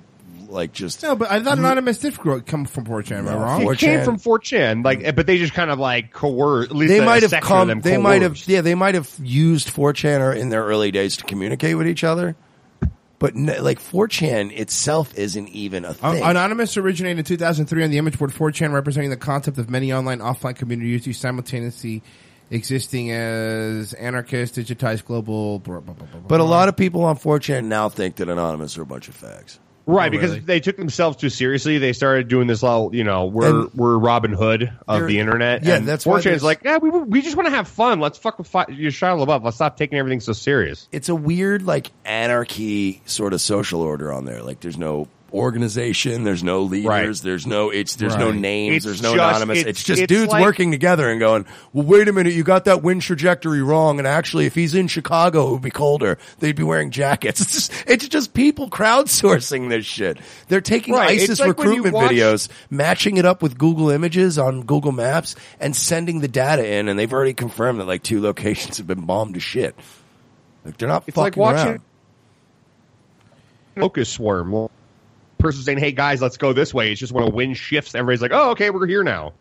like just No, but I thought Anonymous did grow- come from four chan. Am I No, wrong? It came from four chan, like, but they just kind of like coerced. At least they a might have section come. of them They might have. coerced. Yeah, they might have used four chan or in their early days to communicate with each other. But n- like four chan itself isn't even a Uh, thing. Anonymous originated in two thousand three on the image board four chan, representing the concept of many online offline communities simultaneously existing as anarchist, digitized global. Blah, blah, blah, blah, But a blah. lot of people on four chan now think that Anonymous are a bunch of fags. Right, Oh, because really? they took themselves too seriously. They started doing this all, you know, we're And we're Robin Hood of they're- the internet. yeah, and that's why four chan there's- is like, yeah, we we just want to have fun. Let's fuck with fi- your Shia LaBeouf. Let's stop taking everything so serious. It's a weird like anarchy sort of social order on there. Like there's no organization, there's no leaders, Right. there's no it's there's no Right. names, It's there's no just- anonymous. it's- It's, just it's dudes like- working together and going, well, wait a minute, you got that wind trajectory wrong, and actually, if he's in Chicago, it would be colder. They'd be wearing jackets. It's just, it's just people crowdsourcing this shit. They're taking Right. It's ISIS like when you recruitment watch- videos, matching it up with Google Images on Google Maps, and sending the data in, and they've already confirmed that like two locations have been bombed to shit. Like they're not It's like fucking watching around. Locust Swarm. Well, person saying, "Hey guys, let's go this way." It's just when a wind shifts, everybody's like, "Oh, okay, we're here now."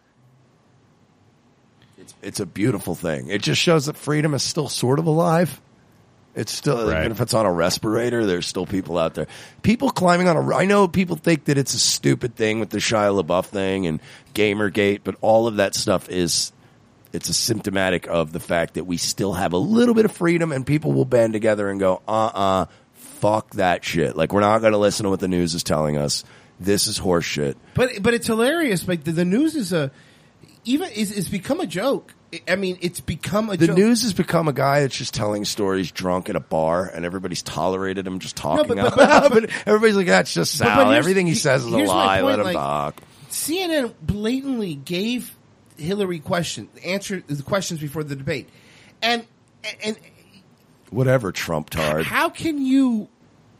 It's a beautiful thing. It just shows that freedom is still sort of alive. It's still, Right. even if it's on a respirator, there's still people out there. People climbing on a, I know people think that it's a stupid thing with the Shia LaBeouf thing and Gamergate, but all of that stuff is, it's a symptomatic of the fact that we still have a little bit of freedom and people will band together and go, uh-uh, fuck that shit. Like, we're not going to listen to what the news is telling us. This is horse shit. But but it's hilarious. Like the, the news is a even is it's become a joke. I mean, it's become a The joke. news has become a guy that's just telling stories drunk at a bar, and everybody's tolerated him just talking but- out but- loud. But everybody's like, that's just But- but Sal. here's- Everything he says is a here's my lie. point, Let him like, talk. C N N blatantly gave Hillary question answer the questions before the debate, and and Whatever, Trump tard. how can you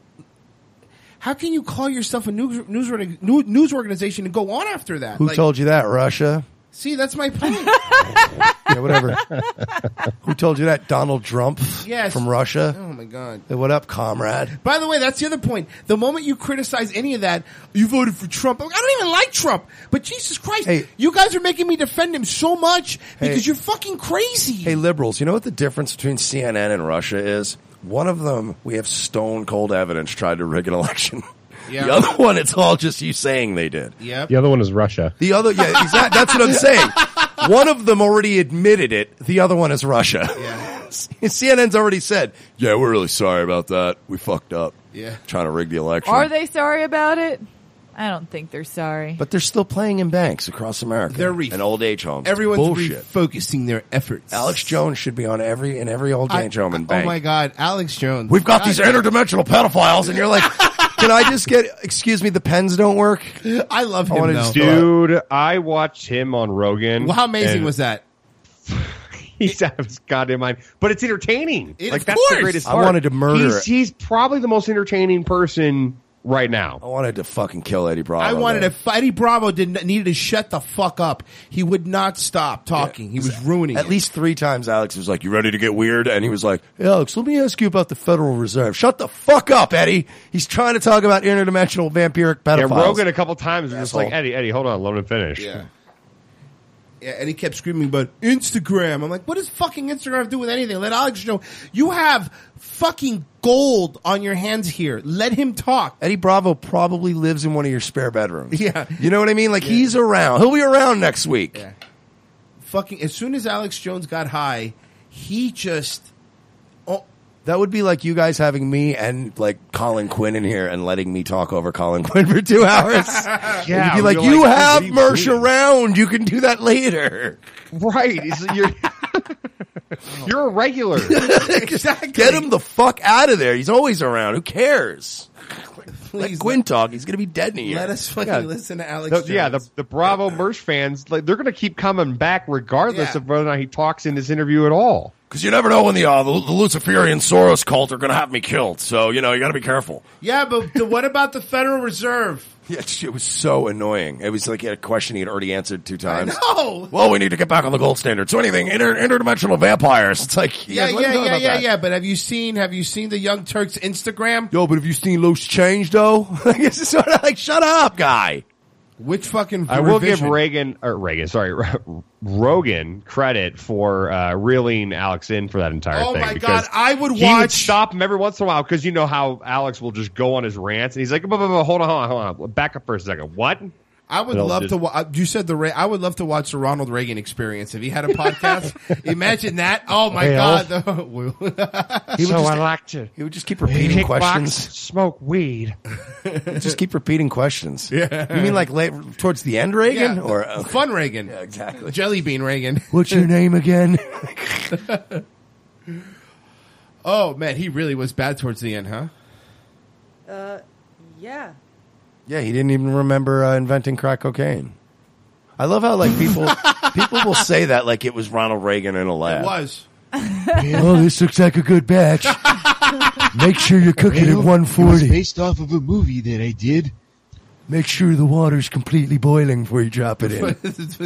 how can you call yourself a news news, org- new- news organization and go on after that? Who Like, told you that? Russia? See, that's my point. Yeah, whatever. Who told you that? Donald Trump Yes. from Russia? Oh my god. Hey, what up, comrade? By the way, that's the other point. The moment you criticize any of that, you voted for Trump. I don't even like Trump. But Jesus Christ, Hey. you guys are making me defend him so much Hey. because you're fucking crazy. Hey, liberals, you know what the difference between C N N and Russia is? One of them, we have stone cold evidence tried to rig an election. Yeah. The other one, it's all just you saying they did. Yep. The other one is Russia. The other, yeah, exactly. That's what I'm saying. One of them already admitted it. The other one is Russia. Yeah. C N N's already said, yeah, we're really sorry about that. We fucked up. Yeah. Trying to rig the election. Are they sorry about it? I don't think they're sorry. But they're still playing in banks across America. They're re- and old age homes. Everyone's Bullshit. refocusing their efforts. Alex Jones should be on every in every old age home and Oh bank. my God, Alex Jones. We've got God, these interdimensional pedophiles, and you're like, can I just get? Excuse me, the pens don't work. I love I him wanna though. just- Dude, I watched him on Rogan. Well, how amazing and was that? He's out of his goddamn mind. But it's entertaining. It- like of that's course. the greatest I part. wanted to murder He's, it. he's probably the most entertaining person right now. I wanted to fucking kill Eddie Bravo. I wanted though. to. Eddie Bravo didn't needed to shut the fuck up. He would not stop talking. He was ruining At it. least three times, Alex was like, "You ready to get weird?" And he was like, hey, "Alex, let me ask you about the Federal Reserve." Shut the fuck up, Eddie. He's trying to talk about interdimensional vampiric Yeah, pedophiles. Rogan a couple times was just Asshole. like, Eddie, Eddie, hold on, let him finish. Yeah. Yeah, and he kept screaming about Instagram. I'm like, what does fucking Instagram have to do with anything? Let Alex know. You have fucking gold on your hands here. Let him talk. Eddie Bravo probably lives in one of your spare bedrooms. Yeah. You know what I mean? Like, he's around. He'll be around next week. Yeah. Fucking, as soon as Alex Jones got high, he just, oh, That would be like you guys having me and like Colin Quinn in here and letting me talk over Colin Quinn for two hours. Yeah, You'd be like, you're you like, have what are you Mersh doing?" around. You can do that later. Right. He's- You're, you're a regular. exactly. Get him the fuck out of there. He's always around. Who cares? Let Please, Quinn talk. He's going to be dead in a year. let us fucking Yeah. listen to Alex The- Jones. yeah, the, the Bravo Mersh fans, like, they're going to keep coming back regardless Yeah. of whether or not he talks in this interview at all. Because you never know when the, uh, the, the Luciferian Soros cult are going to have me killed. So, you know, you got to be careful. Yeah, but the, what about the Federal Reserve? Yeah, it was so annoying. It was like he had a question he had already answered two times. No. Well, we need to get back on the gold standard. So anything inter- interdimensional vampires. It's like Yeah, yeah, yeah, yeah, yeah, yeah. But have you seen? Have you seen the Young Turks Instagram? Yo, but have you seen Loose Change though? It's sort of like, shut up, guy. Which fucking? I will revision? give Reagan or Reagan, sorry, Rogan credit for uh, reeling Alex in for that entire Oh thing. my because God, I would he watch- would stop him every once in a while because you know how Alex will just go on his rants and he's like, "Hold on, hold on, hold on, back up for a second. What?" I would It'll love just- to. Wa- you said the. Ra- I would love to watch the Ronald Reagan Experience if he had a podcast. Imagine that. Oh my Well, God. He would so just- I like to. He would just keep repeating kickbox, questions. smoke weed. Just keep repeating questions. Yeah. You mean like late, towards the end, Reagan, Yeah, or the- uh, fun Reagan? Yeah, exactly. Jelly bean Reagan. What's your name again? Oh man, he really was bad towards the end, huh? Uh, yeah. Yeah, he didn't even remember uh, inventing crack cocaine. I love how like people people will say that like it was Ronald Reagan in a lab. It was. Oh, this looks like a good batch. Make sure you're cooking Well, at one It was forty. based off of a movie that I did. Make sure the water's completely boiling before you drop it in.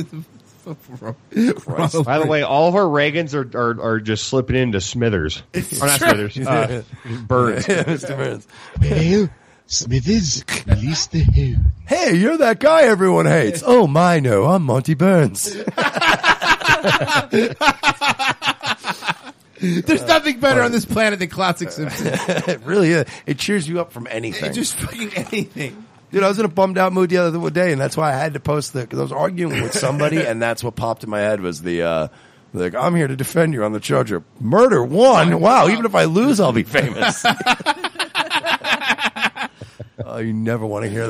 Ronald By the way, all of our Reagans are are, are just slipping into Smithers. Or not true. Smithers. Uh, Burns. Yeah, Mister Burns. Well, Smithers, release the hell. Hey, you're that guy everyone hates. Oh, my, no, I'm Monty Burns. There's nothing better on this planet than classic Simpsons. It really is. It cheers you up from anything. It just fucking anything. Dude, I was in a bummed out mood the other day, and that's why I had to post the, because I was arguing with somebody, and that's what popped in my head was the, uh, like, I'm here to defend you on the charge of murder. One, wow, even if I lose, I'll be famous. Oh, you never want to hear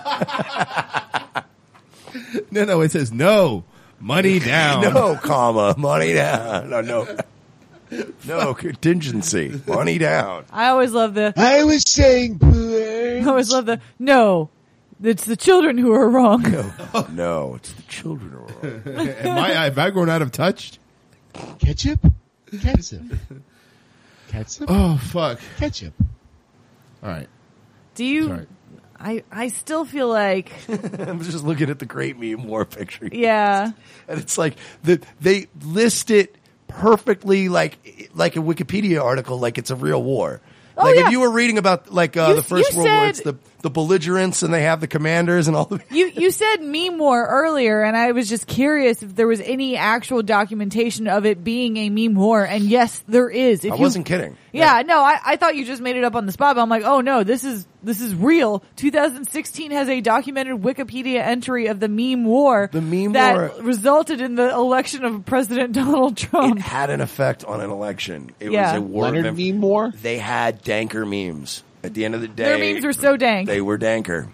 that. No, no, it says no. Money down. No, comma, money down. No, no. No, contingency. Money down. I always love the. I was saying, I always love the. No, it's the children who are wrong. No, no it's the children who are wrong. Am I, have I grown out of touch? Ketchup? Ketchup. Ketchup? Oh, fuck. Ketchup. All right. Do you? Sorry. I I still feel like. I'm just looking at the Great Meme War picture. Yeah. And it's like the, they list it perfectly like like a Wikipedia article, like it's a real war. Oh, like yeah. if you were reading about like uh, You- the First you World War, said- it's the the belligerents and they have the commanders and all the. You you said meme war earlier, and I was just curious if there was any actual documentation of it being a meme war. And yes, there is. If I you- wasn't kidding. Yeah, no, I, I thought you just made it up on the spot. But I'm like, oh no, this is this is real. twenty sixteen has a documented Wikipedia entry of the meme war. The meme that war- resulted in the election of President Donald Trump. It had an effect on an election. It Yeah. was a war. Leonard of meme war? They had danker memes. At the end of the day, Their memes were so dank. They were danker.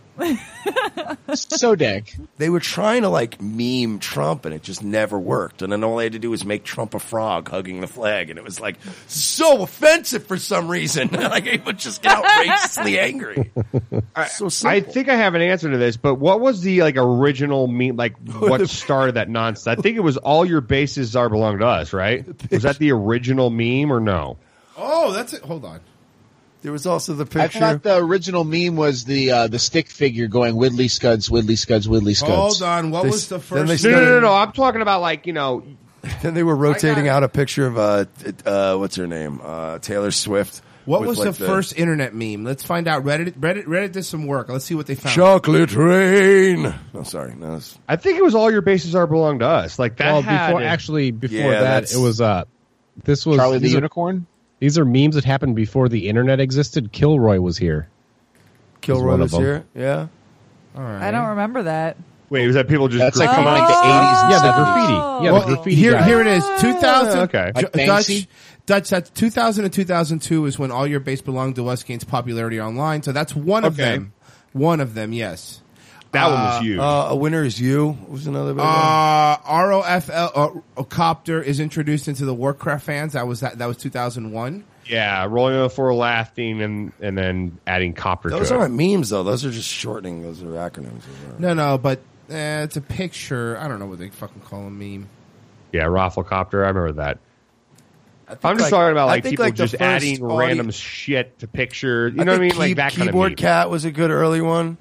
So dank. They were trying to like meme Trump, and it just never worked. And then all they had to do was make Trump a frog hugging the flag, and it was like so offensive for some reason. Like it would just get outrageously angry. So simple. I think I have an answer to this, but what was the like original meme? Like what started that nonsense? I think it was all your bases are belong to us, right? Was that the original meme or no? Oh, that's it. Hold on. There was also the I picture. thought the original meme was the uh, the stick figure going Whitley Scuds, Whitley Scuds, Whitley Scuds. Hold on. What They- was the then they first? No, no, started- no, no. I'm talking about like you know. Then they were rotating I got out a picture of uh, t- uh what's her name, uh, Taylor Swift. What with, was like, the first internet meme? Let's find out. Reddit, Reddit, Reddit did some work. Let's see what they found. chocolate rain? Oh, sorry, no. It's, I think it was all your bases are belong to us. Like that. Well, had before it. actually before Yeah, that, that's- it was uh, this was Charlie the these are- Unicorn? These are memes that happened before the internet existed. Kilroy was here. Kilroy one of was them. here. Yeah. All right. I don't remember that. Wait, was that people just? That's like graffiti- from like the eighties. Yeah, the and graffiti. seventies. Yeah, Well, the graffiti. here, guy. here it is. two thousand. okay. Like Dutch, Banksy? Dutch. That's two thousand and two thousand two is when All Your Base Belong to Us gains popularity online. So that's one of Okay. them. One of them, yes. That one was huge. Uh, a winner is you. What was another big one? Uh, R O F L uh, Copter is introduced into the Warcraft fans. That was that. That was two thousand one. Yeah, rolling on the floor, laughing, and and then adding copper Those to it. aren't memes though. Those are just shortening. Those are acronyms. No, no, but eh, it's a picture. I don't know what they fucking call a meme. Yeah, Rafflecopter. I remember that. think, I'm just like- talking about I like think, people like, the just first adding audio- random shit to picture. You I know what I mean? think Like key- that kind of Keyboard meme. Cat was a good early one.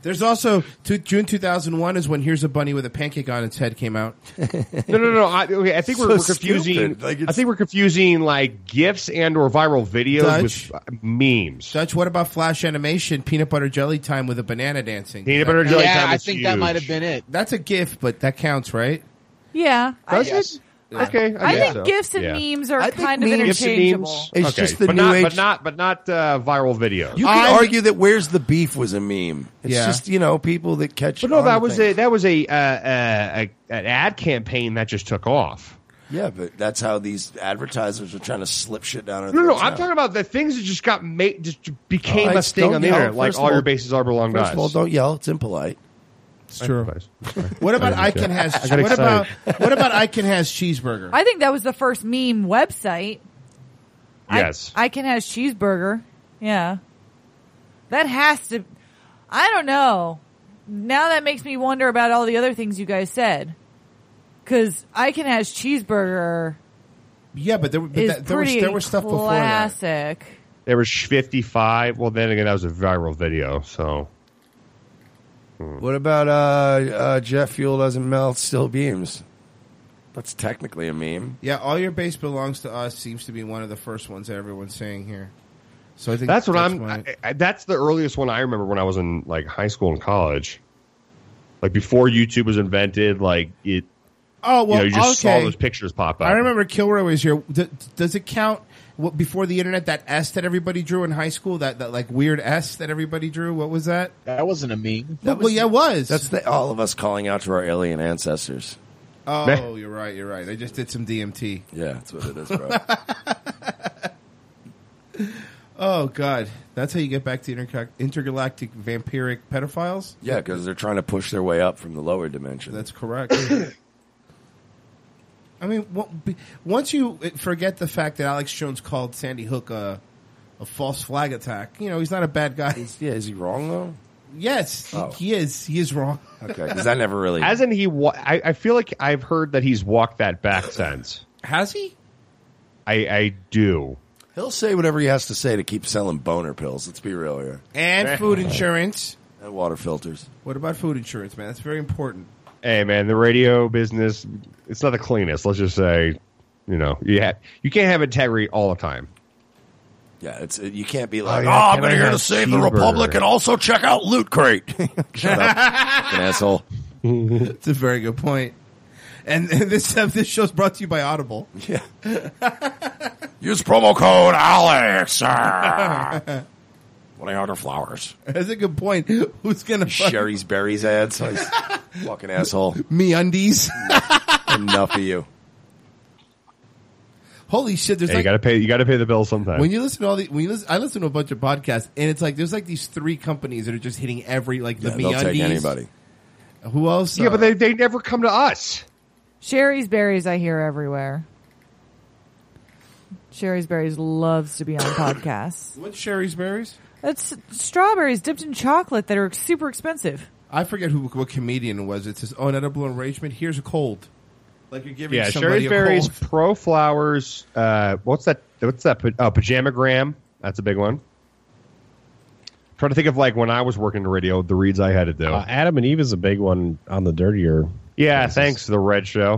There's also two, June two thousand one is when Here's a Bunny with a Pancake on its Head came out. No, no, no. I, okay, I think So we're, we're confusing. stupid. Like, I think we're confusing like GIFs and or viral videos Dutch. with uh, memes. Dutch, what about Flash animation, Peanut Butter Jelly Time with a banana dancing? Peanut Butter Jelly Yeah, Time I is think that huge. might have been it. That's a GIF, but that counts, right? Yeah. I, Does Yes. it? Okay, I, I guess think so. gifs and Yeah. memes are I think kind of memes- GIFs and interchangeable. memes. It's Okay, just the but new not, age. but not, but not uh, viral videos. You I- could argue that Where's the Beef was a meme. It's Yeah. just, you know, people that catch But no, on that to was a things. that was a, uh, uh, a an ad campaign that just took off. Yeah, but that's how these advertisers are trying to slip shit down our No, no, throats I'm now. talking about the things that just got made, just became All right, a thing don't on the yell. internet, like First of all your all- bases are belong to First us. of all, don't yell. It's impolite. It's true. What about Icon has? I got What about excited. what about Icon has cheeseburger? I think that was the first meme website. Yes. I, Icon has cheeseburger. Yeah. That has to. I don't know. Now that makes me wonder about all the other things you guys said. Because Icon has cheeseburger Yeah, but there, but is that, there was pretty there was stuff before that. classic. There was fifty-five. Well, then again, that was a viral video. So What about uh, uh, jet fuel doesn't melt, still beams? That's technically a meme. Yeah, all your base belongs to us seems to be one of the first ones that everyone's saying here. So I think that's what I'm. why- I, I, that's the earliest one I remember when I was in like high school and college, like before YouTube was invented. Like it. Oh well, you know, you just okay. saw those pictures pop up. I remember Kilroy was here. D- does it count what, before the internet? That S that everybody drew in high school, that, that like weird S that everybody drew. What was that? That wasn't a meme. Well, well, yeah, it was. That's the, all of us calling out to our alien ancestors. Oh, you're right. You're right. I just did some D M T. Yeah, that's what it is, bro. Oh God, that's how you get back to interga- intergalactic vampiric pedophiles. Yeah, because they're trying to push their way up from the lower dimension. That's correct. I mean, what- be- once you forget the fact that Alex Jones called Sandy Hook a, a false flag attack, you know he's not a bad guy. Yeah, is he wrong though? Yes, he- Oh. he is. He is wrong. Okay, because I never really. Hasn't he? Wa- I, I feel like I've heard that he's walked that back since. Has he? I, I do. He'll say whatever he has to say to keep selling boner pills. Let's be real here. And food insurance. And water filters. What about food insurance, man? That's very important. Hey, man, the radio business, it's not the cleanest. Let's just say, you know, you, ha- you can't have integrity all the time. Yeah, it's you can't be like, Oh, oh, yeah, I'm can going to I here to have save the cheeseburger?" Republic and also check out Loot Crate. Shut up, fucking asshole. It's a very good point. And, and this uh, this show's brought to you by Audible. Yeah. Use promo code Alex. One eight hundred flowers. That's a good point. Who's gonna Sherry's Berries ads? Fucking asshole. Me undies. Enough of you. Holy shit! There's Hey, you like gotta pay. You gotta pay the bill sometime. when you listen to all the when you listen, I listen to a bunch of podcasts, and it's like there's like these three companies that are just hitting every like the Yeah, Me they'll take Undies. anybody. Who else? yeah, Uh, but they they never come to us. Sherry's Berries, I hear everywhere. Sherry's Berries loves to be on podcasts. what's Sherry's Berries? It's strawberries dipped in chocolate that are super expensive. I forget who what comedian it was. It says, "Oh, an edible enragement. Here's a cold." Like you're giving Yeah, somebody Sherry's a Berries, cold. Pro Flowers. Uh, what's that? What's that? Oh, Pajamagram. That's a big one. Trying to think of like when I was working the radio, the reads I had to do. Uh, Adam and Eve is a big one on the dirtier. yeah, places. thanks to the Red Show.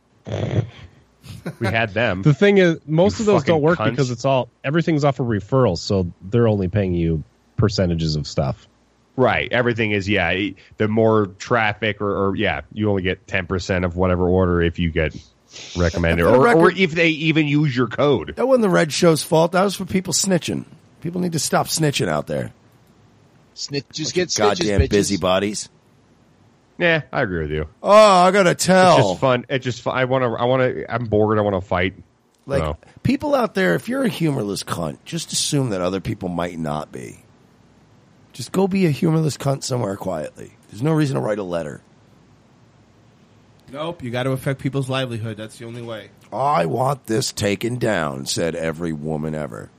We had them. The thing is, most You of those fucking don't work cunts. because it's all everything's off of referrals, so they're only paying you percentages of stuff. Right. Everything is, yeah, the more traffic or, or yeah, you only get ten percent of whatever order if you get recommended For the or, or record- if they even use your code. That wasn't the Red Show's fault. That was for people snitching. People need to stop snitching out there. Snitches get stitches, Goddamn bitches. busybodies. Yeah, I agree with you. Oh, I gotta It's tell. just fun. It's just fun. I want to, I want to, I'm bored. I want to fight. Like So. people out there, if you're a humorless cunt, just assume that other people might not be. Just go be a humorless cunt somewhere quietly. There's no reason to write a letter. Nope, you got to affect people's livelihood. That's the only way. I want this taken down, said every woman ever.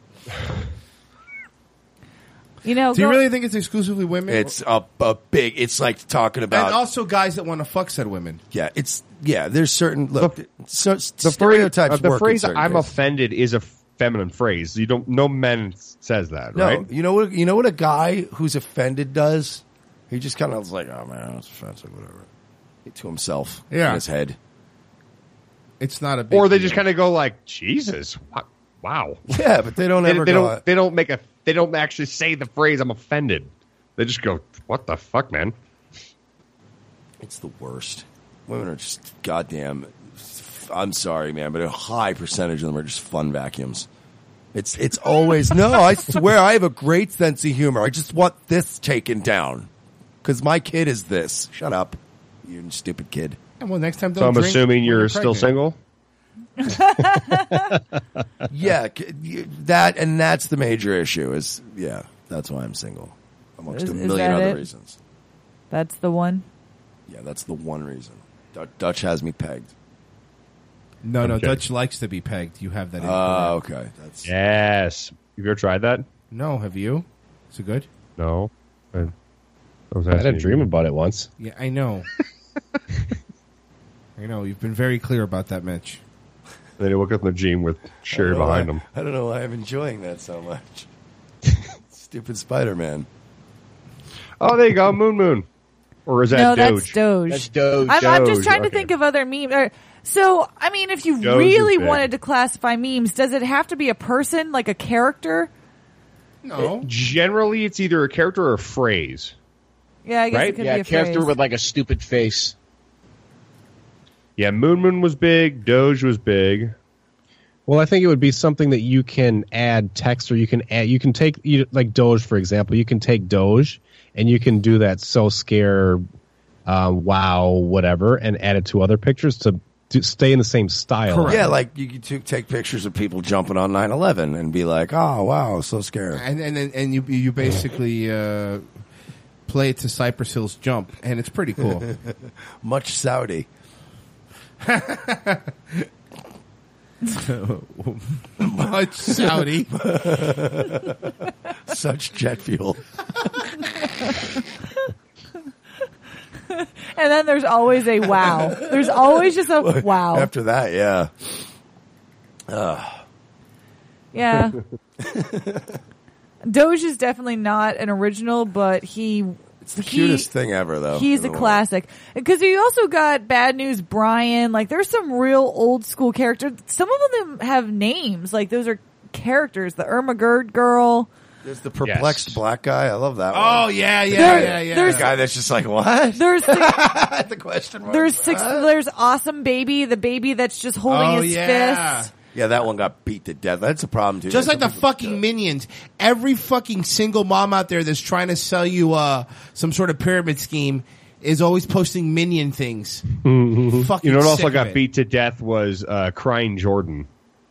You know, Do you go- really think it's exclusively women? It's a, a big. It's like talking about. and also guys that want to fuck said women. yeah, it's yeah. There's certain look. so, The stereotypes. phrase, uh, the work in phrase certain "I'm cases. offended" is a feminine phrase. You don't. No men says that, No, right? you know what? You know what a guy who's offended does. He just kind of was like, oh man, that's offensive, whatever. To himself, Yeah. in his head. It's not a big Or they deal. just kind of go like, Jesus, wa- wow. Yeah, but they don't they, ever they go don't. They don't make a. They don't actually say the phrase "I'm offended." They just go, "What the fuck, man?" It's the worst. Women are just goddamn. I'm sorry, man, but a high percentage of them are just fun vacuums. It's it's always no. I swear, I have a great sense of humor. I just want this taken down because my kid is this. Shut up, you stupid kid. And well, next time So don't I'm drink assuming when you're still pregnant. single. Yeah, c- you- that and that's the major issue. Is yeah, that's why I'm single, amongst Is- a is million that other it? reasons. That's the one. Yeah, that's the one reason. Du- Dutch has me pegged. No, no, Okay. Dutch likes to be pegged. You have that. Oh, incorrect. okay. That's Yes. Have you ever tried that? No, have you? Is it good? No. I, I was I had a asking dream you. about it once. Yeah, I know. I know. You've been very clear about that, Mitch. And then you woke up in the gym with Sherry I don't know behind why- him. I don't know why I'm enjoying that so much. Stupid Spider-Man. Oh, there you go, Moon Moon. Or is that no, Doge? that's Doge. That's Doge. I'm, I'm just Doge, trying to okay. think of other memes. Or- So, I mean, if you Doge really is big. wanted to classify memes, does it have to be a person, like a character? No. Generally, it's either a character or a phrase. Yeah, I guess Right? it could Yeah, be a character phrase. with like a stupid face. Yeah, Moon Moon was big. Doge was big. Well, I think it would be something that you can add text, or you can add. You can take you, like Doge, for example. You can take Doge, and you can do that so scare, uh, wow, whatever, and add it to other pictures to, to stay in the same style. Yeah, like you could t- take pictures of people jumping on nine eleven and be like, "Oh, wow, so scary." And and and, and you you basically uh, play it to Cypress Hill's Jump, and it's pretty cool. Much Saudi. Much Saudi. Such jet fuel. And then there's always a wow. There's always just a wow. After that, yeah. Ugh. Yeah. Doge is definitely not an original, but he It's the he- cutest thing ever, though. He's in a the world. classic. Because you also got Bad News Brian. Like, there's some real old school characters. Some of them have names. Like, those are characters. The Irma Gerd girl. There's the perplexed black guy. I love that one. Oh yeah, yeah, There- yeah, yeah. there's- The guy that's just like, what? There's six, the question mark. there's six, there's Awesome Baby, the baby that's just holding Oh, his yeah. fist. Yeah, that one got beat to death. That's a problem, too. Just like That's the a- fucking Minions. Every fucking single mom out there that's trying to sell you uh, some sort of pyramid scheme is always posting Minion things. Fucking You know what also sick of got it. beat to death was uh, Crying Jordan.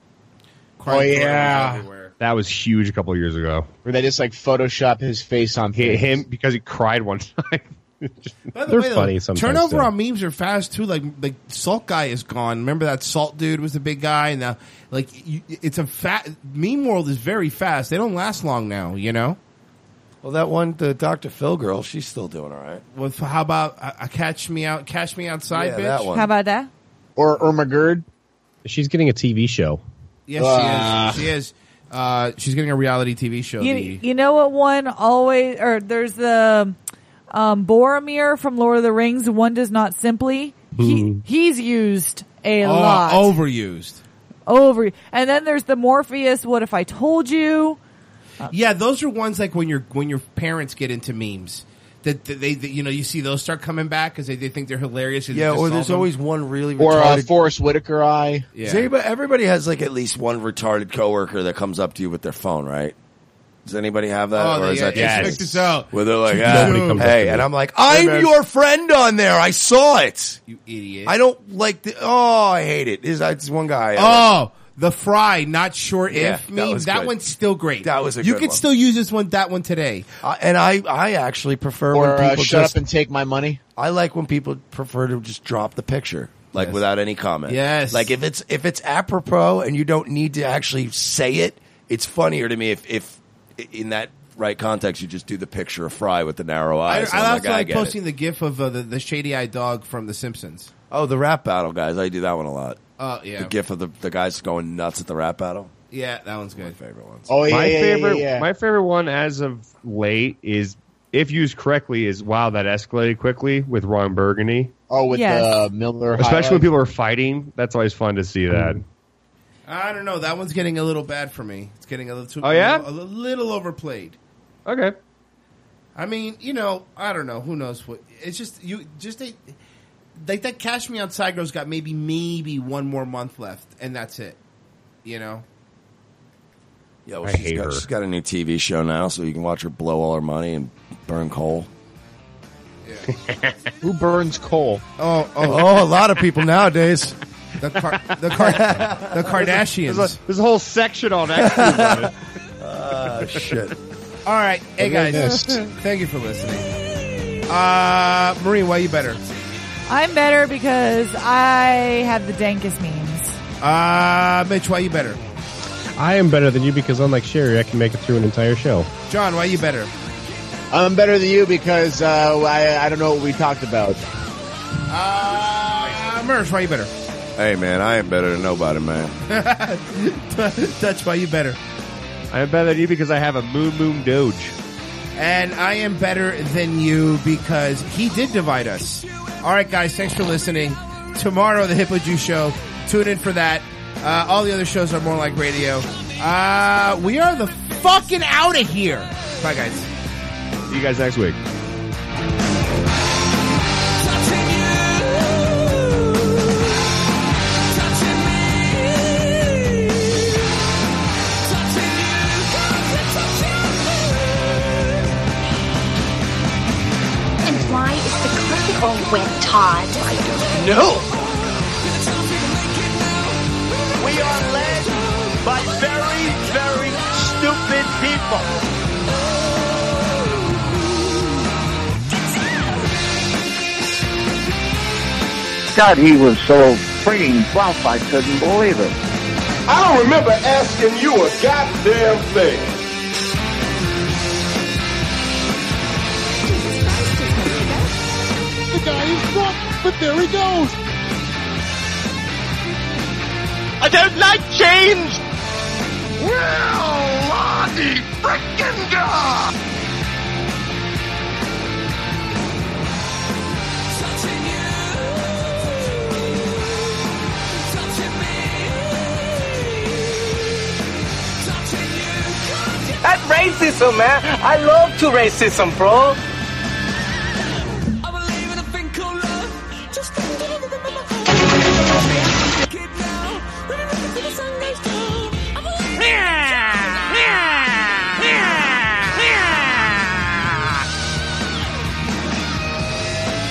Oh yeah, Everywhere. That was huge a couple of years ago. where they just like Photoshop his face on He, things. him because he cried one time. By the They're way, though, funny sometimes, Turnover too. on memes are fast too. Like, like Salt guy is gone. Remember that Salt dude was the big guy, and now like you, it's a fat meme world is very fast. They don't last long now, you know. Well, that one, the Doctor Phil girl, she's still doing all right. With how about uh, uh, catch me out, catch me outside, Yeah, bitch? that one. How about that? Or Irma Gerd. She's getting a T V show. Yes, Ah. she is. She is. Uh, she's getting a reality T V show. You, the, you know what one always, or there's the um, Boromir from Lord of the Rings, One Does Not Simply. He, he's used a oh, lot. overused. Over. And then there's the Morpheus, What If I Told You? Yeah, those are ones like when your when your parents get into memes. That, that they, that, you know, you see those start coming back because they, they think they're hilarious. and Yeah, they just or solve there's them. always one really Or uh, retarded. Forrest Whitaker eye. Yeah. Does anybody, everybody has like at least one retarded coworker that comes up to you with their phone, right? Does anybody have that? Oh, or they, is yeah, that yeah, just check this out. where they're like, Nobody ah, comes up to hey, me. and I'm like, I'm man. your friend on there. I saw it. You idiot. I don't like the. Oh, I hate it. Is it's one guy? Oh, the Fry, not short Yeah, if that meme. was That good. one's still great. That was a You good could one. still use this one, that one today. Uh, and I, I actually prefer Or when uh, people shut just. up and take my money. I like when people prefer to just drop the picture, like Yes. without any comment. Yes. Like if it's if it's apropos and you don't need to actually say it, it's funnier to me if if in that right context you just do the picture of Fry with the narrow I, eyes. I and I'm also I like get posting it. the gif of uh, the, the shady-eyed dog from The Simpsons. Oh, the rap battle guys. I do that one a lot. Oh, yeah. The gif of the the guys going nuts at the rap battle. Yeah, that one's good. Favorite ones. Oh yeah, my yeah, favorite, yeah, yeah. my favorite one as of late is if used correctly, is wow, that escalated quickly with Ron Burgundy. Oh, with Yes. the Miller, Especially when highlights. people are fighting. That's always fun to see that. I don't know. That one's getting a little bad for me. It's getting a little too. Oh, yeah? a little, a little overplayed. Okay. I mean, you know, I don't know. Who knows what? It's just you. Just a, like that. Cash Me Outside Girl's got maybe maybe one more month left, and that's it. You know. Yeah, well, I she's hate got, her. She's got a new T V show now, so you can watch her blow all her money and burn coal. Who burns coal? Oh, oh, Oh, a lot of people nowadays. the Car- the Car- the Kardashians. There's a, there's a whole section on X about it. Ah, shit. All right, hey What did I guys, miss? thank you for listening. Uh, Marie, why you better? I'm better because I have the dankest memes. Uh, Mitch, why you better? I am better than you because unlike Sherry, I can make it through an entire show. John, why you better? I'm better than you because uh, I I don't know what we talked about. Uh, Mersh, why you better? Hey, man, I ain't better than nobody, man. Dutch, why you better? I'm better than you because I have a Moon Moon Doge. And I am better than you because he did divide us. All right, guys, thanks for listening. Tomorrow, the Hippo Juice Show. Tune in for that. Uh, all the other shows are More Like Radio. Uh, we are the fucking out of here. Bye, guys. See you guys next week. And why is the carpet all wet, Todd? I don't No! We are led by very, very stupid people. God, he was so freaking rough, I couldn't believe it. I don't remember asking you a goddamn thing. The guy is drunk, but there he goes. I don't like change! Well, Lottie frickin' God! That's racism, man. I love to racism, bro. I believe in a thing called love. Just